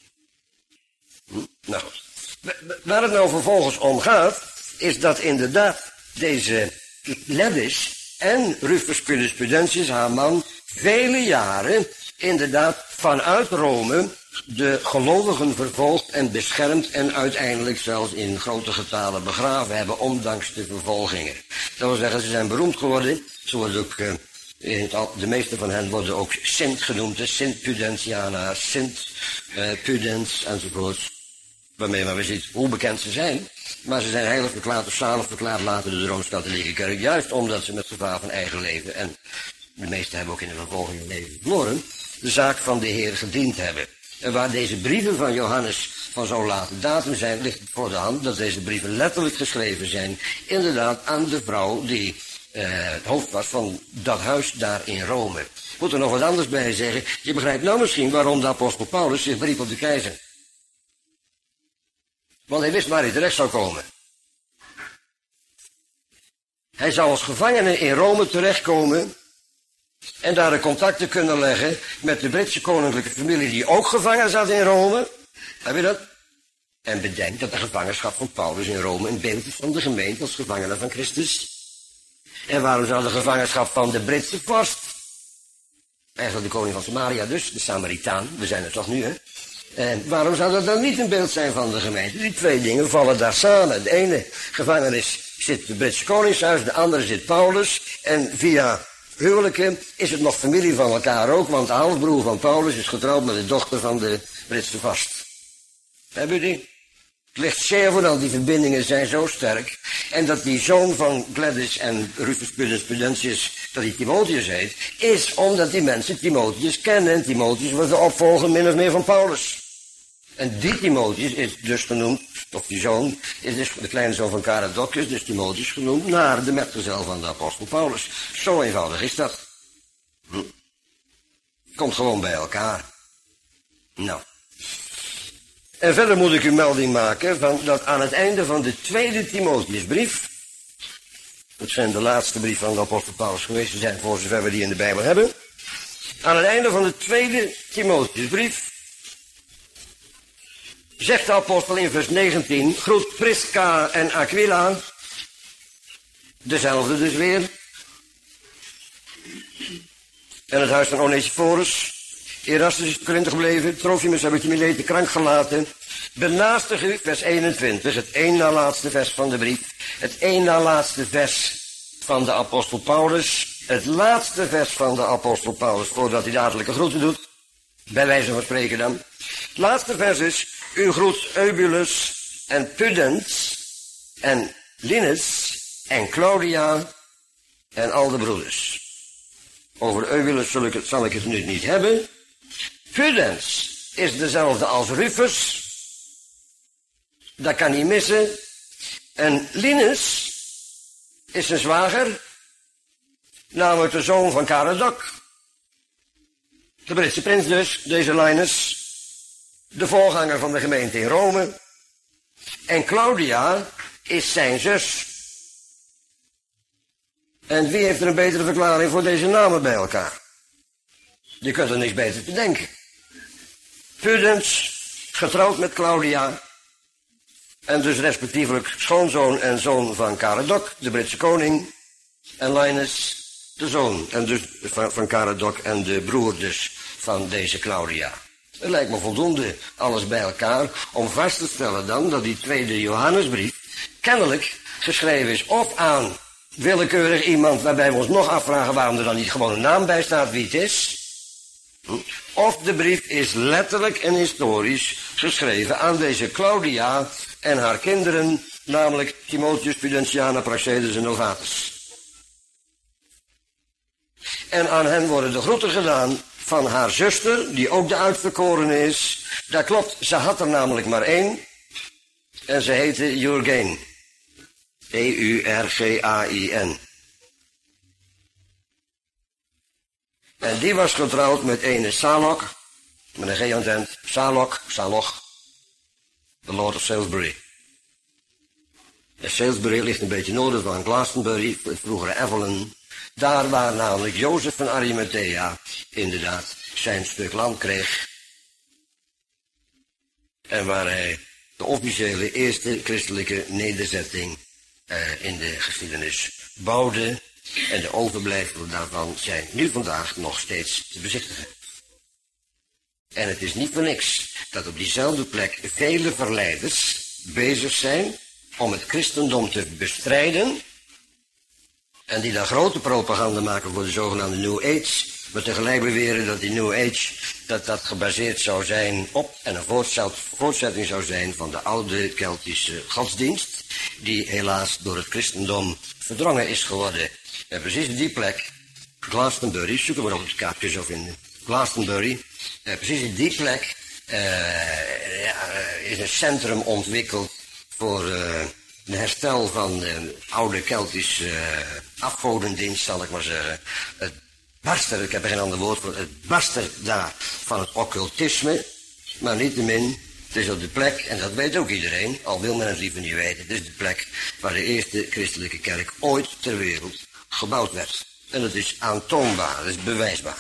Nou goed. Waar het nou vervolgens om gaat, is dat inderdaad deze Gladys en Rufus Pudens Pudentius, haar man, vele jaren inderdaad vanuit Rome de gelovigen vervolgd en beschermd en uiteindelijk zelfs in grote getalen begraven hebben, ondanks de vervolgingen. Dat wil zeggen, ze zijn beroemd geworden. Ze worden ook, de meeste van hen worden ook Sint genoemd, Sint Pudentiana, Sint Pudens enzovoort. Waarmee maar we zien hoe bekend ze zijn. Maar ze zijn heilig verklaard of zalig verklaard later door de Rooms-Katholieke Kerk. Juist omdat ze met gevaar van eigen leven, en de meesten hebben ook in de vervolging hun leven verloren, de zaak van de Heer gediend hebben. En waar deze brieven van Johannes van zo'n late datum zijn, ligt het voor de hand dat deze brieven letterlijk geschreven zijn, inderdaad aan de vrouw die het hoofd was van dat huis daar in Rome. Ik moet er nog wat anders bij zeggen. Je begrijpt nou misschien waarom de apostel Paulus zich beriep op de keizer. Want hij wist waar hij terecht zou komen. Hij zou als gevangene in Rome terechtkomen en daar de contacten kunnen leggen met de Britse koninklijke familie die ook gevangen zat in Rome. Heb je dat? En bedenk dat de gevangenschap van Paulus in Rome een beeld is van de gemeente als gevangene van Christus. En waarom zou de gevangenschap van de Britse vorst, eigenlijk de koning van Samaria dus, de Samaritaan, we zijn er toch nu hè. En waarom zou dat dan niet een beeld zijn van de gemeente? Die twee dingen vallen daar samen. De ene gevangenis zit het Britse koningshuis, de andere zit Paulus. En via huwelijken is het nog familie van elkaar ook, want de halfbroer van Paulus is getrouwd met de dochter van de Britse vorst. Hebben jullie? Het ligt zeer voor dat die verbindingen zijn zo sterk. En dat die zoon van Gladys en Rufus Pudens Pudentius, dat hij Timotheus heet, is omdat die mensen Timotheus kennen. En Timotheus was de opvolger min of meer van Paulus. En die Timotheus is dus genoemd, of die zoon, is dus de kleine zoon van Caradochus, dus Timotheus genoemd, naar de metgezel van de apostel Paulus. Zo eenvoudig is dat. Komt gewoon bij elkaar. Nou. En verder moet ik u melding maken van dat aan het einde van de tweede Timotheusbrief, dat zijn de laatste brief van de apostel Paulus geweest, die zijn voor zover we die in de Bijbel hebben. Aan het einde van de tweede Timotheusbrief zegt de apostel in vers 19, groet Prisca en Aquila, dezelfde dus weer, en het huis van Onesiphorus. Erastus is Korinthe gebleven, Trofimus heb ik je Mileten krank gelaten. Benaastig u, vers 21, het één na laatste vers van de brief, het één na laatste vers van de apostel Paulus, het laatste vers van de apostel Paulus, voordat hij de hartelijke groeten doet, bij wijze van spreken dan. Het laatste vers is, u groet Eubulus en Pudens en Linus en Claudia en al de broeders. Over Eubulus zal ik het nu niet hebben. Pudens is dezelfde als Rufus. Dat kan niet missen. En Linus is zijn zwager, namelijk de zoon van Caradoc. De Britse prins dus, deze Linus, de voorganger van de gemeente in Rome. En Claudia is zijn zus. En wie heeft er een betere verklaring voor deze namen bij elkaar? Je kunt er niks beter te denken. Pudens, getrouwd met Claudia. En dus respectievelijk schoonzoon en zoon van Caradoc, de Britse koning. En Linus, de zoon en dus van Caradoc en de broer dus van deze Claudia. Het lijkt me voldoende, alles bij elkaar, om vast te stellen dan dat die tweede Johannesbrief kennelijk geschreven is of aan willekeurig iemand waarbij we ons nog afvragen waarom er dan niet gewoon een naam bij staat wie het is. Of de brief is letterlijk en historisch geschreven aan deze Claudia en haar kinderen, namelijk Timotheus, Pudentiana, Praxedes en Novatus. En aan hen worden de groeten gedaan van haar zuster, die ook de uitverkorene is. Dat klopt, ze had er namelijk maar één. En ze heette Jurgain. E-U-R-G-A-I-N. En die was getrouwd met ene Salok, met een G aan het eind. Salok, de Lord of Salisbury. En Salisbury ligt een beetje noorden van Glastonbury, het vroegere Evelyn. Daar waar namelijk Jozef van Arimathea inderdaad zijn stuk land kreeg. En waar hij de officiële eerste christelijke nederzetting in de geschiedenis bouwde. En de overblijfselen daarvan zijn nu vandaag nog steeds te bezichtigen. En het is niet voor niks dat op diezelfde plek vele verleiders bezig zijn om het christendom te bestrijden. En die dan grote propaganda maken voor de zogenaamde New Age. Maar tegelijk beweren dat die New Age, dat gebaseerd zou zijn op en een voortzetting zou zijn van de oude Keltische godsdienst. Die helaas door het christendom verdrongen is geworden. En precies op die plek, Glastonbury, zoeken we nog op het kaartje zo vinden. Glastonbury, precies op die plek is een centrum ontwikkeld voor de herstel van de oude Keltische afgodendienst, zal ik maar zeggen. Het barsten, ik heb er geen ander woord voor, het barsten daar van het occultisme. Maar niettemin, het is op de plek, en dat weet ook iedereen, al wil men het liever niet weten, het is de plek waar de eerste christelijke kerk ooit ter wereld gebouwd werd. En dat is aantoonbaar, dat is bewijsbaar.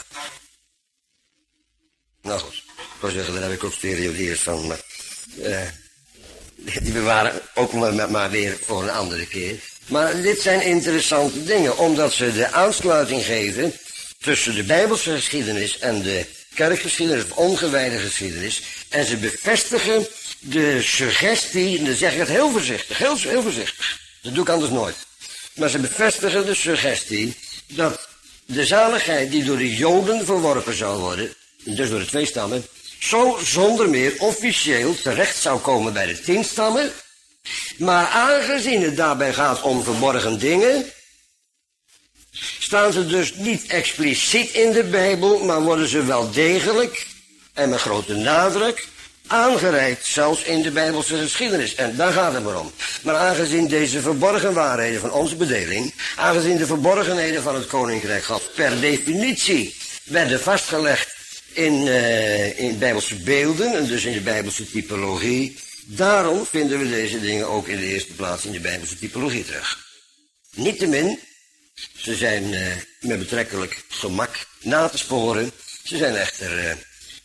Nou goed, ik wil zeggen, daar heb ik ook stereotypes van, maar die bewaren ook maar weer voor een andere keer. Maar dit zijn interessante dingen, omdat ze de aansluiting geven tussen de Bijbelse geschiedenis en de kerkgeschiedenis, of ongewijde geschiedenis. En ze bevestigen de suggestie, en dan zeg ik het heel voorzichtig, heel voorzichtig. Dat doe ik anders nooit. Maar ze bevestigen de suggestie dat de zaligheid die door de Joden verworpen zou worden, dus door de twee stammen, zo zonder meer officieel terecht zou komen bij de 10 stammen. Maar aangezien het daarbij gaat om verborgen dingen, staan ze dus niet expliciet in de Bijbel, maar worden ze wel degelijk en met grote nadruk aangereikt, zelfs in de Bijbelse geschiedenis. En daar gaat het maar om. Maar aangezien deze verborgen waarheden van onze bedeling, aangezien de verborgenheden van het Koninkrijk God per definitie werden vastgelegd in Bijbelse beelden en dus in de Bijbelse typologie, daarom vinden we deze dingen ook in de eerste plaats in de Bijbelse typologie terug. Niettemin, ze zijn met betrekkelijk gemak na te sporen. Ze zijn echter,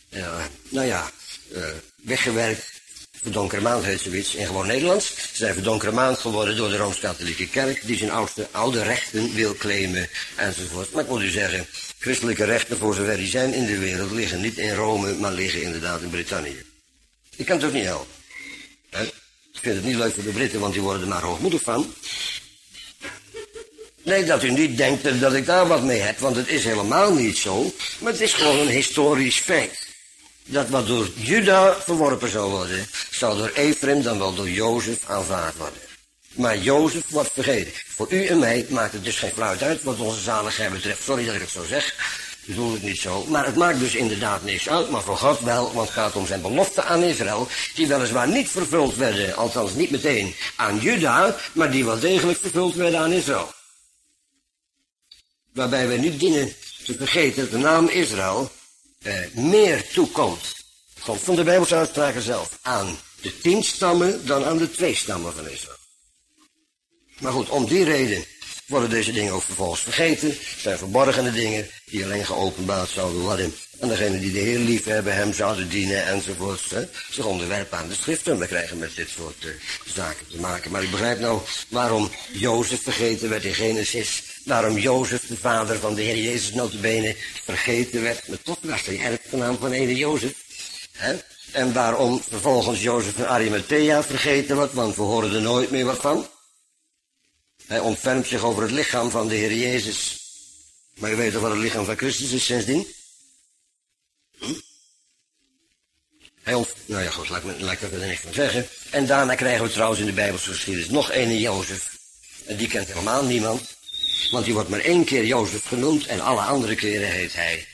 weggewerkt. Verdonkere maand heet zoiets in gewoon Nederlands. Ze zijn verdonkere maand geworden door de Rooms-Katholieke Kerk, die zijn oude rechten wil claimen, enzovoort. Maar ik moet u zeggen, christelijke rechten, voor zover die zijn in de wereld, liggen niet in Rome, maar liggen inderdaad in Brittannië. Ik kan het ook niet helpen. Ik vind het niet leuk voor de Britten, want die worden er maar hoogmoedig van. Nee, dat u niet denkt dat ik daar wat mee heb, want het is helemaal niet zo. Maar het is gewoon een historisch feit. Dat wat door Juda verworpen zou worden, zou door Ephraim dan wel door Jozef aanvaard worden. Maar Jozef wordt vergeten. Voor u en mij maakt het dus geen fluit uit wat onze zaligheid betreft. Sorry dat ik het zo zeg, ik bedoel het niet zo. Maar het maakt dus inderdaad niks uit, maar voor God wel, want het gaat om zijn beloften aan Israël, die weliswaar niet vervuld werden, althans niet meteen aan Juda, maar die wel degelijk vervuld werden aan Israël. Waarbij wij niet dienen te vergeten dat de naam Israël meer toekomt, van de Bijbelse uitspraken zelf, aan de 10 stammen dan aan de 2 stammen van Israël. Maar goed, om die reden worden deze dingen ook vervolgens vergeten. Het zijn verborgene dingen die alleen geopenbaard zouden worden. En degenen die de Heer lief hebben, hem zouden dienen enzovoorts. Zich onderwerpen aan de schriften. We krijgen met dit soort zaken te maken. Maar ik begrijp nou waarom Jozef vergeten werd in Genesis. Waarom Jozef, de vader van de Heer Jezus notabene, vergeten werd. Maar toch was hij erfgenaam van ene Jozef. En waarom vervolgens Jozef van Arimathea vergeten wordt. Want we horen er nooit meer wat van. Hij ontfermt zich over het lichaam van de Heer Jezus. Maar je weet toch wat het lichaam van Christus is sindsdien? Nou ja, goed, laat ik er niks van zeggen. En daarna krijgen we trouwens in de Bijbelse geschiedenis nog ene Jozef. En die kent helemaal niemand. Want die wordt maar 1 keer Jozef genoemd en alle andere keren heet hij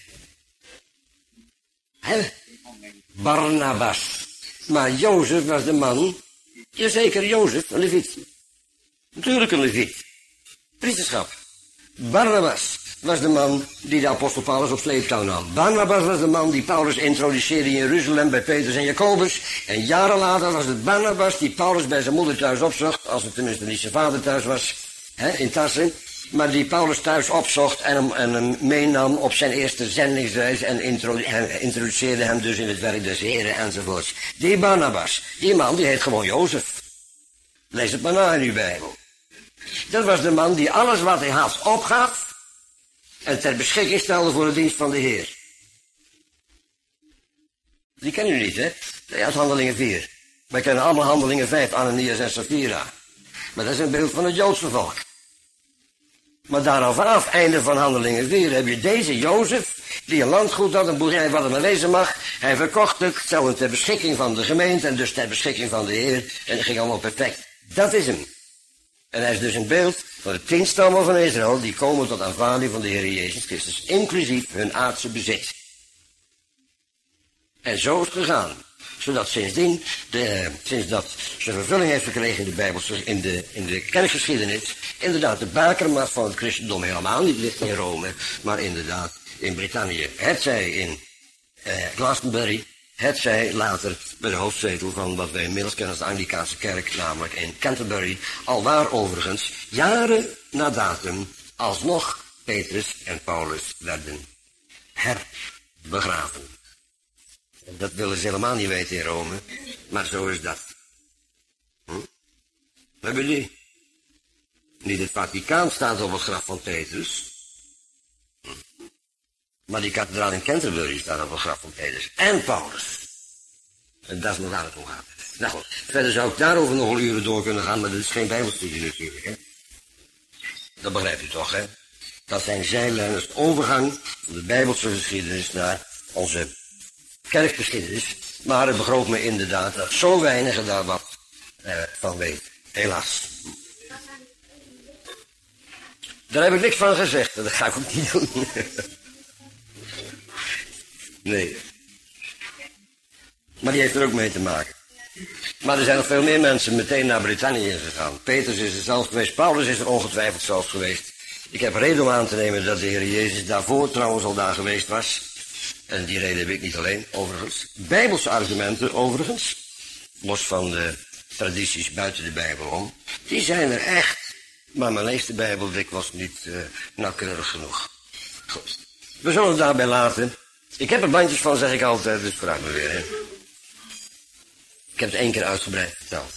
Barnabas. Maar Jozef was de man, jazeker Jozef, een leviet. Natuurlijk een leviet. Priesterschap. Barnabas was de man die de apostel Paulus op sleeptouw nam. Barnabas was de man die Paulus introduceerde in Jeruzalem bij Petrus en Jacobus. En jaren later was het Barnabas die Paulus bij zijn moeder thuis opzocht, als het tenminste niet zijn vader thuis was, in Tarsen. Maar die Paulus thuis opzocht en hem meenam op zijn eerste zendingsreis en introduceerde hem dus in het werk des Heren enzovoorts. Die Barnabas, die man die heet gewoon Jozef. Lees het maar na in uw Bijbel. Dat was de man die alles wat hij had opgaf en ter beschikking stelde voor de dienst van de Heer. Die kennen u niet, hè? Hij had Handelingen 4. Wij kennen allemaal Handelingen 5, Ananias en Sapphira. Maar dat is een beeld van het Joodse volk. Maar daaraf vanaf, einde van Handelingen 4, heb je deze Jozef, die een landgoed had, een boerderij wat er maar wezen mag. Hij verkocht het, stelde ter beschikking van de gemeente en dus ter beschikking van de Heer. En het ging allemaal perfect. Dat is hem. En hij is dus een beeld van de 10 stammen van Israël, die komen tot aanvaarding van de Heer Jezus Christus, inclusief hun aardse bezit. En zo is het gegaan. Zodat sindsdien, sinds dat ze vervulling heeft gekregen in de Bijbel, in de kerkgeschiedenis, inderdaad de bakermat van het christendom helemaal niet ligt in Rome, maar inderdaad in Brittannië. Hetzij in Glastonbury, hetzij later bij de hoofdzetel van wat wij inmiddels kennen als de Anglicaanse kerk, namelijk in Canterbury, alwaar overigens, jaren na datum, alsnog Petrus en Paulus werden herbegraven. Dat willen ze helemaal niet weten in Rome, maar zo is dat. Hebben jullie? Niet het Vaticaan staat op het graf van Petrus. Maar die kathedraal in Canterbury staat op het graf van Petrus en Paulus. En dat is nog aan het omgaan. Nou goed, verder zou ik daarover nog wel uren door kunnen gaan, maar dat is geen bijbelstudie natuurlijk, hè. Dat begrijpt u toch, hè? Dat zijn zijlijnen, overgang van de Bijbelse geschiedenis naar onze kerkgeschiedenis. Maar het begrooft me inderdaad dat zo weinigen daar wat van weten. Helaas. Daar heb ik niks van gezegd. Dat ga ik ook niet doen. Nee. Maar die heeft er ook mee te maken. Maar er zijn nog veel meer mensen meteen naar Brittannië gegaan. Petrus is er zelf geweest. Paulus is er ongetwijfeld zelfs geweest. Ik heb reden om aan te nemen dat de Heer Jezus daarvoor trouwens al daar geweest was. En die reden heb ik niet alleen, overigens. Bijbelse argumenten, overigens, los van de tradities buiten de Bijbel om, die zijn er echt. Maar men leest de Bijbel dikwijls niet nauwkeurig genoeg. Goed. We zullen het daarbij laten. Ik heb er bandjes van, zeg ik altijd, dus vraag me weer. Hè. Ik heb het 1 keer uitgebreid verteld.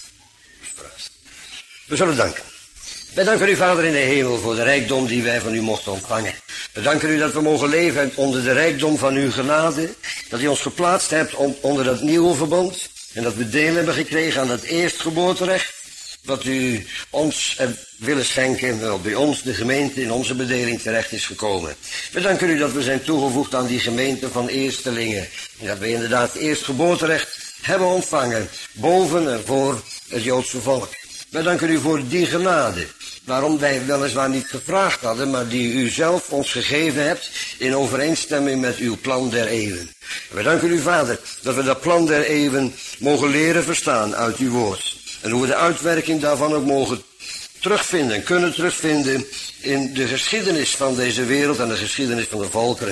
We zullen danken. Wij danken u, Vader in de hemel, voor de rijkdom die wij van u mochten ontvangen. We danken u dat we mogen leven onder de rijkdom van uw genade. Dat u ons geplaatst hebt onder dat nieuwe verbond. En dat we deel hebben gekregen aan dat eerstgeboorterecht. Wat u ons willen schenken, wel bij ons, de gemeente, in onze bedeling terecht is gekomen. We danken u dat we zijn toegevoegd aan die gemeente van eerstelingen. En dat we inderdaad het eerstgeboorterecht hebben ontvangen, boven en voor het Joodse volk. Wij danken u voor die genade, waarom wij weliswaar niet gevraagd hadden, maar die u zelf ons gegeven hebt in overeenstemming met uw plan der eeuwen. Wij danken u, Vader, dat we dat plan der eeuwen mogen leren verstaan uit uw woord. En hoe we de uitwerking daarvan ook mogen terugvinden, kunnen terugvinden in de geschiedenis van deze wereld en de geschiedenis van de volkeren.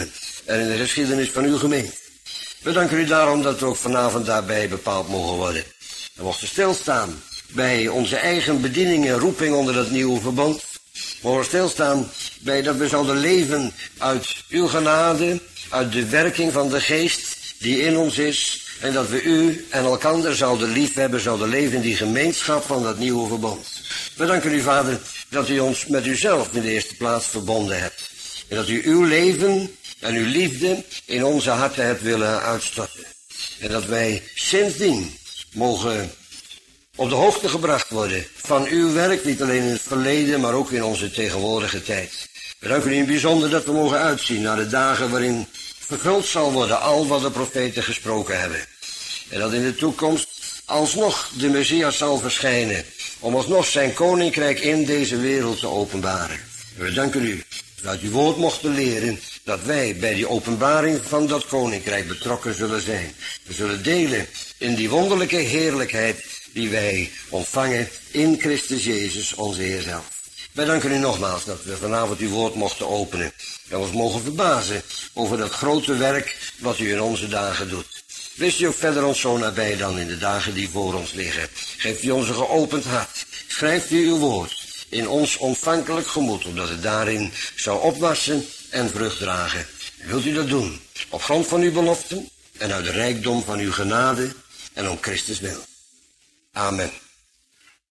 en in de geschiedenis van uw gemeente. We danken u daarom dat we ook vanavond daarbij bepaald mogen worden. We mochten stilstaan bij onze eigen bediening en roeping onder dat nieuwe verbond. We mogen stilstaan bij dat we zouden leven uit uw genade, uit de werking van de geest die in ons is. En dat we u en elkander zouden liefhebben, zouden leven in die gemeenschap van dat nieuwe verbond. We danken u, Vader, dat u ons met uzelf in de eerste plaats verbonden hebt. En dat u uw leven en uw liefde in onze harten hebt willen uitstorten. En dat wij sindsdien mogen op de hoogte gebracht worden van uw werk, niet alleen in het verleden, maar ook in onze tegenwoordige tijd. We danken u in het bijzonder dat we mogen uitzien naar de dagen waarin vervuld zal worden al wat de profeten gesproken hebben. En dat in de toekomst alsnog de Messias zal verschijnen, om alsnog zijn koninkrijk in deze wereld te openbaren. En we danken u dat uw woord mochten leren, dat wij bij die openbaring van dat koninkrijk betrokken zullen zijn. We zullen delen in die wonderlijke heerlijkheid die wij ontvangen in Christus Jezus, onze Heer zelf. Wij danken u nogmaals dat we vanavond uw woord mochten openen en ons mogen verbazen over dat grote werk wat u in onze dagen doet. Wees u ook verder ons zo nabij dan in de dagen die voor ons liggen. Geeft u ons een geopend hart. Schrijft u uw woord in ons ontvankelijk gemoed, opdat het daarin zou opwassen en vrucht dragen. Wilt u dat doen op grond van uw beloften en uit de rijkdom van uw genade en om Christus wil. Amen.